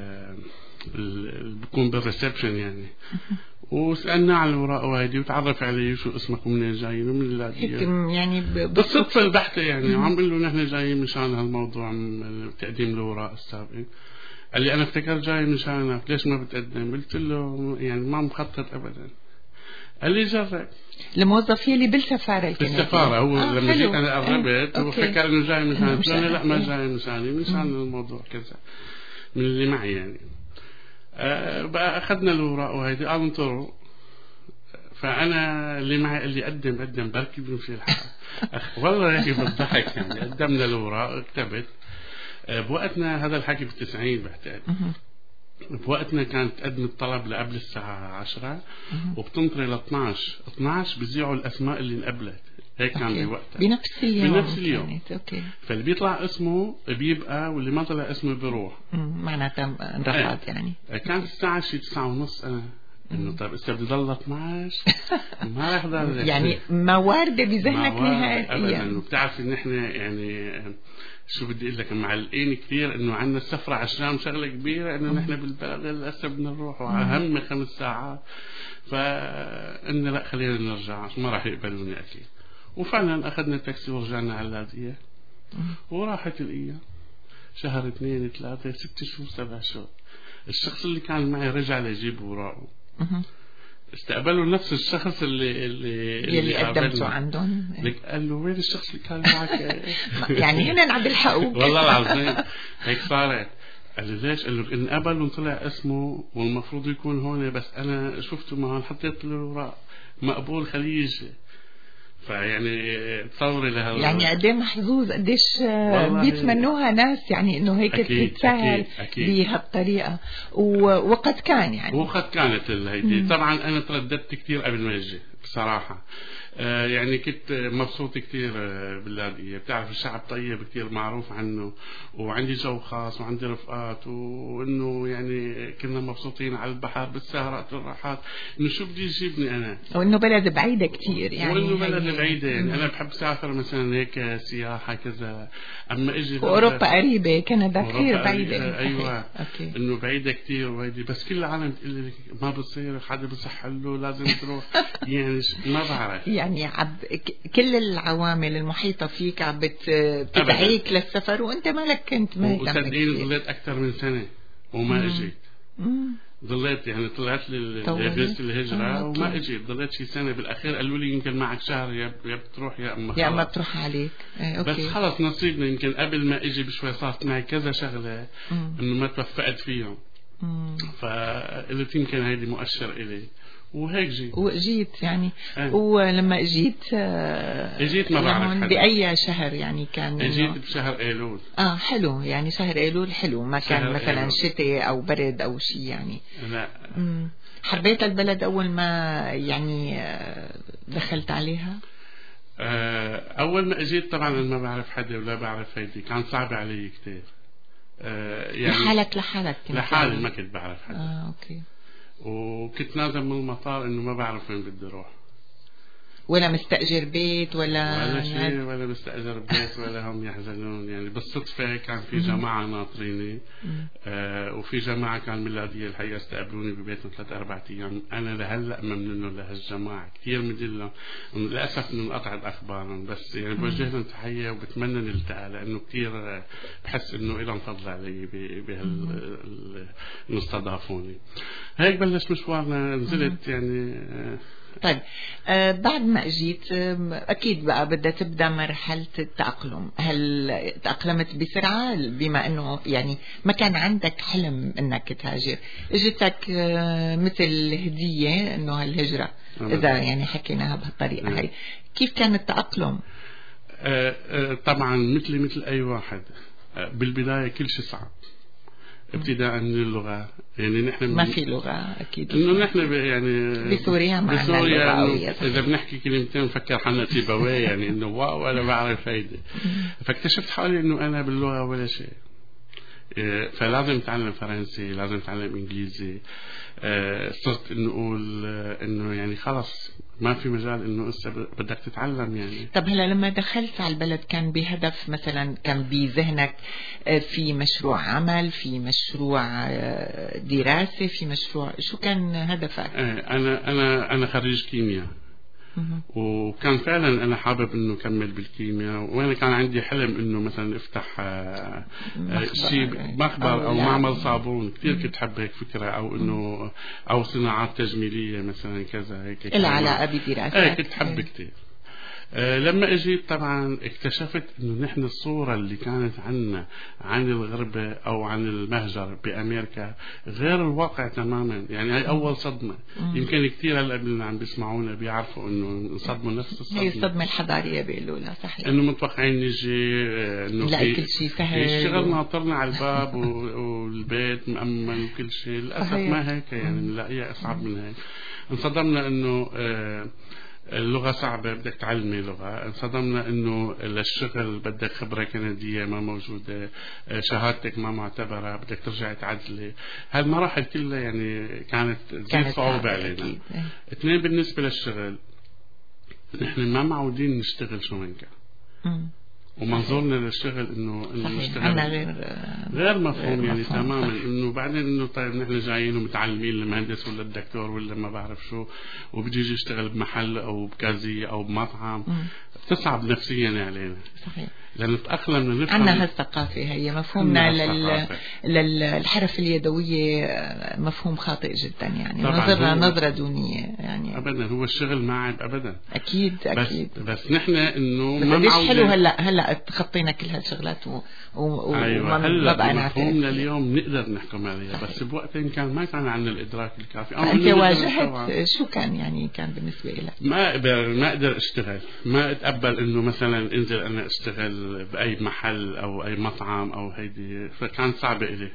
بكون بالريسبشن يعني، وسألنا عن الوراء وهيدي وتعرف علي شو اسمك ومنين جايين ومن اللاذقية يعني بالصدفة البحتة يعني. وعم بقول له نحن جايين مشان هالموضوع من تقديم الوراء السابق. قال لي أنا افتكر جاي مشانك، ليش ما بتقدم؟ قلت له يعني ما مخطط أبدا. قال لي جرب. الموظف اللي بالسفارة الكندية. بالسفارة هو لما جيت أنا قربت وفكر إنه جاي مشان، قلت له لا ما جاي مشاني، مشان الموضوع كذا من اللي معي يعني. بقى أخذنا الوراء وهيدي قالوا انطروا. فأنا اللي معي اللي قدم بركي بنمشي الحق. والله هيك بالضحك يعني. قدمنا الوراء كتبت. بوقتنا هذا الحكي ب90 بعتقد. بوقتنا كانت تقدم الطلب لقبل الساعة 10 وبتنطري ل 12 بيذيعوا الأسماء اللي انقبلت. هيك كان بوقتها بنفس اليوم. أوكي. فاللي بيطلع اسمه بيبقى واللي ما طلع اسمه بيروح. معناتها انرفض يعني. كانت الساعة شي 9:30. أنا إنه طيب إذا بدي ضل 12 ما رح ضل يعني ما واردة بذهنك نهائيا أبدا. وبتعرف إن إحنا يعني شو بدي أقول لك معلقين كثير إنه عندنا السفرة على الشام شغلة كبيرة، إنه نحن بالبلد للأسف بدنا نروح وأهم 5 ساعات. فإن لا خلينا نرجع ما راح يقبلوني أكيد. وفعلا أخذنا تاكسي ورجعنا على اللاذقية وراحت الأيام. شهر 2 3 6 شهور 7 شهور. الشخص اللي كان معي رجع ليجيب وراءه. استقبلوا نفس الشخص اللي قدمته عندهم. قال له وين الشخص اللي كان معك؟ يعني هنا عم بيلحقوك. والله العظيم هيك صارت. قال لي ليش؟ قال له انقبل وطلع اسمه والمفروض يكون هون، بس انا شفته معه حطيت له الوراق مقبول خليجي. فيعني تصوري لها يعني قد ايه محظوظ، قديش بيتمنوها ناس يعني انه هيك تتسهل بهالطريقه. وقد كان يعني وقد كانت هيدي. طبعا انا ترددت كثير قبل ما اجي بصراحه. يعني كنت مبسوط كثير باللاذقية. بتعرف الشعب طيب كثير معروف عنه، وعندي جو خاص وعندي رفقات، وانه يعني كنا مبسوطين على البحر بالسهرات والراحات. انه شو بدي يجيبني انا، وانه بلد بعيدة كثير يعني، وانه بلد بعيدة يعني. انا بحب سافر مثلا هيك سياحة كذا. اما اجي واوروبا قريبة، كندا كثير بعيدة. ايوه انه بعيدة كثير وهيدي. بس كل العالم تقول لي ما بصير، حدا بصح له لازم تروح. يعني ما بعرف يعني كل العوامل المحيطة فيك عم بتدعيك للسفر، وانت مالك كنت ما وصدقيني ضليت اكثر من سنة وما اجيت. ضليت يعني طلعت لي فيزة الهجرة وما اجيت. ضليت شي سنة. بالاخير قالوا لي يمكن معك شهر يا بتروح يا اما بتروح عليك. بس خلص نصيبنا. يمكن قبل ما اجي بشوي صارت معي كذا شغلة انه ما توفقت فيهم. فقلت يمكن هيدي مؤشر الي وهيك وجيت يعني. ولما اجيت ما بعرف بأي شهر يعني كان؟ اجيت بشهر ايلول. حلو يعني. شهر ايلول حلو، ما كان مثلا شتاء او برد او شيء يعني. لا. حبيت البلد اول ما يعني دخلت عليها؟ اول ما اجيت طبعا ما بعرف حدا ولا بعرف هيدي، كان صعب علي كتير. يعني لحالك لحالي ما كنت بعرف حدا. اوكي. وكنت نازل من المطار انه ما بعرف وين بدي اروح، ولا مستأجر بيت ولا شيء، ولا مستأجر بيت ولا هم يحزنون يعني. بالصدفة كان في جماعة ناطريني. وفي جماعة كان من اللاذقية الحقيقة استقبلوني ببيتهم 3-4 أيام. أنا لهلا ممنون لهالجماعة كثير، مدلهم للأسف إنه انقطعت أخبارهم، بس يعني بوجه لهم تحية وبتمنى نلتقى، لأنه كثير بحس إنه إلهم فضل علي إنه استضافوني. هيك بلش مشوارنا. نزلت يعني طيب بعد ما اجيت اكيد بقى بدها تبدا مرحله التاقلم. هل تاقلمت بسرعه بما انه يعني ما كان عندك حلم انك تهاجر، اجتك مثل هديه انه هالهجره اذا يعني حكيناها بهالطريقه هي؟ كيف كان التاقلم؟ طبعا مثل اي واحد بالبدايه كل شيء صعب، ابتداء من اللغة. يعني نحن ما في لغة أكيد إنه نحن يعني بسوريا ما عندنا لغة. إذا بنحكي كلمتين نفكر حنا سيبويه يعني إنه واو أنا بعرف هيدا. فاكتشفت حالي إنه أنا باللغة ولا شيء. فلازم أتعلم فرنسي، لازم أتعلم إنجليزي. صرت إنه أقول إنه يعني خلاص ما في مجال إنه إسا بدك تتعلم يعني. طب هلا لما دخلت على البلد كان بهدف مثلا، كان بذهنك في مشروع عمل، في مشروع دراسة، في مشروع شو كان هدفك؟ أنا خريج كيمياء. وكان فعلا انا حابب انه كمل بالكيمياء، وانا كان عندي حلم انه مثلا افتح شيء مخبر او معمل صابون. كثير كنت حب هيك فكره، او انه او صناعات تجميليه مثلا كذا هيك العلاقه بدراستك. ايه كنت حب كثير. لما اجيت طبعا اكتشفت انه نحن الصورة اللي كانت عنا عن الغربة او عن المهجر بامريكا غير الواقع تماما. يعني هاي اول صدمة. يمكن كثير هلا اللي عم بيسمعونا بيعرفوا انه انصدموا نفس الصدمة. هي الصدمة الحضارية بيقولوا لها. صحيح. انه متوقعين نجي انه لا كل شيء سهل، الشغل ناطرنا على الباب والبيت مأمن وكل شيء. للاسف ما هيك يعني بنلاقيها اصعب من هيك. انصدمنا انه اللغة صعبة، بدك تعلمي لغة. انصدمنا انه للشغل بدك خبرة كندية ما موجودة، شهادتك ما معتبرة، بدك ترجع تعدلي. هالمراحل كلها يعني كانت صعوبة علينا. اثنين، بالنسبة للشغل نحن ما معودين نشتغل شو من كان، ومنظورنا للشغل انه نشتغل غير مفهوم يعني تماما. انه بعدين انه طيب نحن جايين ومتعلمين المهندس ولا الدكتور ولا ما بعرف شو، وبيجي يشتغل بمحل او بكازية او بمطعم، بتصعب نفسيا علينا. صحيح. لأن تأقلم نفهم. عندنا هالثقافة هي مفهومنا للحرف اليدوية مفهوم خاطئ جدا يعني. نظرنا نظرة دونية يعني. أبدا هو الشغل ما عيب أبدا. أكيد أكيد. بس نحن إنه ما معودين. حلو هلا تخطينا كل هالشغلات أيوة. هلا مفهومنا اليوم نقدر نحكم عليها. بس بوقتين كان ما كان عندنا الإدراك الكافي. أنت واجهت شو كان يعني كان بالنسبة لك؟ ما أقدر أشتغل، ما أتقبل إنه مثلا أنزل أنا أشتغل بأي محل أو أي مطعم أو هيدي. فكان صعب إلي.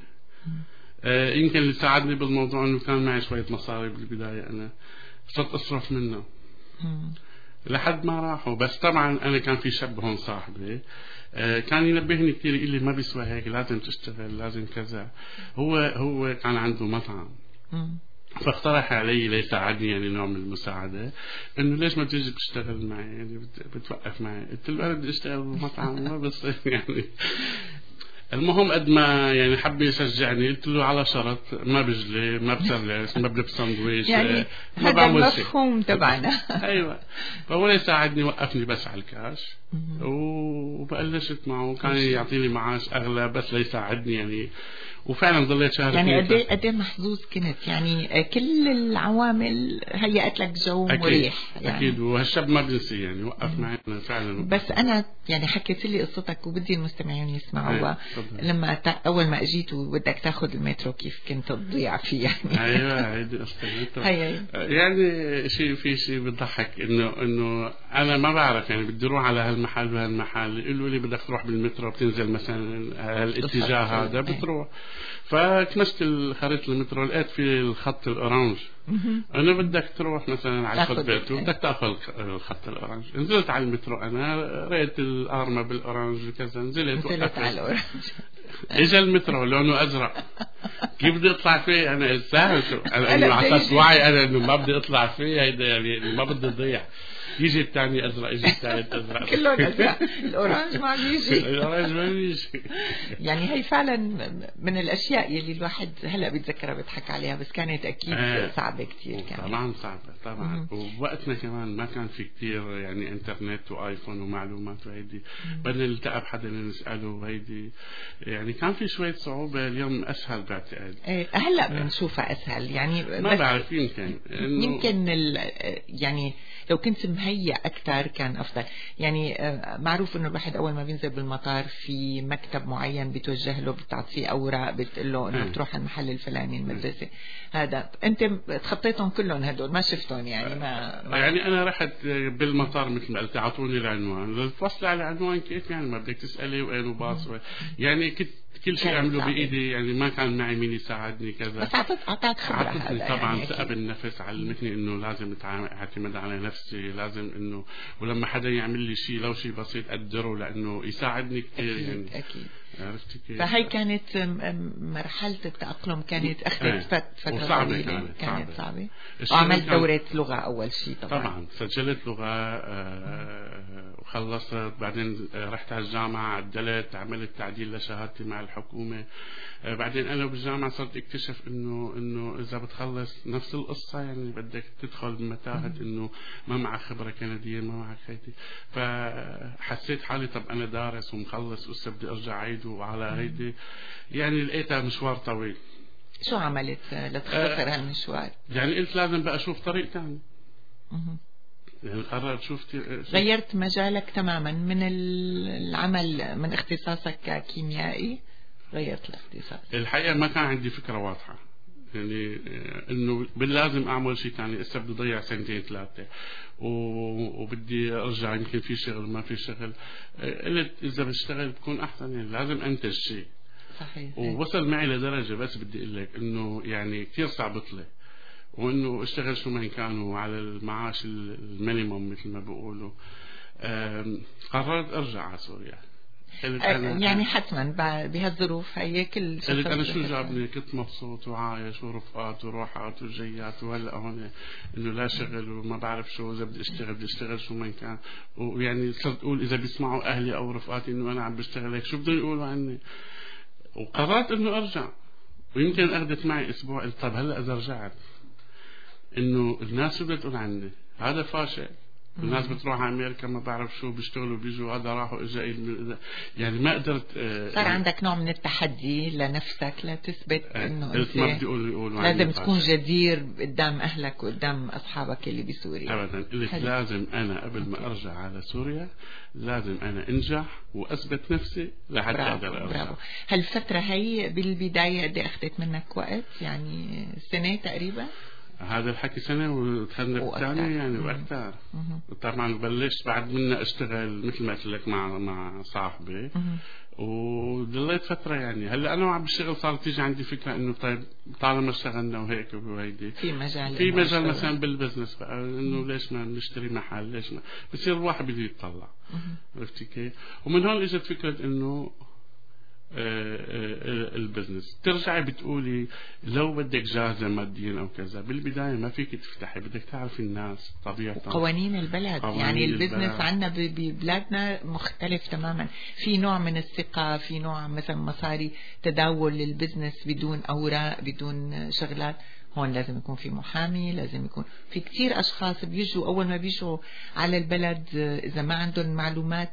يمكن اللي ساعدني بالموضوع إنه كان معي شوية مصاري بالبداية، أنا صرت أصرف منه لحد ما راحوا. بس طبعا أنا كان في شاب هون صاحبي كان ينبهني كتير، يقول لي ما بيسوى هيك، لازم تشتغل، لازم كذا. هو كان عنده مطعم، فاقترح علي ليساعدني يعني نوع من المساعدة، انه ليش ما تيجي تشتغل معي يعني بتوقف معي. قلت له انا بدي اشتغل بالمطعم ما بس يعني. المهم قد ما يعني حب يشجعني، قلت له على شرط ما بجلي ما بسرلس ما بلبس ساندويش يعني هذا المفهوم تبعنا. ايوه. فهو يساعدني، وقفني بس على الكاش وبلشت معه. كان يعطيني معاش اغلى بس ليساعدني يعني. وفعلا ضليت شهر. يعني قد ايه محظوظ كنت يعني. كل العوامل هيأت لك جو مريح يعني. اكيد. وهالشاب ما بنسي يعني، وقف معي فعلا. بس انا يعني حكيت لي قصتك وبدي المستمعين يسمعوها. لما اول ما اجيت وبدك تاخذ المترو كيف كنت تضيع فيه يعني. ايوه هيدي قصتي. يعني في شيء بيضحك انه انا ما بعرف يعني بدي اروح على هالمحل وهالمحل، يقولوا لي بدك تروح بالمترو، بتنزل مثلا هالاتجاه هذا بتروح. فكنست الخريطة المترو، لقيت في الخط الأورانج. أنا بدك تروح مثلا على الخط بدك تأخذ الخط الأورانج. نزلت على المترو، أنا رأيت الأرمة بالأورانج وكذا، نزلت على الأورانج. إجا المترو لونه أزرق. كيف بدي أطلع فيه أنا؟ سهل شو أنا على أساس وعي أنا إنه ما بدي أطلع فيه هيدا يعني ما بدي أضيع. يجي الثاني ازرق، يجي الثالث ازرق، كلهم ازرق. الاورانج ما بيجي. الاورانج ما بيجي. يعني هي فعلا من الاشياء يلي الواحد هلا بيتذكرها بيضحك عليها، بس كانت اكيد صعبه كثير. طبعا صعبه طبعا. وبوقتنا كمان ما كان في كثير يعني انترنت وايفون ومعلومات وهيدي، بدنا نلتقى بحدا نساله وهيدي، يعني كان في شويه صعوبه. اليوم اسهل بعتقد. هلا بنشوفها اسهل يعني، ما بعرف يمكن يعني لو كنت مهيأ أكثر كان أفضل. يعني معروف إنه الواحد أول ما بينزل بالمطار في مكتب معين بتوجه له، بتعطيه أوراق بتقول له إنه تروح على المحل الفلاني المدرسة. هذا أنت تخطيتهم كلهم هدول، ما شفتهم يعني ما يعني أنا رحت بالمطار مثل ما قلت، أعطوني العنوان، توصل على العنوان كيف يعني ما بدك تسألي وين باص يعني كنت كل شيء أعمله بإيدي، يعني ما كان معي مين يساعدني كذا. بس أعطاك خبرة طبعا يعني ثقة بالنفس، علمتني إنه لازم أعتمد على نفسي، لازم إنه ولما حدا يعمل لي شيء لو شيء بسيط أقدره لأنه يساعدني كثير. أكيد يعني أكيد. عرفتي كيف؟ فهي كانت مرحلة التأقلم كانت أخذت فترة طويلة، كانت صعبة. وعملت دورة لغة أول شيء طبعا سجلت لغة وخلصت، بعدين رحت على الجامعة عدلت، عملت تعديل لشهادتي مع الحكومة. بعدين أنا بالجامعة صرت اكتشف إنه إذا بتخلص نفس القصة يعني بدك تدخل بمتاهة إنه ما معك خبرة كندية، ما معك هيدي. فحسيت حالي طب أنا دارس ومخلص وهسه بدي أرجع عيد وعلى هيدي، يعني لقيتها مشوار طويل. شو عملت لتختصر هالمشوار؟ يعني قلت لازم بقى أشوف طريق ثاني. يعني قررت غيرت مجالك تماما من العمل، من اختصاصك ككيميائي غيرت الاختصاص. الحقيقة ما كان عندي فكرة واضحة يعني انه باللازم اعمل شيء ثاني، هسه بدي اضيع سنتين ثلاثة وبدي ارجع، يمكن في شغل ما في شغل. قلت اذا بشتغل بكون احسن، يعني لازم انتج شيء. صحيح. ووصل معي لدرجة بس بدي اقول لك انه يعني كثير صعب اطلع، وانه اشتغل شو ما كانوا على المعاش المينيموم مثل ما بيقولوا. قررت ارجع على سوريا. يعني حتما بهالظروف هي كل قلت انا شو جابني، كنت مبسوط وعايش ورفقات وروحات وجيات، وهلا هون انه لا شغل وما بعرف شو، اذا بدي اشتغل شو ما كان. ويعني صرت اقول اذا بيسمعوا اهلي او رفقاتي انه انا عم بشتغل هيك شو بدهم يقولوا عني. وقررت انه ارجع، ويمكن اخذت معي اسبوع. قلت طب هلا اذا رجعت انه الناس شو بدها تقول عني، هذا فاشل. الناس بتروح على أمريكا ما بعرف شو بيشتغلوا بيجوا، هذا راحوا إجا، يعني ما قدرت. صار عندك نوع من التحدي لنفسك لتثبت إنه أنت ما بدي يقولوا لازم تكون جدير قدام أهلك وقدام أصحابك اللي بسوريا. أبدا قلت لازم أنا قبل ما أرجع على سوريا لازم أنا أنجح وأثبت نفسي لحتى أقدر أرجع. برافو. هالفترة هي بالبداية قد أخذت منك وقت؟ يعني سنة تقريبا؟ هذا الحكي سنة ودخلنا بالثانية يعني وأكثر. طبعا بلشت بعد منا أشتغل مثل ما قلت لك مع صاحبي، وضليت فترة. يعني هلا أنا وعم بشتغل صارت تيجي عندي فكرة إنه طيب طالما اشتغلنا وهيك وهيدي في مجال مثلا بالبزنس بقى، إنه ليش ما نشتري محل، ليش ما بصير الواحد بده يتطلع. عرفتي كيف؟ ومن هون إجت فكرة إنه البزنس. ترجعي بتقولي لو بدك جاهزة ماديا أو كذا، بالبداية ما فيك تفتحي، بدك تعرفي الناس طبيعتها قوانين البلد. يعني البزنس عنا ببلادنا مختلف تماما، في نوع من الثقة، في نوع مثلا مصاري تداول للبزنس بدون أوراق بدون شغلات. هون لازم يكون في محامي، لازم يكون في كتير أشخاص بيجوا أول ما بيجوا على البلد إذا ما عندهم معلومات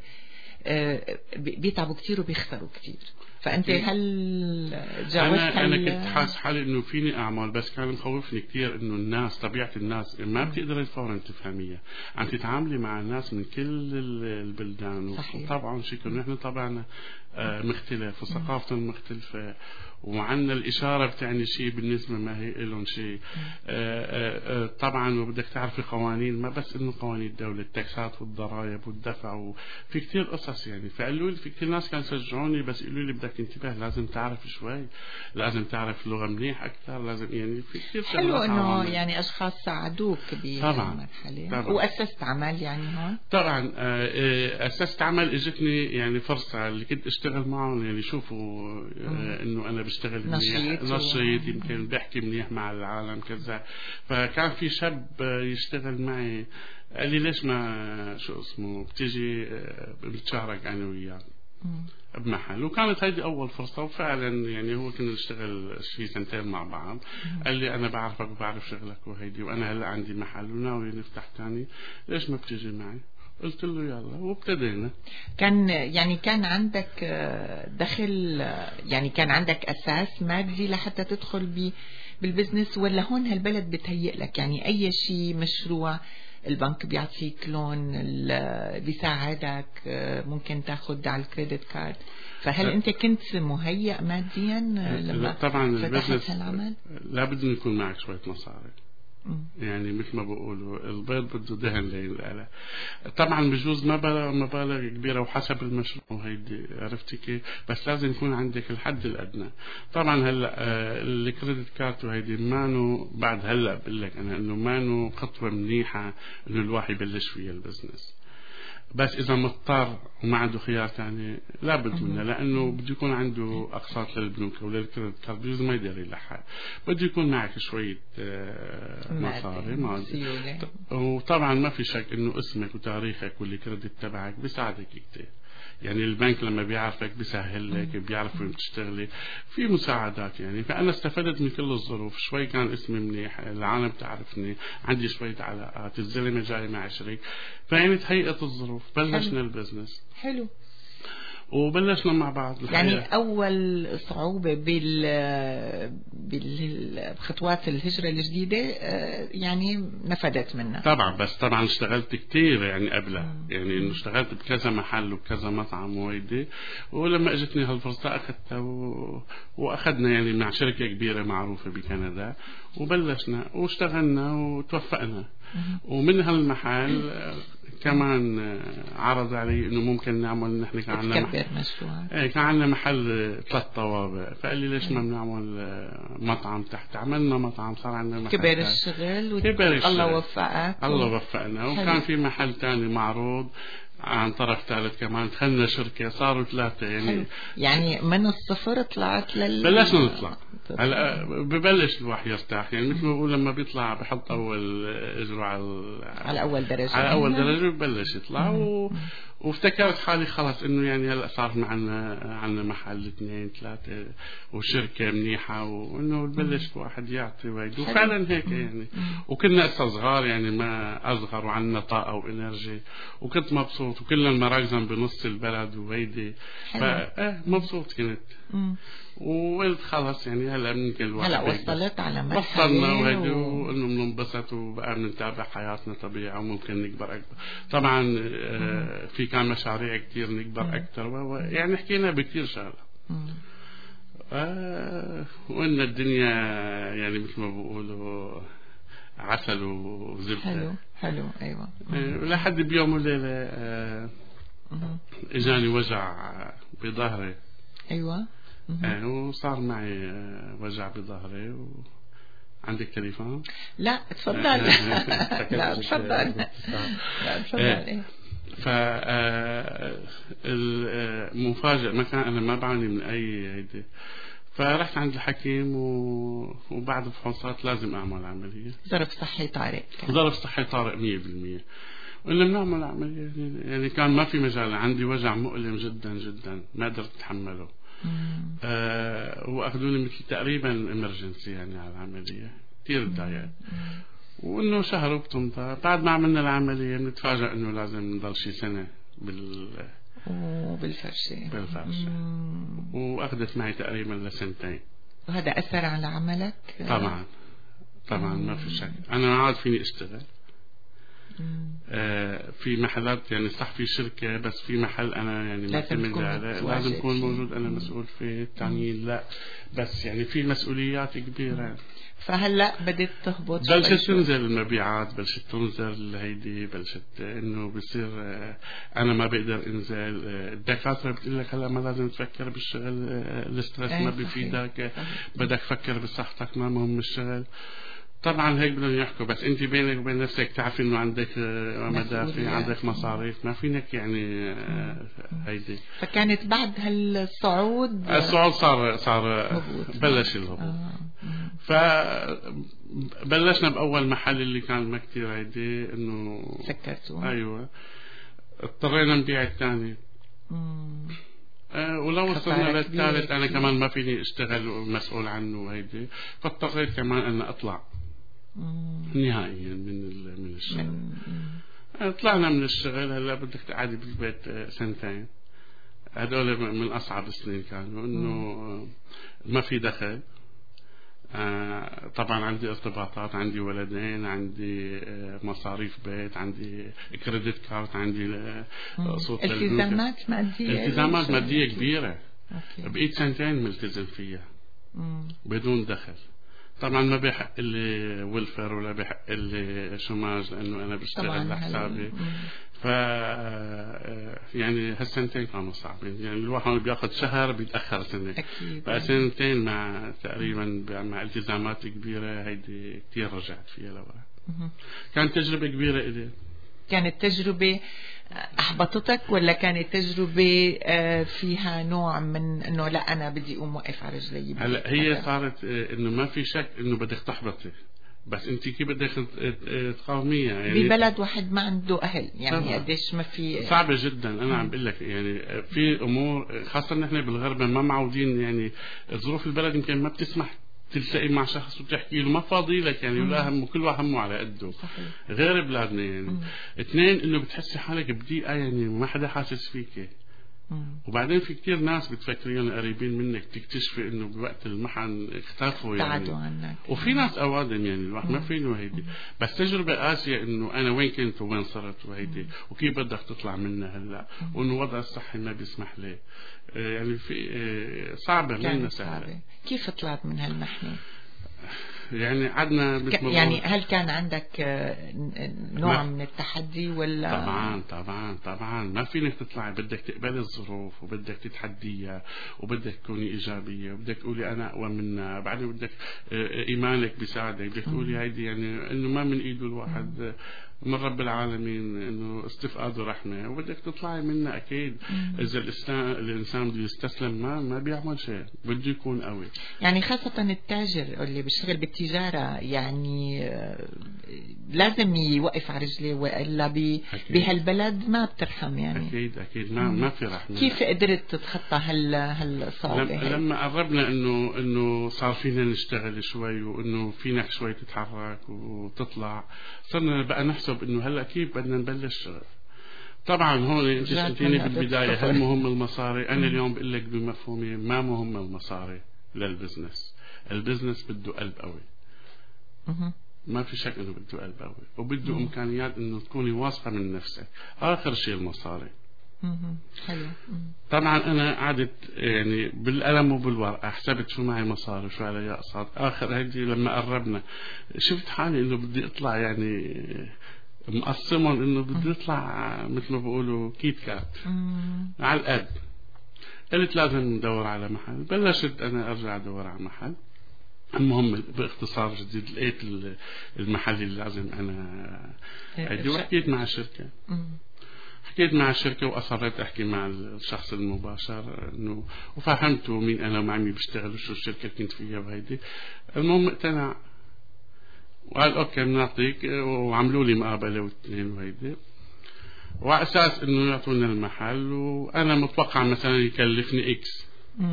بيتعبوا كتير وبيخسروا كتير. فأنت هل جاوزت؟ أنا كنت حاس حالي إنه فيني أعمل، بس كان مخوفني كتير إنه الناس طبيعة الناس ما بتقدري فورا تفهميها، عم تتعاملي مع الناس من كل البلدان. وطبعا شكل نحن طبعنا مختلف وثقافتهم مختلفة، وعندنا الإشارة بتعني شيء بالنسبة ما هي لهم شيء. طبعا وبدك تعرفي قوانين، ما بس إنه قوانين الدولة، التاكسات والضرائب والدفع، وفي كتير قصص يعني. فقالوا لي في كتير ناس كانوا يشجعوني، بس يقولوا لي بدك انتبه، لازم تعرف شوي، لازم تعرف لغة منيح أكثر، لازم يعني في كتير. حلو إنه يعني أشخاص ساعدوك بهالمرحلة. وأسست عمل يعني هون؟ طبعا أسست عمل. إجتني يعني فرصة اللي كنت أشتغل معهم، يعني شوفوا إنه أنا بيشتغل منيح، نشيط، يمكن بيحكي منيح مع العالم كذا. فكان في شاب يشتغل معي قال لي ليش ما شو اسمه بتيجي بتشارك انا وياه بمحل. وكانت هيدي اول فرصه، وفعلا يعني هو كنا نشتغل شي سنتين مع بعض. قال لي انا بعرفك وبعرف شغلك وهيدي، وانا هلا عندي محل وناوي نفتح تاني، ليش ما بتيجي معي؟ قلت له يلا، وابتدينا. كان عندك دخل، يعني كان عندك اساس مادي لحتى تدخل بالبزنس، ولا هون هالبلد بتهيئ لك يعني اي شيء مشروع البنك بيعطيك لون، بيساعدك، ممكن تاخد على الكريدت كارد؟ فهل انت كنت مهيئ ماديا لما طبعا فتحت هالعمل؟ لابد ان يكون معك شوية مصاري. يعني مثل ما بقولوا البيض بده دهن لينقلى. طبعا بجوز مبالغ كبيرة وحسب المشروع هيدي، عرفتي كيف؟ بس لازم يكون عندك الحد الأدنى. طبعا هلا الكريدت كارت وهيدي مانو بعد هلا بقول لك أنا إنه مانو خطوة منيحة إنه الواحد يبلش فيها البزنس، بس إذا مضطر وما عنده خيار تاني لابد منه، لأنه بده يكون عنده أقساط للبنوك وللكريدت كارد، بجوز ما يقدر يلحق، بده يكون معك شوية مصاري. وطبعا ما في شك إنه اسمك وتاريخك والكريدت تبعك بيساعدك كتير. يعني البنك لما بيعرفك بيسهل لك، بيعرف وين بتشتغلي، في مساعدات يعني. فأنا استفدت من كل الظروف، شوي كان اسمي منيح، العالم تعرفني، عندي شوية علاقات، الزلمة جاي مع شريك، فيعني تهيئت الظروف، بلشنا البزنس. حلو. وبلشنا مع بعض الحقيقة. يعني أول صعوبة بخطوات الهجرة الجديدة يعني نفدت منها طبعا، بس طبعا اشتغلت كتير يعني قبلها، يعني انه اشتغلت بكذا محل وبكذا مطعم وهيدي، ولما اجتني هالفرصة اخذتها واخذنا يعني مع شركة كبيرة معروفة بكندا، وبلشنا واشتغلنا وتوفقنا. ومن هالمحل كمان عرض علي انه ممكن نعمل، نحن كان عندنا كان عندنا محل 3 طوابق، فقال لي ليش ما بنعمل مطعم تحت؟ عملنا مطعم، صار عندنا محل. كبر الشغل الله وفقك. الله وفقنا. وكان في محل تاني معروض عن طرف ثالث كمان، دخلنا شركة صاروا 3 يعني. يعني من الصفر طلعت بلشنا نطلع. هلا ببلش الواحد يرتاح، يعني مثل ما بقول لما بيطلع بحط اول اجره على اول درجة، على اول درجة ببلش يطلع. وافتكرت حالي خلاص انه يعني هلا صار عنا محل 2 3 وشركة منيحة، وانه ببلش الواحد يعطي ويدي. وفعلا هيك يعني. وكنا صغار يعني، ما اصغر وعنا طاقة وانرجي، وكنت مبسوط، وكلنا المراكزن بنص البلد وهيدي، مبسوط كنت. وقلت خلاص يعني هلا ممكن الواحد هلا وصلت على مرحلة وصلنا وهيدي، وانه بننبسط وبقى بنتابع حياتنا طبيعي، وممكن نكبر اكبر. طبعا في كان مشاريع كتير نكبر اكثر، يعني حكينا بكتير شغله. وان الدنيا يعني مثل ما بقولوا عسل وزبده. حلو ايوه. لحد بيوم وليله اجاني وجع بظهري. ايوه. وصار معي وجع بظهري. عندك تليفون؟ لا تفضل. لا تفضل. المفاجأة ما كان، أنا ما بعاني من أي هيدي، فرحت عند الحكيم وبعد فحوصات لازم أعمل عملية. ظرف صحي طارئ. ظرف صحي طارئ 100%. وإلا بنعمل عملية يعني كان ما في مجال. عندي وجع مؤلم جدا جدا ما قدرت أتحمله. واخذوني مثل تقريبا امرجنسي يعني على العمليه، كثير تضايقت. وانه شهر وبتمضى. بعد ما عملنا العمليه بنتفاجئ انه لازم نضل شي سنه بالفرشه. واخذت معي تقريبا لسنتين. وهذا اثر على عملك؟ طبعا ما في شك. انا ما عاد فيني اشتغل. في محلات يعني صح في شركة، بس في محل أنا يعني معتمد عليه، لازم أكون موجود أنا مسؤول فيه. التانيين لا، بس يعني في مسؤوليات كبيرة. فهلا بدت تهبط، بلشت تنزل المبيعات، بلشت تنزل هيدي، بلشت إنه بصير أنا ما بقدر أنزل. الدكاترة بتقول لك هلا ما لازم تفكر بالشغل، الاسترس ما بيفيدك، بدك تفكر بصحتك، ما مهم الشغل. طبعا هيك بدهم يحكوا، بس انت بينك وبين نفسك تعرفي انه عندك مدافع، عندك مصاريف، ما فينك يعني هيدي. فكانت بعد هالصعود صار بلش الهبوط. فبلشنا باول محل اللي كان ما كتير هيدي انه سكرتوه. ايوه اضطرينا نبيع الثاني. ولو وصلنا للثالث انا كمان ما فيني اشتغل مسؤول عنه وهيدي، فاضطريت كمان ان اطلع نهائيا من الشغل. طلعنا من الشغل. هلا بدك تقعدي بالبيت سنتين، هدول من اصعب السنين كانوا، انه ما في دخل. طبعا عندي ارتباطات، عندي ولدين، عندي مصاريف بيت، عندي كريدت كارت، عندي صوت التزامات مادية كبيرة. بقيت سنتين ملتزم فيها بدون دخل. طبعا ما بيحق لي ويلفر ولا بيحق لي شوماج لانه انا بشتغل لحسابي. ف يعني هالسنتين كانوا صعبين، يعني الواحد بياخذ شهر بيتاخر سنه. فسنتين مع تقريبا مع التزامات كبيره، هيدي كثير رجعت فيها لورا. كانت تجربه كبيره إلي. كانت تجربه احبطتك ولا كانت تجربه فيها نوع من انه لا انا بدي اقوم وقف على رجلي؟ هلا هي صارت انه ما في شك انه بدك تحبطي، بس انت كيف بدك تقاوميها يعني ببلد واحد ما عنده اهل، يعني قديش ما في صعبه جدا. انا عم بقول لك يعني في امور خاصه نحن بالغربه ما معودين، يعني ظروف البلد يمكن ما بتسمح تلتقي مع شخص وتحكي له، ما فاضي لك يعني، ولا همه، كل واحد همه على قده. صحيح. غير بلادنا يعني. اثنين انه بتحسي حالك بضيقه، يعني ما حدا حاسس فيك. وبعدين في كتير ناس بتفكرين قريبين منك، تكتشفي انه بوقت المحن اختفوا يعني، بعدوا عنك. وفي ناس اوادم يعني الواحد ما فينه هيدي. بس تجربة قاسية انه انا وين كنت وين صرت وهيدي، وكيف بدك تطلع منها هلا، وانه وضع الصحي ما بيسمح لي. يعني في صعبة منها سهلة. كيف طلعت من هالمحنة؟ يعني عدنا يعني هل كان عندك نوع من التحدي ولا؟ طبعا ما فينك تطلعي، بدك تقبلي الظروف وبدك تتحديها وبدك تكوني إيجابية وبدك تقولي أنا أقوى منها. بعدين بدك إيمانك بيساعدك، بدك تقولي هيدي يعني إنه ما من إيده الواحد، من رب العالمين، انه استفقاده رحمه وبدك تطلعي منها. اكيد اذا الانسان بده يستسلم ما بيعمل شيء، بده يكون قوي. يعني خاصه التاجر اللي بيشتغل بالتجاره، يعني لازم يوقف على رجليه، والا بهالبلد ما بترحم يعني. اكيد ما في رحمه. كيف قدرت تتخطى هالصعوبه؟ لما قربنا انه صار فينا نشتغل شوي، وانه فينا شوي تتحرك وتطلع، صرنا بقى نحسب انه هلا كيف بدنا نبلش شغل. طبعا هون انت سألتيني بالبدايه هل مهم المصاري؟ انا اليوم بقول لك بمفهومي ما مهم المصاري للبزنس. البزنس بده قلب قوي. ما في شك انه بده قلب قوي، وبده امكانيات انه تكوني واثقه من نفسك. اخر شيء المصاري. حلو. طبعا انا قعدت يعني بالقلم وبالورقه حسبت شو معي مصاري وشو علي اقساط. اخر هيدي لما قربنا شفت حالي انه بدي اطلع يعني مقسمهم، انه بدي اطلع مثل ما بيقولوا كيت كات على القد. قلت لازم ندور على محل. بلشت انا ارجع ادور على محل. المهم باختصار جديد لقيت المحل اللي لازم انا هيدي، وحكيت مع الشركه. حكيت مع الشركة وأصريت أحكي مع الشخص المباشر إنه، وفهمته مين أنا ومع مين بشتغل وشو الشركة كنت فيها وهيدي. المهم اقتنع وقال أوكي بنعطيك، وعملوا لي مقابلة واثنين وهيدي، وعلى أساس إنه يعطونا المحل، وأنا متوقع مثلا يكلفني إكس.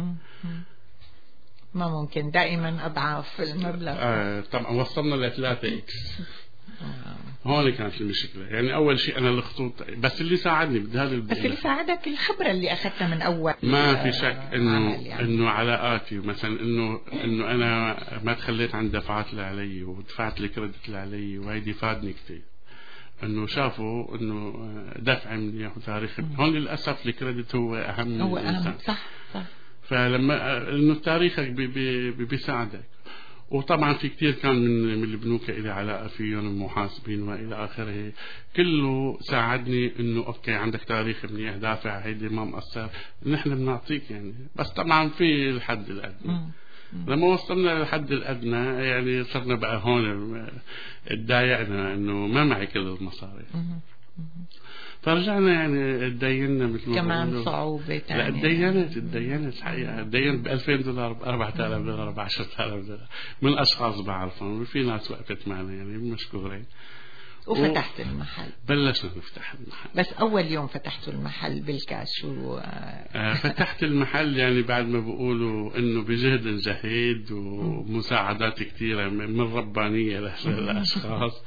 ما ممكن، دائما أضعاف المبلغ. طبعا وصلنا ل3 إكس. هون كانت المشكلة. يعني أول شيء أنا الخطوط، بس اللي ساعدني بهذا بس اللي ساعدك الخبرة اللي أخذتها من أول. ما في شك إنه علاقاتي مثلا، إنه أنا ما تخليت عن دفعات اللي علي ودفعت الكريدت اللي علي، وهيدي فادني كتير. إنه شافوا إنه دفع منيح وتاريخ. هون للأسف الكريدت هو أهم. صح. فلما إنه تاريخك بيساعدك. وطبعا في كتير كان من البنوك إلي علاقة فيهم المحاسبين وإلى آخره، كله ساعدني إنه أوكي عندك تاريخ منيح، دافع هيدي ما مقصر، نحن بنعطيك يعني. بس طبعا في الحد الأدنى. لما وصلنا للحد الأدنى يعني صرنا بقى هون اتضايقنا إنه ما معي كل المصاري. فرجعنا يعني تدينا مثل ما كمان صعوبة تانية. لا تدينت الحقيقة تدينت $2000 $4000 $10,000 من أشخاص بعرفهم، وفي ناس وقفت معنا يعني مشكورين. وفتحت المحل. بلشنا نفتح المحل. بس أول يوم فتحتوا المحل بالكاش فتحت المحل يعني بعد ما بقولوا إنه بجهد جهيد ومساعدات كثيرة من ربانية للأشخاص.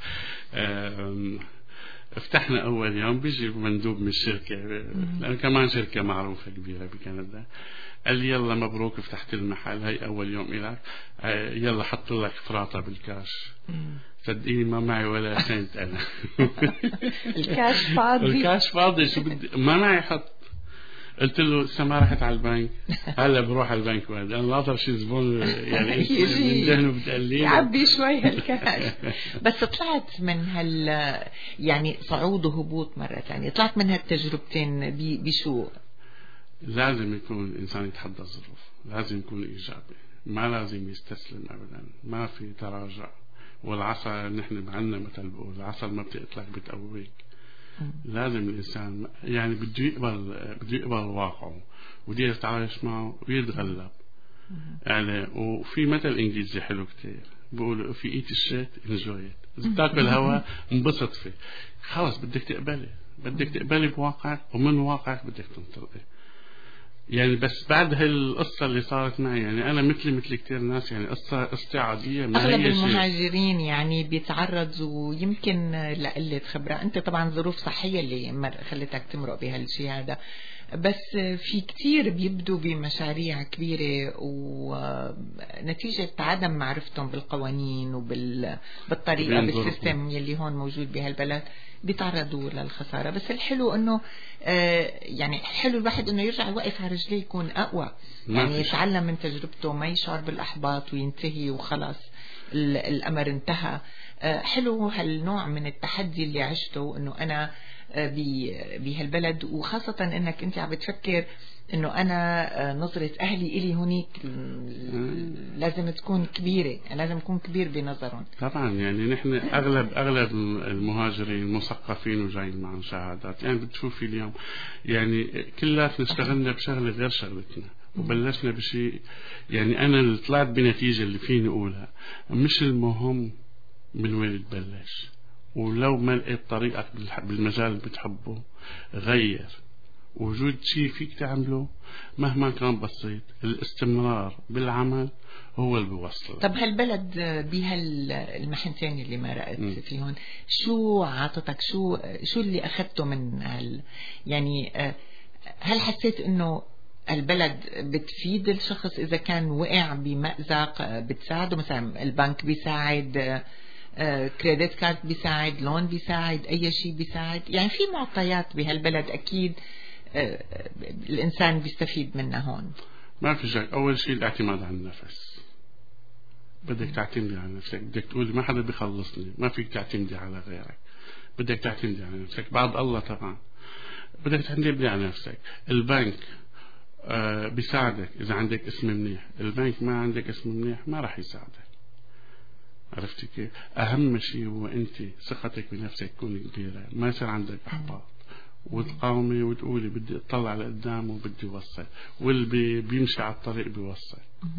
فتحنا أول يوم بيجي مندوب من الشركة، لأن كمان شركة معروفة كبيرة بكندا، قال لي يلا مبروك فتحت المحل، هاي أول يوم إلك، يلا حط لك فراطة بالكاش. صدقيني ما معي ولا سنت أنا. الكاش فاضي. الكاش فاضي، شو بدي، ما معي حط. قلت له لسه ما رحت على البنك، هلا بروح على البنك بعد، انا ناطر شي زبون يعني من دهنه بتقلي يعبي شوي الكاش. بس طلعت من يعني صعود وهبوط مرة ثانية، طلعت من هالتجربتين بشو؟ لازم يكون الإنسان يتحدى الظروف، لازم يكون إيجابي، ما لازم يستسلم أبدا، ما في تراجع. والعصا نحن عنا مثل بقول العصا ما بتقتلك بتقويك. لازم الإنسان يعني بده يقبل واقعه وبده يتعايش معه ويتغلب. يعني وفي مثل إنجليزي حلو كتير بقولوا في eat shit enjoy it. إذا بتاكل هوا انبسط فيه. خلاص بدك تقبلي بواقعك، ومن واقعك بدك تنطلقي. يعني بس بعد هالقصة اللي صارت معي، يعني أنا مثل كتير ناس، يعني قصة عادية. أغلب المهاجرين يعني بيتعرضوا يمكن لقلة خبرة. أنت طبعا ظروف صحية اللي خلتك تمرق بهالشي هذا، بس في كتير بيبدوا بمشاريع كبيرة ونتيجة عدم معرفتهم بالقوانين وبالطريقة بالسيستم يلي هون موجود بهالبلد بيتعرضوا للخسارة. بس الحلو انه يعني حلو الواحد انه يرجع يوقف على رجليه، يكون اقوى، يعني يتعلم من تجربته، ما يشعر بالاحباط وينتهي وخلاص الامر انتهى. حلو هالنوع من التحدي اللي عشته، انه انا بهالبلد، وخاصة انك انت عم بتفكر انه انا نظرة اهلي الي هونيك لازم تكون كبيرة، لازم اكون كبير بنظرهم. طبعا يعني نحن اغلب المهاجرين مثقفين وجايين معهم شهادات. يعني بتشوفي اليوم يعني كلاتنا اشتغلنا بشغلة غير شغلتنا وبلشنا بشيء. يعني انا اللي طلعت بنتيجة اللي فيني اقولها، مش المهم من وين تبلش، ولو ما لقيت طريقك بالمجال اللي بتحبه غير. وجود شيء فيك تعمله مهما كان بسيط، الاستمرار بالعمل هو اللي بيوصل. طب هالبلد بهالمحنتين اللي مرقت فيهم، شو عاطتك، شو اللي أخذته من يعني هل حسيت إنه البلد بتفيد الشخص إذا كان وقع بمأزق بتساعده؟ مثلا البنك بيساعد، كريدت كارد بيساعد، لون بيساعد، أي شيء بيساعد. يعني في معطيات بهالبلد أكيد الإنسان بيستفيد منها هون. ما في شك. أول شيء الاعتماد على النفس، بدك تعتمدي على نفسك، بدك تقولي ما حدا بيخلصني، ما فيك تعتمدي على غيرك، بدك تعتمدي على نفسك بعد الله طبعا، بدك تعتمدي على نفسك. البنك بيساعدك إذا عندك اسم منيح، البنك ما عندك اسم منيح ما راح يساعدك. عرفتي كيف؟ أهم شيء هو أنت ثقتك بنفسك تكون كبيرة، ما يصير عندك إحباط، وتقاومي وتقولي بدي اطلع لقدام وبدي اوصل، واللي بيمشي على الطريق بيوصل.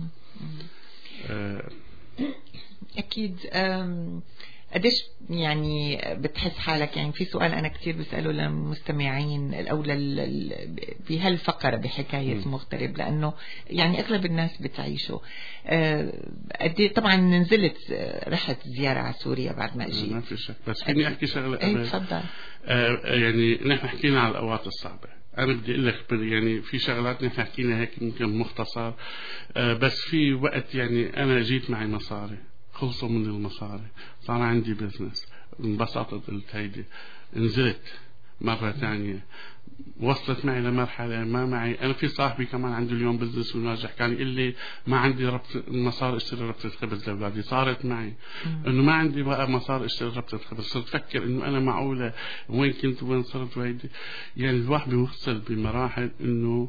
اكيد. قديش يعني بتحس حالك، يعني في سؤال انا كتير بسأله للمستمعين او بهالفقرة بحكاية مغترب، لانه يعني اغلب الناس بتعيشه. طبعا نزلت رحت زيارة على سوريا بعد ما اجيت. ما في شك، بس فيني احكي شغلة قبل؟ تفضل. يعني نحن حكينا على الاوقات الصعبة، أنا بدي أقول لك يعني في شغلات نحن حكينا هيك يمكن مختصر، بس في وقت يعني أنا جيت معي مصاري، خلصوا من المصاري، صار عندي بزنس، انبسطت، قلت هيدي، نزلت مرة ثانية، وصلت معي لمرحلة ما معي. أنا في صاحبي كمان عنده اليوم بزنس وناجح، كان يقول لي ما عندي ربط مصاري اشتري ربطة خبز لأولادي. صارت معي إنه ما عندي بقى مصاري اشتري ربطة خبز، صرت أفكر إنه أنا معقولة وين كنت وين صرت وهيدي. يعني الواحد بيوصل بمراحل إنه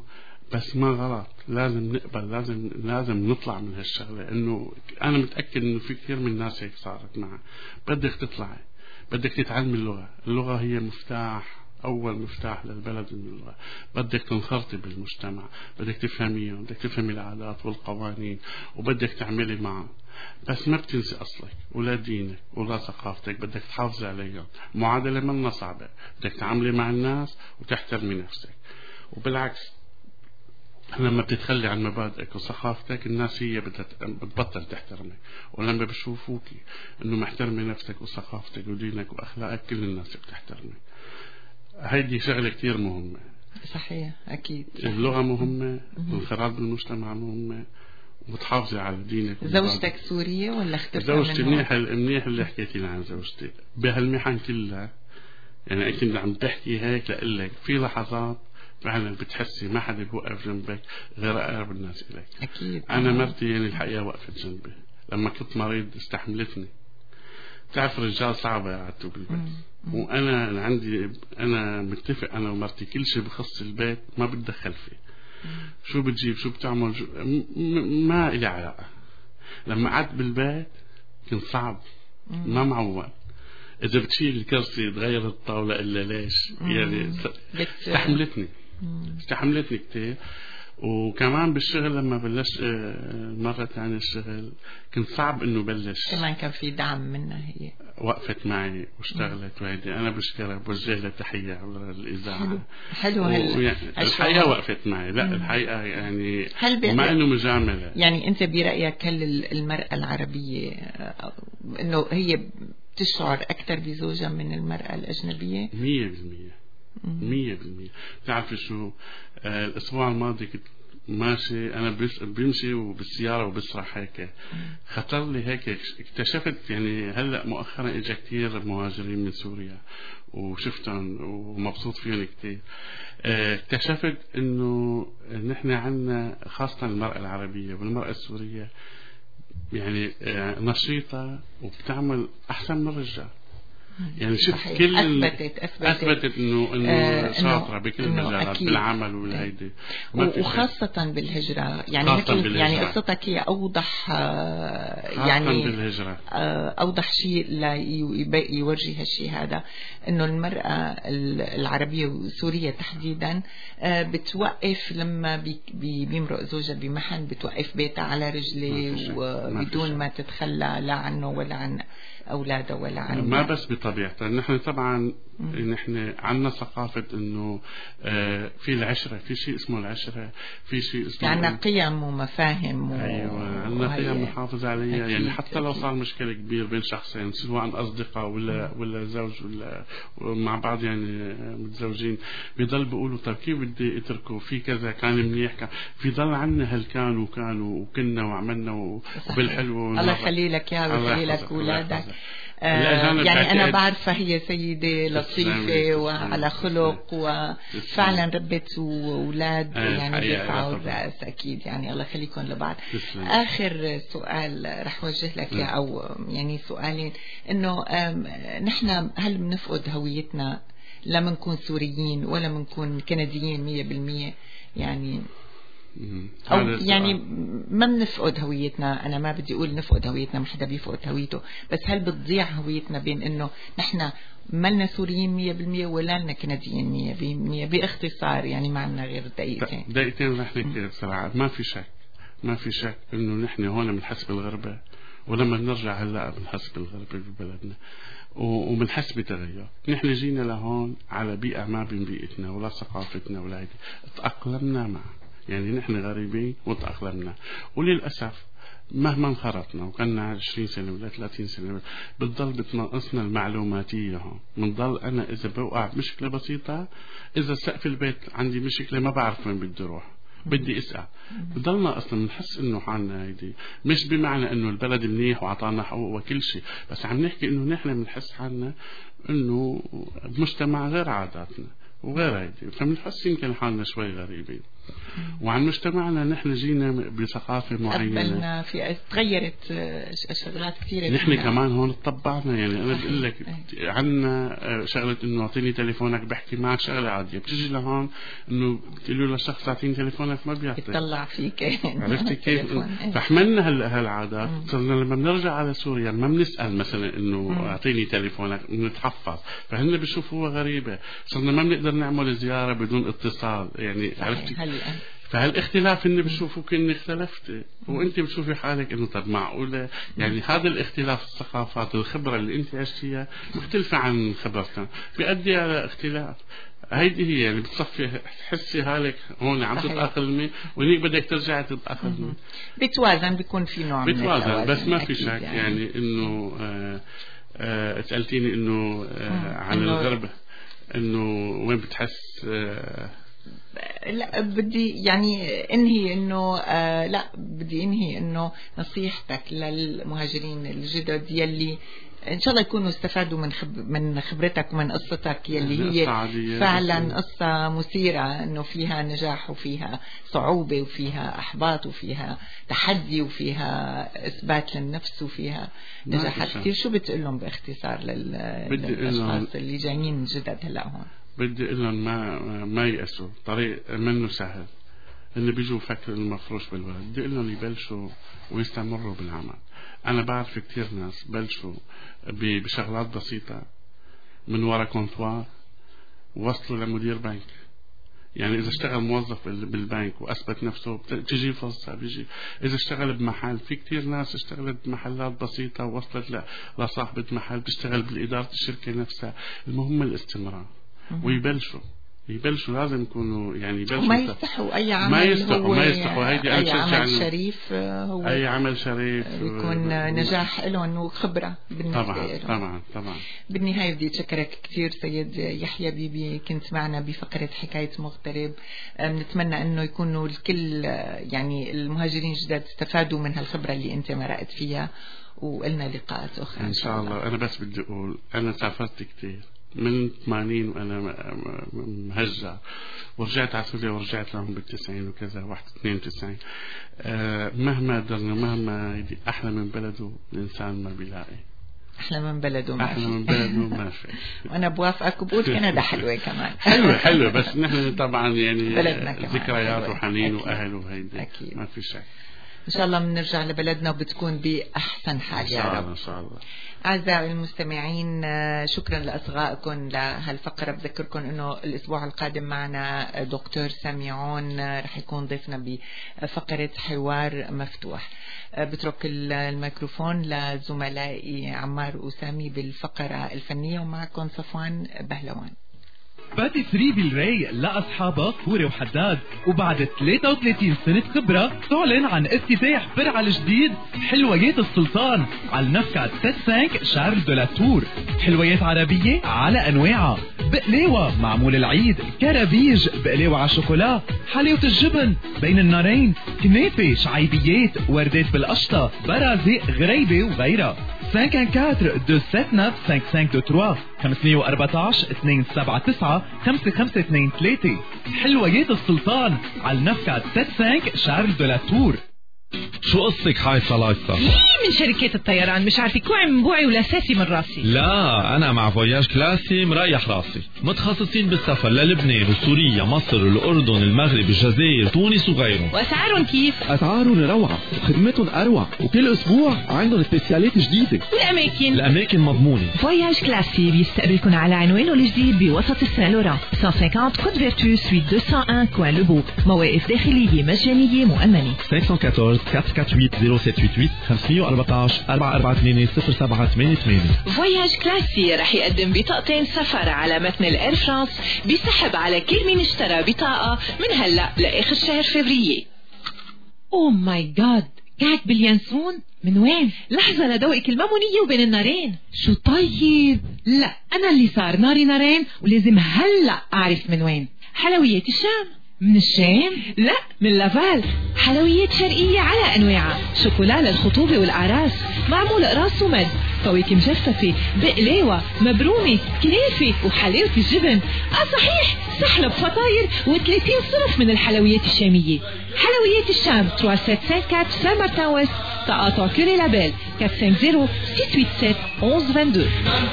بس ما غلط، لازم نقبل، لازم نطلع من هالشغلة. انه انا متأكد انه في كثير من الناس هيك صارت معها. بدك تطلعي، بدك تتعلم اللغة هي مفتاح، أول مفتاح للبلد من اللغة. بدك تنخرطي بالمجتمع، بدك تفهميهم، بدك تفهمي العادات والقوانين، وبدك تعملي معهم. بس ما بتنسي أصلك ولا دينك ولا ثقافتك، بدك تحافظي عليهم. معادلة منا صعبة، بدك تعاملي مع الناس وتحترمي نفسك. وبالعكس لما بتتخلي عن مبادئك وثقافتك، الناس هي بتبطل تحترمك. ولما بشوفوكي انه محترمي نفسك وثقافتك ودينك واخلاقك، كل الناس بتحترمك. هيدي شغلة كتير مهمة. صحيح، أكيد. اللغة مهمة، الانخراط بالمجتمع مهمة، وتحافظي على دينك. زوجتك سورية ولا اخترتها؟ زوجتي منيح اللي حكيتي لي عن زوجتي بهالمحن كلها. يعني أكيد عم تحكي هيك لقلك في لحظات فعلا بتحسي ما حدا بوقف جنبك غير أقرب الناس إليك. أكيد. أنا مرتي يعني الحقيقة وقفت جنبي لما كنت مريض، استحملتني. تعرف الرجال صعبة يعتوا بالبيت، وأنا أنا متفق أنا ومرتي كل شيء بخص البيت ما بتدخل فيه. شو بتجيب شو بتعمل ما إلي علاقة. لما قعدت بالبيت كنت صعب، ما معول. إذا بتشيل الكرسي تغير الطاولة إلا ليش؟ يعني استحملتني كتير. وكمان بالشغل لما بلشت مرة ثانية الشغل كنت صعب انه بلش، كمان كان في دعم منها، هي وقفت معي واشتغلت. وهيدي انا بشكرها، بوجه لها تحية على الإذاعة. حلو الحقيقة وقفت معي. لا الحقيقة يعني ما انه مجاملة. يعني انت برأيك هل المرأة العربية انه هي بتشعر اكثر بزوجها من المرأة الأجنبية؟ 100%. تعرف شو، الأسبوع الماضي كنت ماشي أنا بمشي وبالسيارة وبسرح هيك، خطر لي هيك اكتشفت يعني هلأ مؤخرا إجا كتير مهاجرين من سوريا وشفتهم ومبسوط فيهم كتير. اكتشفت إنه نحن عنا خاصة المرأة العربية والمرأة السورية يعني نشيطة وبتعمل أحسن من الرجال. يعني شفت كل أثبتت إنه شاطرة بكل المجالات بالعمل والهيدي، وخاصة بالهجرة. يعني قصتك هي أوضح، يعني بالهجرة أوضح شيء يورجي هالشيء هذا، إنه المرأة العربية وسوريا تحديدا بتوقف لما بيمرق زوجها بمحن، بتوقف بيتها على رجلي وبدون ما تتخلى لا عنه ولا عن أولاده ولا عنه. ما بس بطبيعتها، نحن طبعا نحن عنا ثقافة إنه في العشرة، في شيء اسمه العشرة، في شيء اسمه عنا قيم ومفاهيم أيوة عنا قيم نحافظ عليها. يعني حتى لو صار مشكلة كبير بين شخصين سواء أصدقاء ولا زوج ولا مع بعض يعني متزوجين، بيضل بيقولوا طيب كيف بدي اتركه، في كذا كان منيح، في ضل عنا هالكان وكنا وعملنا وبالحلو. الله يخلي لك يا ويخلي لك أولادك. يعني أنا بعرفها هي سيدة لطيفة وعلى خلق، وفعلا ربت أولاد يعني بيرفعوا الرأس أكيد. يعني الله يخليكم لبعض. آخر سؤال رح وجه لك أو يعني سؤالين، إنه نحن هل بنفقد هويتنا لما نكون سوريين ولا منكون كنديين 100%؟ يعني أو يعني ما بنفقد هويتنا. أنا ما بدي أقول نفقد هويتنا، ما حدا بيفقد هويته، بس هل بتضيع هويتنا بين إنه نحن مالنا سوريين 100% ولا لنا كنديين 100%؟ باختصار يعني ما عنا غير دقيقتين رح نحكي بسرعة. ما في شك إنه نحن هون بنحس بالغربة، ولما نرجع هلا بنحس بالغربة ببلدنا وبنحس بتغير. نحن جينا لهون على بيئة ما بين بيئتنا ولا ثقافتنا ولا هيك، تأقلمنا معها. يعني نحن غريبين وتأقلمنا، وللأسف مهما انخرطنا وكنا 20 سنة ولا 30 سنة بتضل بتنقصنا المعلوماتية هون. بنضل أنا إذا بوقع بمشكلة بسيطة، إذا سقف البيت عندي مشكلة ما بعرف وين بدي أروح، بدي أسأل. بضلنا أصلا نحس إنه حالنا هيدي، مش بمعنى إنه البلد منيح وعطانا حقوق وكل شيء، بس عم نحكي إنه نحن بنحس حالنا إنه المجتمع غير عاداتنا وغير هيدي، فبنحس يمكن حالنا شوي غريبين. وعن مجتمعنا نحن جينا بثقافة معينة، قبلنا في تغيرت شغلات كثيرة. نحن كمان هون تطبعنا. يعني أنا بقول لك عنا شغلة إنه أعطيني تليفونك بحكي معك شغلة عادية، بتجي لهون إنه بتقولوا للشخص أعطيني تليفونك ما بيعطي، يطلع فيك. عرفتي كيف؟ فحملنا هالعادات. صرنا لما بنرجع على سوريا ما بنسأل مثلا إنه أعطيني تليفونك، بنتحفظ. فهن بيشوفوها غريبة. صرنا ما بنقدر نعمل زيارة بدون اتصال. يعني عرفتي؟ فهالاختلاف إني بشوفوك إني اختلفت وإنت بتشوفي حالك إنه طب معقولة. يعني هذا الاختلاف الثقافات، الخبرة اللي إنت عشتيها مختلفة عن خبرتنا، بيؤدي على اختلاف. هيدي هي يعني بتصفي تحسي حالك هون عم تتأقلمي وهنيك بدك ترجعي تتأقلمي. بتوازن، بيكون في نوع من بتوازن. بس ما في شك يعني إنه سألتيني إنه عن الغربة إنه وين بتحس. لا بدي يعني انهي انه لا بدي انهي انه نصيحتك للمهاجرين الجدد يلي ان شاء الله يكونوا استفادوا من خبرتك ومن قصتك يلي هي فعلا قصة مثيرة، انه فيها نجاح وفيها صعوبة وفيها احباط وفيها تحدي وفيها اثبات للنفس وفيها نجاحات كثير. شو بتقول لهم باختصار للاشخاص اللي جايين جدد هلا هون؟ بدي اقول لهم ما يأسوا، طريق منه سهل. اللي بيجوا فكر المفروش بالولد، بدي اقول لهم يبلشوا ويستمروا بالعمل. انا بعرف كتير ناس بلشوا بشغلات بسيطة من وراء كونتوار وصلوا لمدير بنك. يعني اذا اشتغل موظف بالبنك واثبت نفسه بتجي فرصة بيجي. اذا اشتغل بمحل، في كتير ناس اشتغلت بمحلات بسيطة ووصلت لصاحبة محل بتشتغل بالإدارة الشركة نفسها. المهم الاستمرار ويبلشوا لازم يكونوا يعني يبلشوا ما يستحوا أي عمل، ما يستحوا هيدي أي عمل شريف هو أي عمل شريف يكون نجاح لهم وخبرة بالنسبة لهم. طبعا. بالنهاية بدي أشكرك كثير سيد يحيى بيبي، كنت معنا بفقرة حكاية مغترب. نتمنى أنه يكونوا الكل يعني المهاجرين الجداد استفادوا من هالخبرة اللي أنت مرقت فيها، وقلنا لقاءات أخرى إن شاء الله. أنا بس بدي أقول أنا سافرت كتير من 80 وأنا مهجر، ورجعت على سوريا ورجعت لهم بال90 وكذا 92. مهما قدرنا مهما أحلى من بلده الإنسان ما بيلاقي. أحلى من بلده ما في. وأنا بوافقك وبقول كندا حلوة كمان. حلوة بس نحن طبعا يعني ذكريات وحنين وأهل وهيدا ما في شك. إن شاء الله بنرجع لبلدنا وبتكون بأحسن حال يا رب إن شاء الله. أعزائي المستمعين، شكرا لأصغائكم لهالفقرة. بذكركم أنه الأسبوع القادم معنا دكتور ساميعون رح يكون ضيفنا بفقرة حوار مفتوح. بترك الميكروفون لزملائي عمار وسامي بالفقرة الفنية، ومعكم صفوان بهلوان. باتيسري بالراي لأصحابها فوري وحداد، وبعد 33 سنة خبرة تعلن عن افتتاح فرع الجديد حلويات السلطان على النفقة 75 شارل دو لا تور. حلويات عربية على أنواعها، بقلاوة معمول العيد، كرابيج، بقلاوة على شوكولا، حلاوة الجبن بين النارين، كنافة، شعيبيات، وردات بالقشطة، برازق، غريبة وغيرها. 514-279-5523 514-279-5523. حلويات السلطان على النفقة 75 شارل دو لا تور. شو قصتك هاي صلايصة؟ من شركات الطيران مش عارفة كوعي من بوعي ولا ساسي من راسي. لا أنا مع فواياج كلاسي مريح راسي، متخصصين بالسفر للبنان وسوريا مصر الأردن المغرب الجزائر تونس وغيرهم. وأسعارهم كيف؟ أسعارهم روعة وخدمتهم أروع، وكل أسبوع عندهم سبيسيالات جديدة. الأماكن مضمونة. فواياج كلاسي بيستقبلكم على عنوانه الجديد بوسط السان لوران 150 كوت فيرتو سويت 201 كوان لوبو. مواقف داخلية مجانية مؤمنة. 514-448-0788 514-442-0788. فواياج كلاسي رح يقدم بطاقتين سفر على متن الإير فرانس، بيسحب على كل مين اشترى بطاقة من هلأ لآخر شهر فبراير. أوه ماي جاد، قاعد باليانسون؟ من وين؟ لحظة لدوقك المامونية وبين النارين. شو طيب؟ لا أنا اللي صار ناري نارين ولازم هلأ أعرف من وين. حلويات الشام. من الشام؟ لا من لافال. حلويات شرقية على أنواعها، شوكولا للخطوبة والأعراس، معمول قراص ومد، فواكه مجففة، بقلاوة، مبرومة، كنافة وحلاوة الجبن. صحيح، سحلب، فطاير و30 صنف من الحلويات الشامية. حلويات الشام 3754 سان مارتن ويست، تقاطع كوري لابيل 450 687 1122.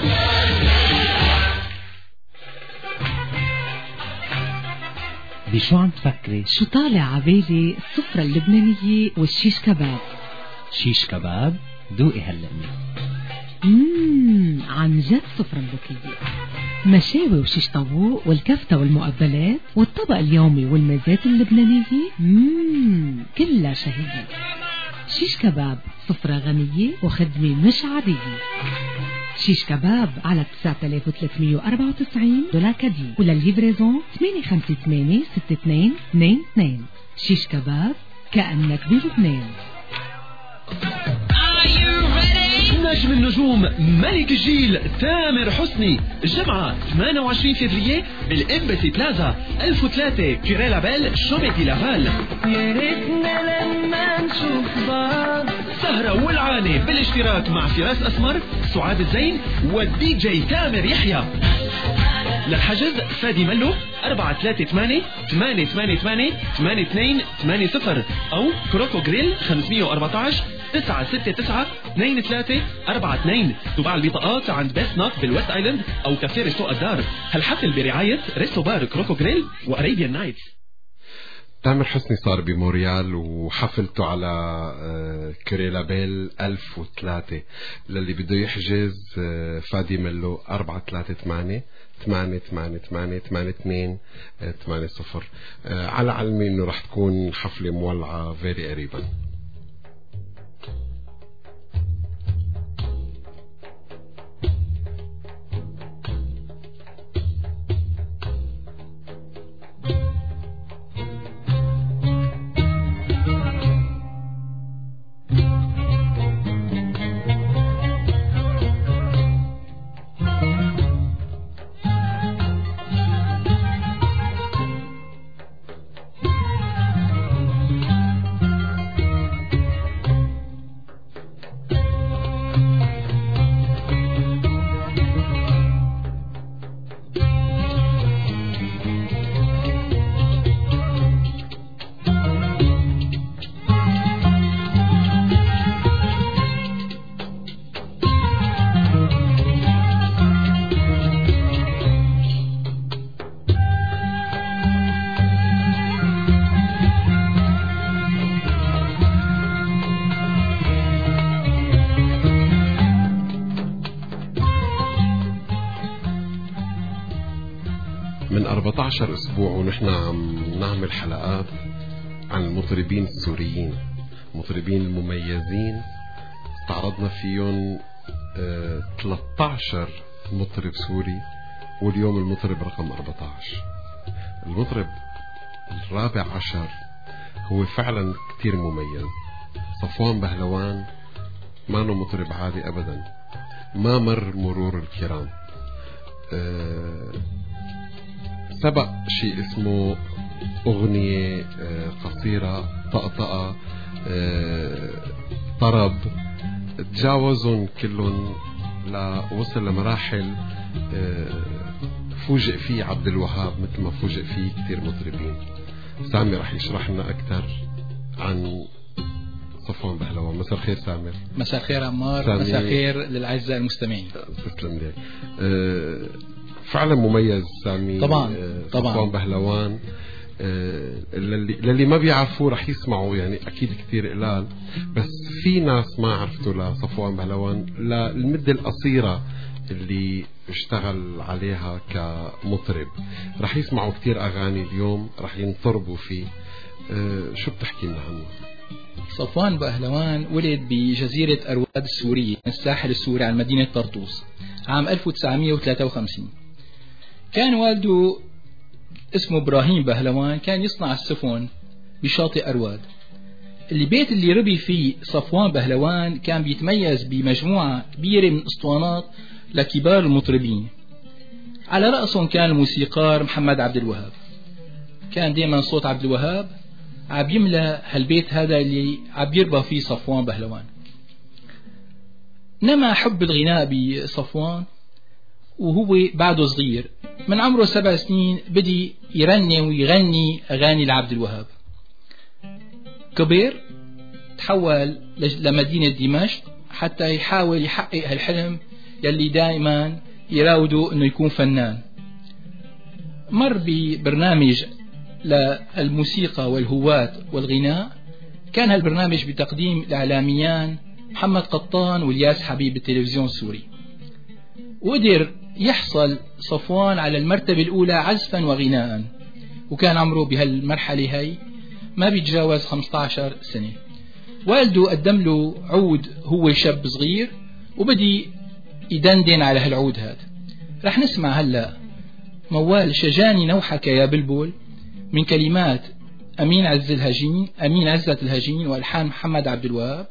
بشو عم تفكري؟ شو طالع عبالي؟ السفرة اللبنانية والشيش كباب. شيش كباب؟ دوقي هاللقمة. عن جد سفرة ملوكية. مشاوي وشيش طاووق والكفتة والمقبلات والطبق اليومي والمزات اللبنانية. كلها شهية. شيش كباب سفرة غنية وخدمة مش عادية. شيش كباب على 9394 دولار وللليفريزون 858-6222. شيش كباب كأنك بلبنان. نجم النجوم ملك الجيل تامر حسني الجمعة 28 فبراير بالإمباسي بلازا 1003 كوري لابيل شوميدي لافال. يا ريتنا لما نشوف بعض. سهرة والعاني بالاشتراك مع فراس أسمر، سعاد الزين والدي جي تامر يحيى. للحجز فادي ملو 438-888-8280 أو كروكو جريل 514-969-2342. تباع البطاقات عند بيست نوت بالويست ايلاند أو كافيه ريستو الدار. هالحفل برعاية ريستو بار كروكو جريل وأريبيان نايتس. تامر حسني صار بموريال وحفلته على كوري لابيل 1003. للي بده يحجز فادي ملو 438-888-8280 على علمي انه رح تكون حفلة مولعة فيري قريبا. من 14 أسبوع ونحن عم نعمل حلقات عن المطربين السوريين، المطربين المميزين استعرضنا فيهم 13 مطرب سوري، واليوم المطرب رقم 14. المطرب الرابع عشر هو فعلا كتير مميز. صفوان بهلوان ما نو مطرب عادي أبدا، ما مر مرور الكرام. سبق شيء اسمه أغنية قصيرة، طقطقة، طرب، تجاوزهم كلهم لوصل لمراحل فوجئ فيه عبد الوهاب مثل ما فوجئ فيه كتير مطربين. سامي رح يشرح لنا أكثر عن صفوان بهلوان. مساء الخير سامر. مساء الخير عمار. مساء الخير للأعزاء المستمعين. تسلم لك. فعلا مميز سامي. طبعا صفوان بهلوان. للي ما بيعرفوه رح يسمعوا، يعني أكيد كتير قلال، بس في ناس ما عرفتوا لصفوان بهلوان للمدة القصيرة اللي اشتغل عليها كمطرب. رح يسمعوا كتير أغاني اليوم رح ينطربوا فيه. شو بتحكي لنا عنه؟ صفوان بهلوان ولد بجزيرة أرواد السورية، الساحل السوري، على مدينة طرطوس، عام 1953. كان والده اسمه إبراهيم بهلوان، كان يصنع السفن بشاطئ أرواد. البيت اللي ربي فيه صفوان بهلوان كان بيتميز بمجموعة كبيرة من اسطوانات لكبار المطربين، على رأسهم كان الموسيقار محمد عبد الوهاب. كان دائما صوت عبد الوهاب عم يملأ هالبيت هذا اللي عم يربى فيه صفوان بهلوان. نما حب الغناء بصفوان وهو بعده صغير، من عمره 7 سنين بدي يرنم ويغني أغاني لعبد الوهاب. كبير تحول لمدينة دمشق حتى يحاول يحقق هالحلم يلي دائما يراوده انه يكون فنان. مر ببرنامج للموسيقى والهواة والغناء، كان هالبرنامج بتقديم الإعلاميان محمد قطان والياس حبيب بالتلفزيون السوري، وقدر يحصل صفوان على المرتبة الأولى عزفا وغناء، وكان عمره بهالمرحلة هي ما بيتجاوز 15 سنة. والده قدم له عود هو شاب صغير وبدي يدندن على هالعود هذا. رح نسمع هلأ موال شجاني نوحك يا بلبل من كلمات أمين عزة الهجين وألحان محمد عبد الوهاب،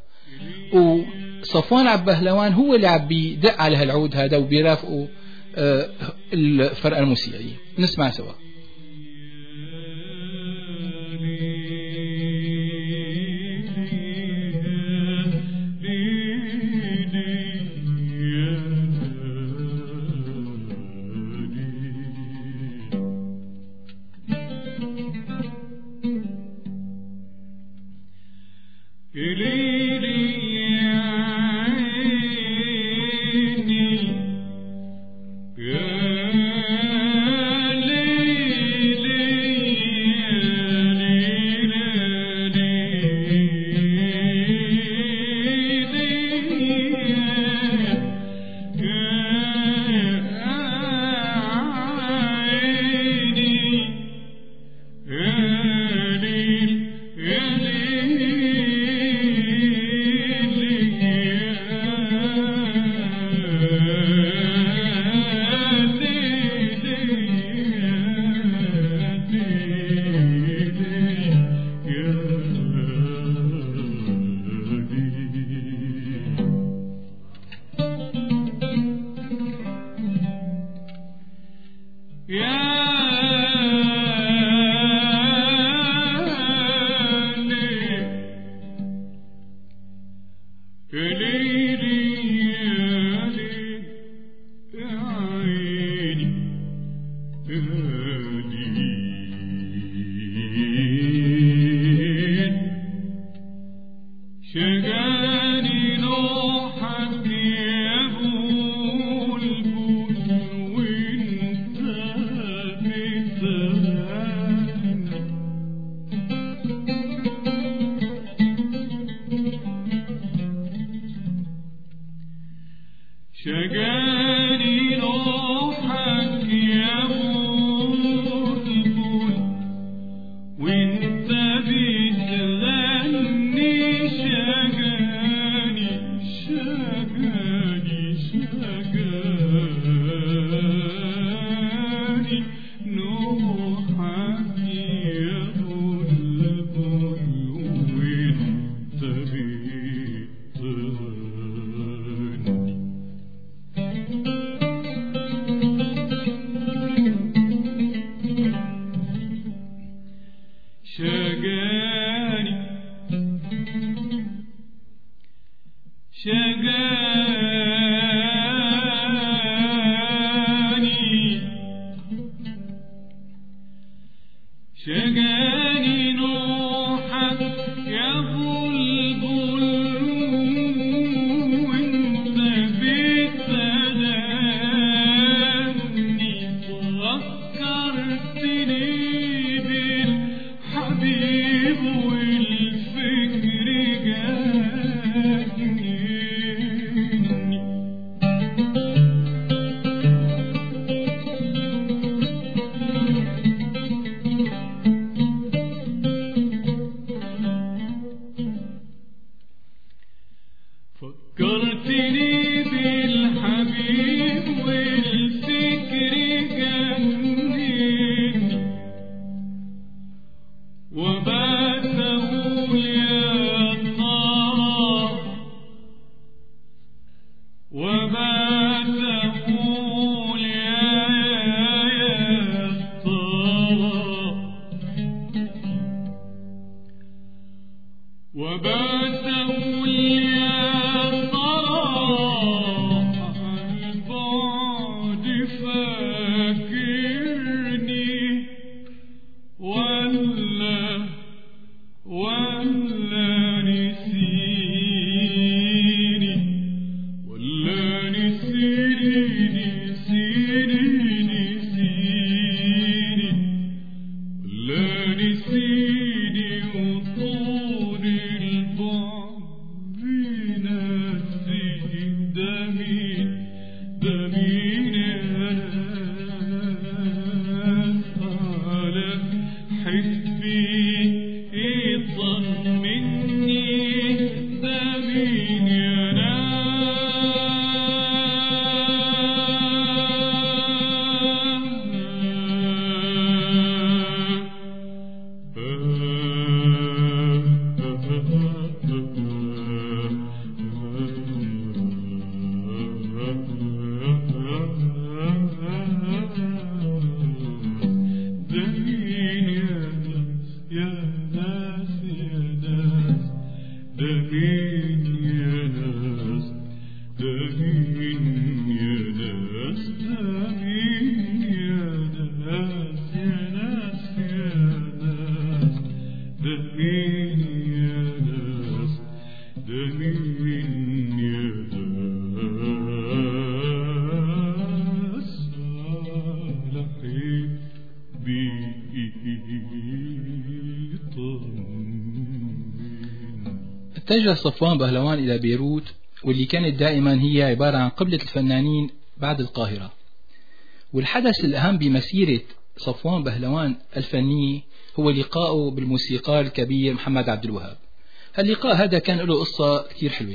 وصفوان عبد بهلوان هو اللي عم بيدق على هالعود هذا وبيرافقه الفرقة الموسيقية. نسمع سوا. وبات يا طرى اتجه صفوان بهلوان إلى بيروت، واللي كانت دائما هي عبارة عن قبلة الفنانين بعد القاهرة. والحدث الأهم بمسيرة صفوان بهلوان الفنية هو لقاؤه بالموسيقار الكبير محمد عبد الوهاب. اللقاء هذا كان له قصة كتير حلوة.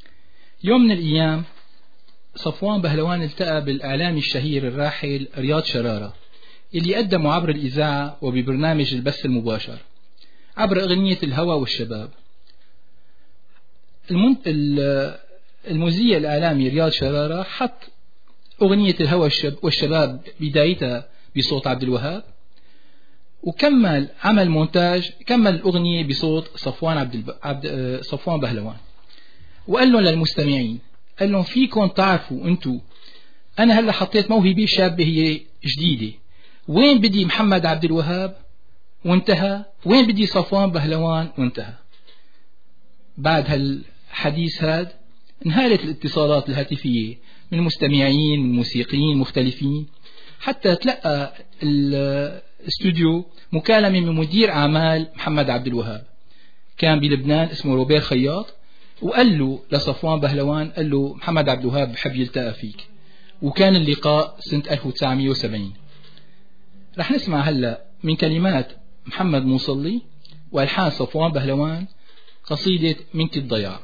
يوم من الأيام صفوان بهلوان التقى بالإعلامي الشهير الراحل رياض شرارة، اللي قدمه عبر الإذاعة وببرنامج البث المباشر عبر أغنية الهوى والشباب. المذيع الإعلامي رياض شرارة حط أغنية الهوى والشباب بدايتها بصوت عبد الوهاب، وكمل عمل مونتاج كمل الأغنية بصوت صفوان بهلوان، وقال لهم للمستمعين، قال لهم فيكم تعرفوا أنتوا أنا هلا حطيت موهبة شابة هي جديدة، وين بدي محمد عبد الوهاب وانتهى، وين بدي صفوان بهلوان وانتهى. بعد هالحديث هذا انهالت الاتصالات الهاتفية من مستمعين من موسيقيين مختلفين، حتى تلقى الاستوديو مكالمة من مدير أعمال محمد عبد الوهاب كان بلبنان اسمه روبير خياط، وقال له لصفوان بهلوان، قال له محمد عبد الوهاب بحب يلتقى فيك. وكان اللقاء سنة 1970. رح نسمع هلا من كلمات محمد موصلي والحان صفوان بهلوان قصيدة منك الضياع.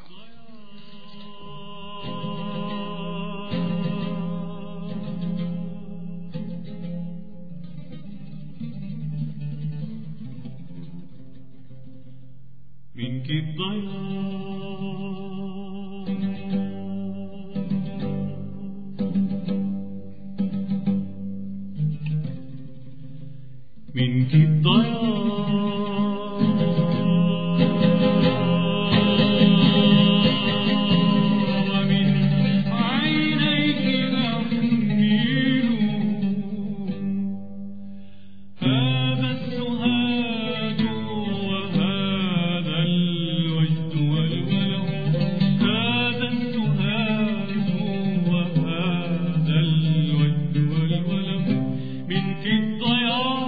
منك الضياع منك الضياع ومن عينيك أحمل هذا السهاد وهذا الوجد والولو، هذا السهاد وهذا الوجد والولو، منك الضياع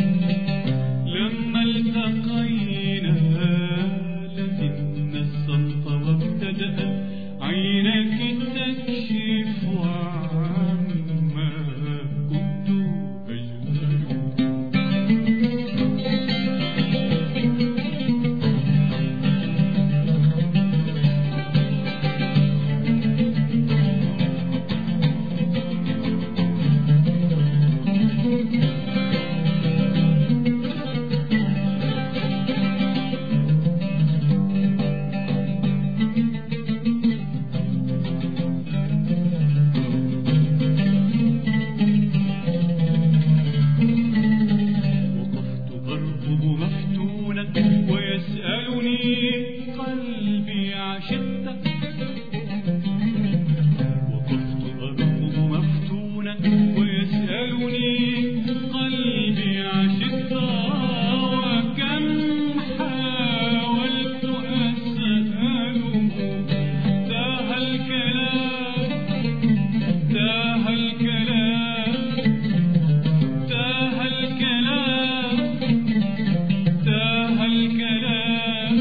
لما التقينا لكن الصدق أرقب مفتونا ويسألني قلبي عشقت وقفت أرقب مفتونا ويسألني قلبي عشقت وكم حاولت أسأله تاه الكلام تاه الكلام تاه الكلام تاه الكلام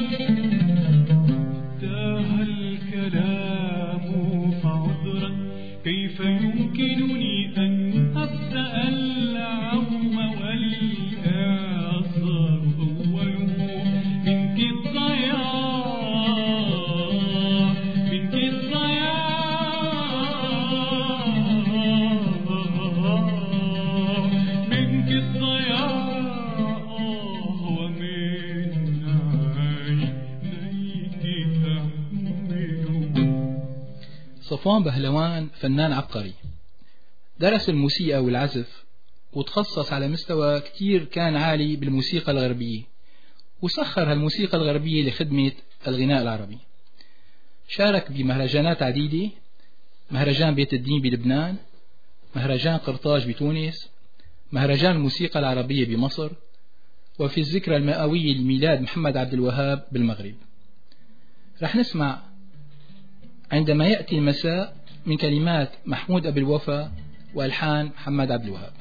تاه الكلام فعذرا كيف يمكنني أن أبدأ العوم والإعصار أوله منك الضياع منك الضياع منك الضياع ومن عينيك أحمله. صفوان بهلوان فنان عبقري، درس الموسيقى والعزف وتخصص على مستوى كتير كان عالي بالموسيقى الغربية، وسخر هالموسيقى الغربية لخدمة الغناء العربي. شارك بمهرجانات عديدة، مهرجان بيت الدين بلبنان، مهرجان قرطاج بتونس، مهرجان الموسيقى العربية بمصر، وفي الذكرى المئوية لميلاد محمد عبد الوهاب بالمغرب. رح نسمع عندما يأتي المساء من كلمات محمود أبي الوفا وألحان محمد عبد الوهاب.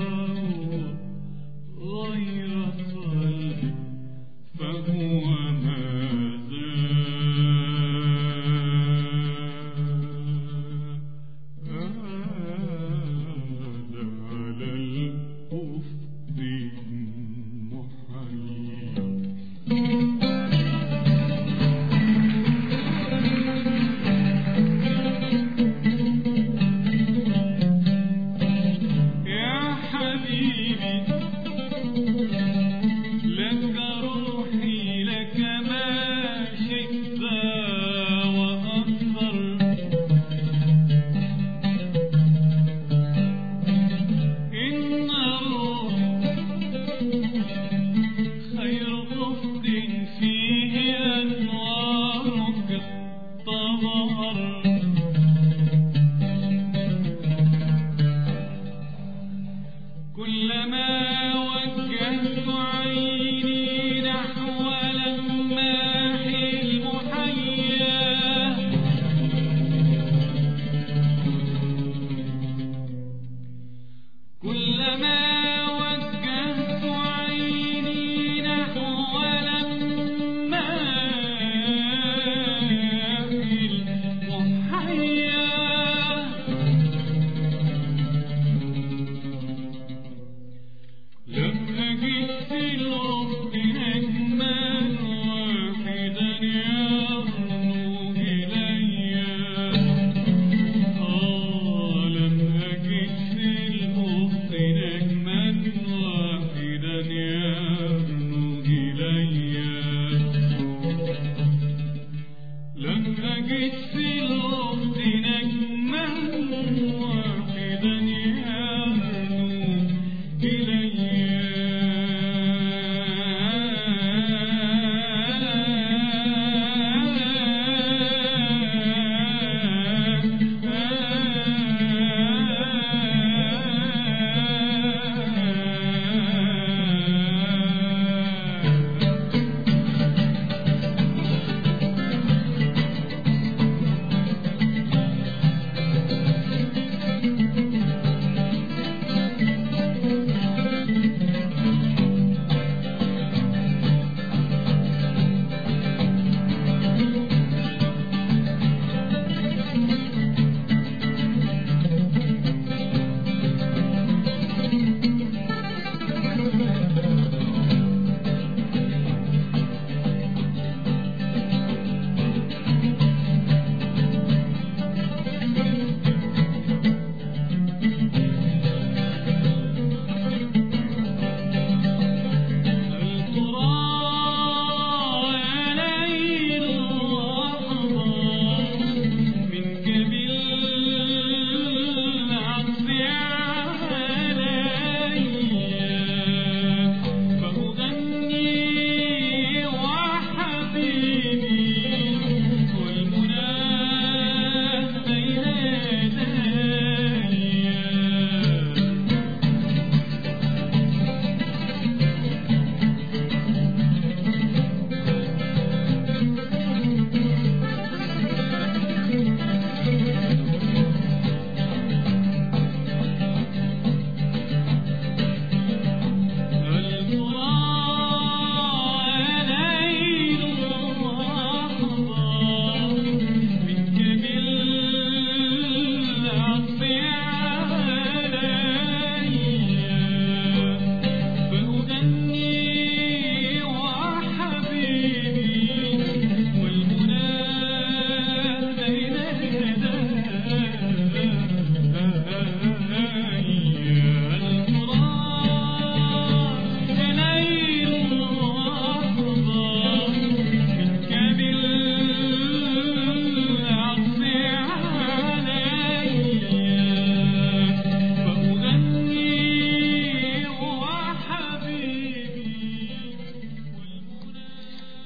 فهو ما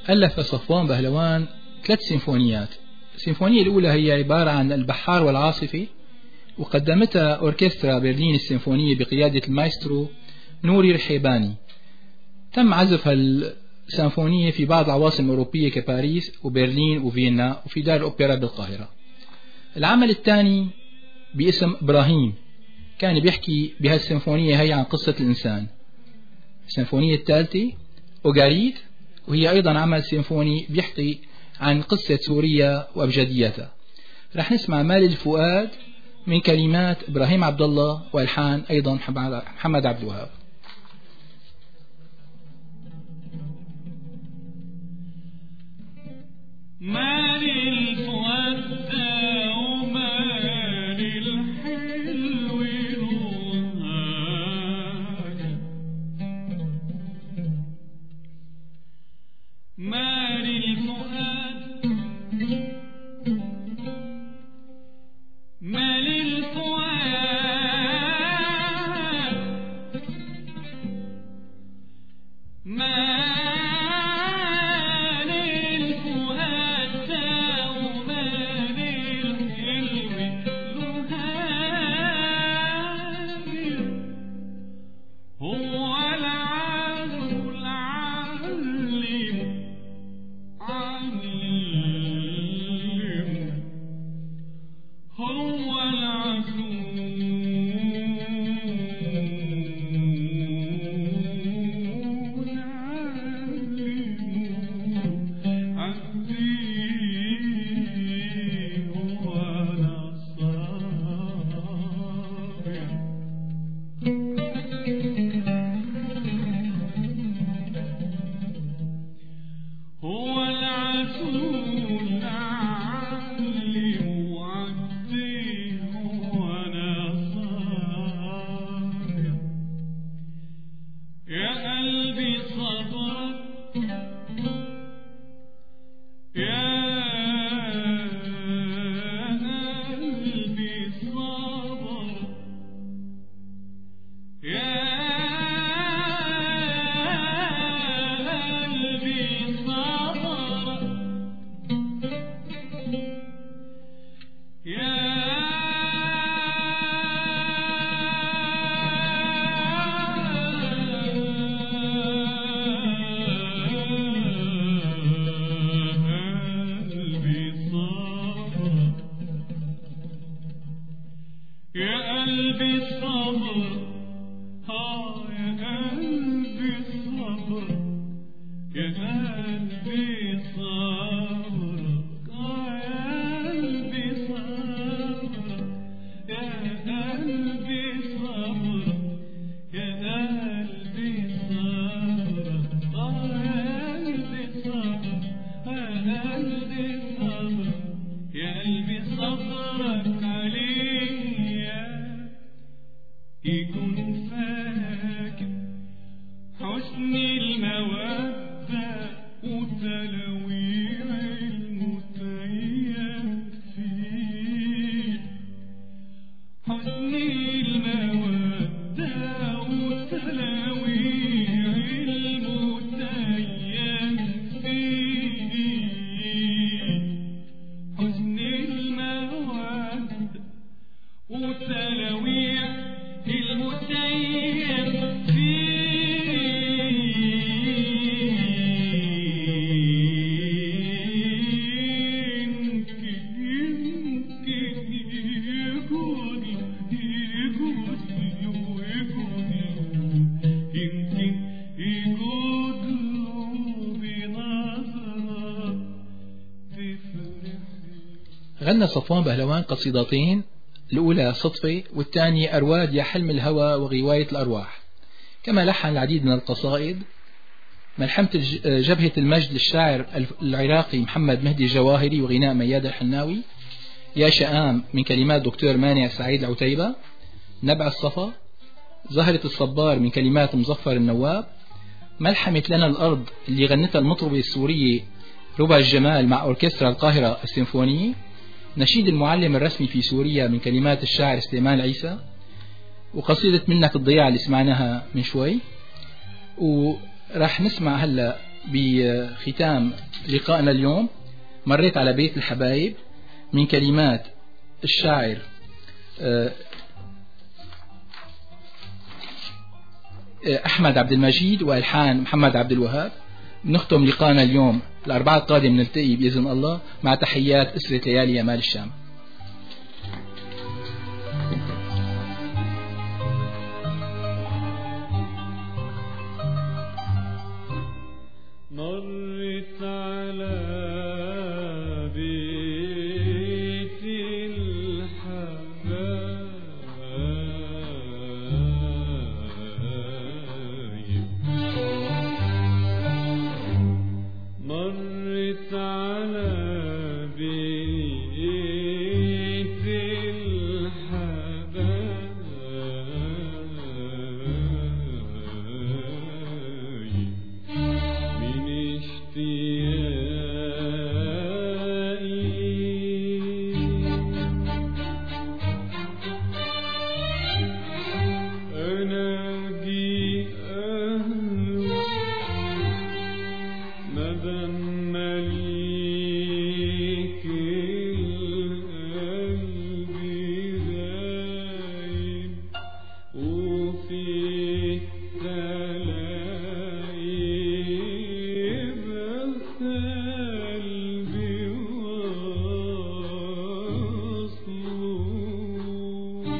ألف صفوان بهلوان 3 سيمفونيات. السيمفونية الأولى هي عبارة عن البحار والعاصفة، وقدمتها أوركسترا برلين السيمفونية بقيادة المايسترو نوري رحيباني. تم عزف السيمفونية في بعض العواصم الأوروبية كباريس وبرلين وفيينا وفي دار الأوبرا بالقاهرة. العمل الثاني باسم إبراهيم كان بيحكي بهالسيمفونية هي عن قصة الإنسان. السيمفونية الثالثة أوغاريت، وهي أيضا عمل سيمفوني بيحكي عن قصة سوريا وأبجديتها. رح نسمع مال الفؤاد من كلمات إبراهيم عبد الله والحان أيضا محمد عبد الوهاب. مال الفؤاد ومال الحلو نهار، مال الفؤاد مال الفؤاد مال الفؤاد ومال الحلو لهاجر، هو العزو العلم علم، هو العزو غنى صفوان بهلوان قصيدتين، الأولى صدفة والثانية أرواد يا حلم الهوى وغواية الأرواح. كما لحن العديد من القصائد: ملحمة جبهة المجد للشاعر العراقي محمد مهدي الجواهري وغناء مياد الحناوي، يا شآم من كلمات دكتور مانع سعيد العتيبة، نبع الصفا، زهرة الصبار من كلمات مظفر النواب، ملحمة لنا الأرض اللي غنتها المطربة السورية ربع الجمال مع أوركسترا القاهرة السيمفونية، نشيد المعلم الرسمي في سوريا من كلمات الشاعر سليمان العيسى، وقصيدة منك الضياع اللي سمعناها من شوي. وراح نسمع هلا بختام لقائنا اليوم مريت على بيت الحبايب من كلمات الشاعر أحمد عبد المجيد وألحان محمد عبد الوهاب. نختم لقائنا اليوم الأربعاء القادم نلتقي بإذن الله مع تحيات أسرة ليالي يمال الشام. مرت على بيت الحبايب، مرت على بيت الحبايب من اشتياقي، أناجي أهله مدى مليك القلب غايب، وفي التلاعب قلبي وصله.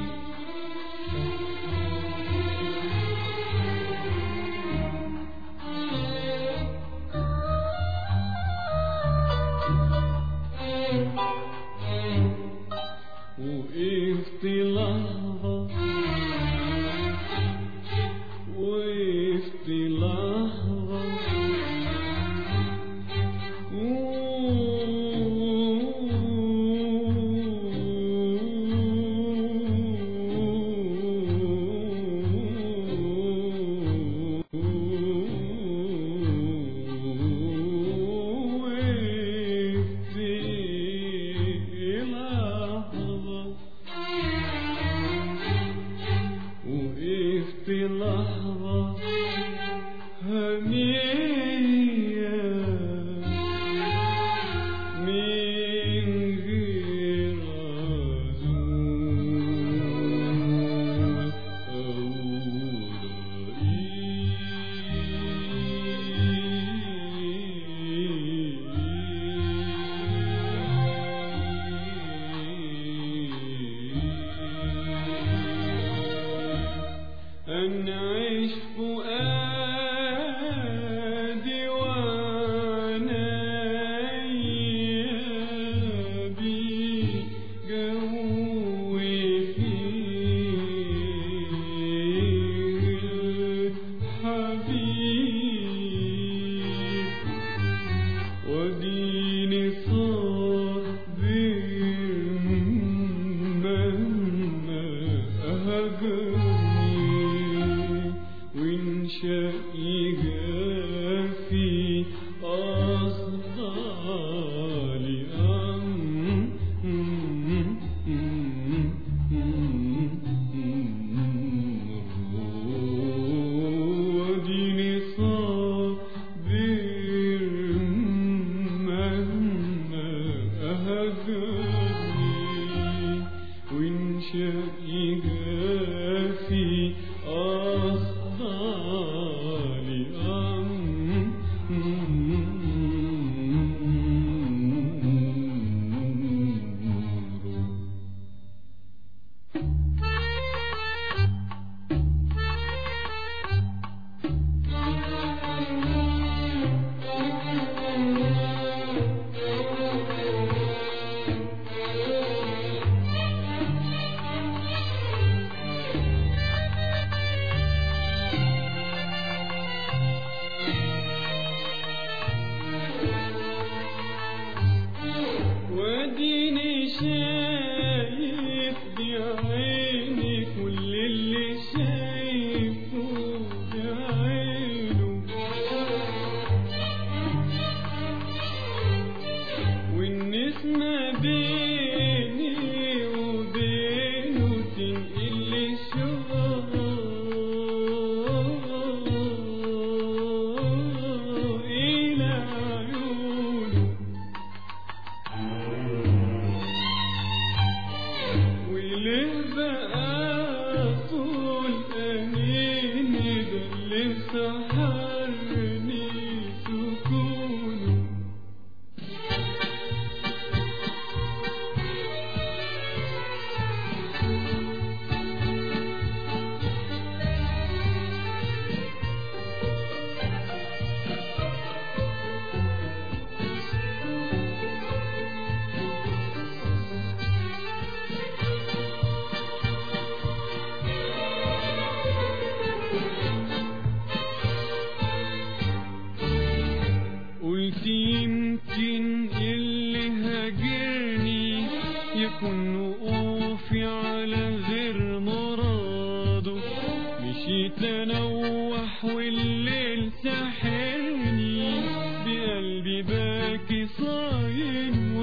قلت يمكن اللي هاجرني يكون وقوفي على غير مراده، مشيت انوح والليل ساحرني بقلبي باكي صايم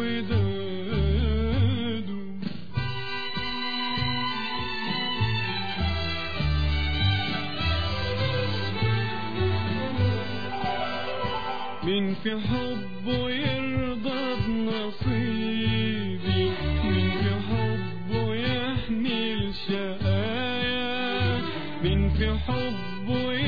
وداده. مين في حبه يرضى بنصيبي، مين في حبه يحمل شقايا، مين في حبه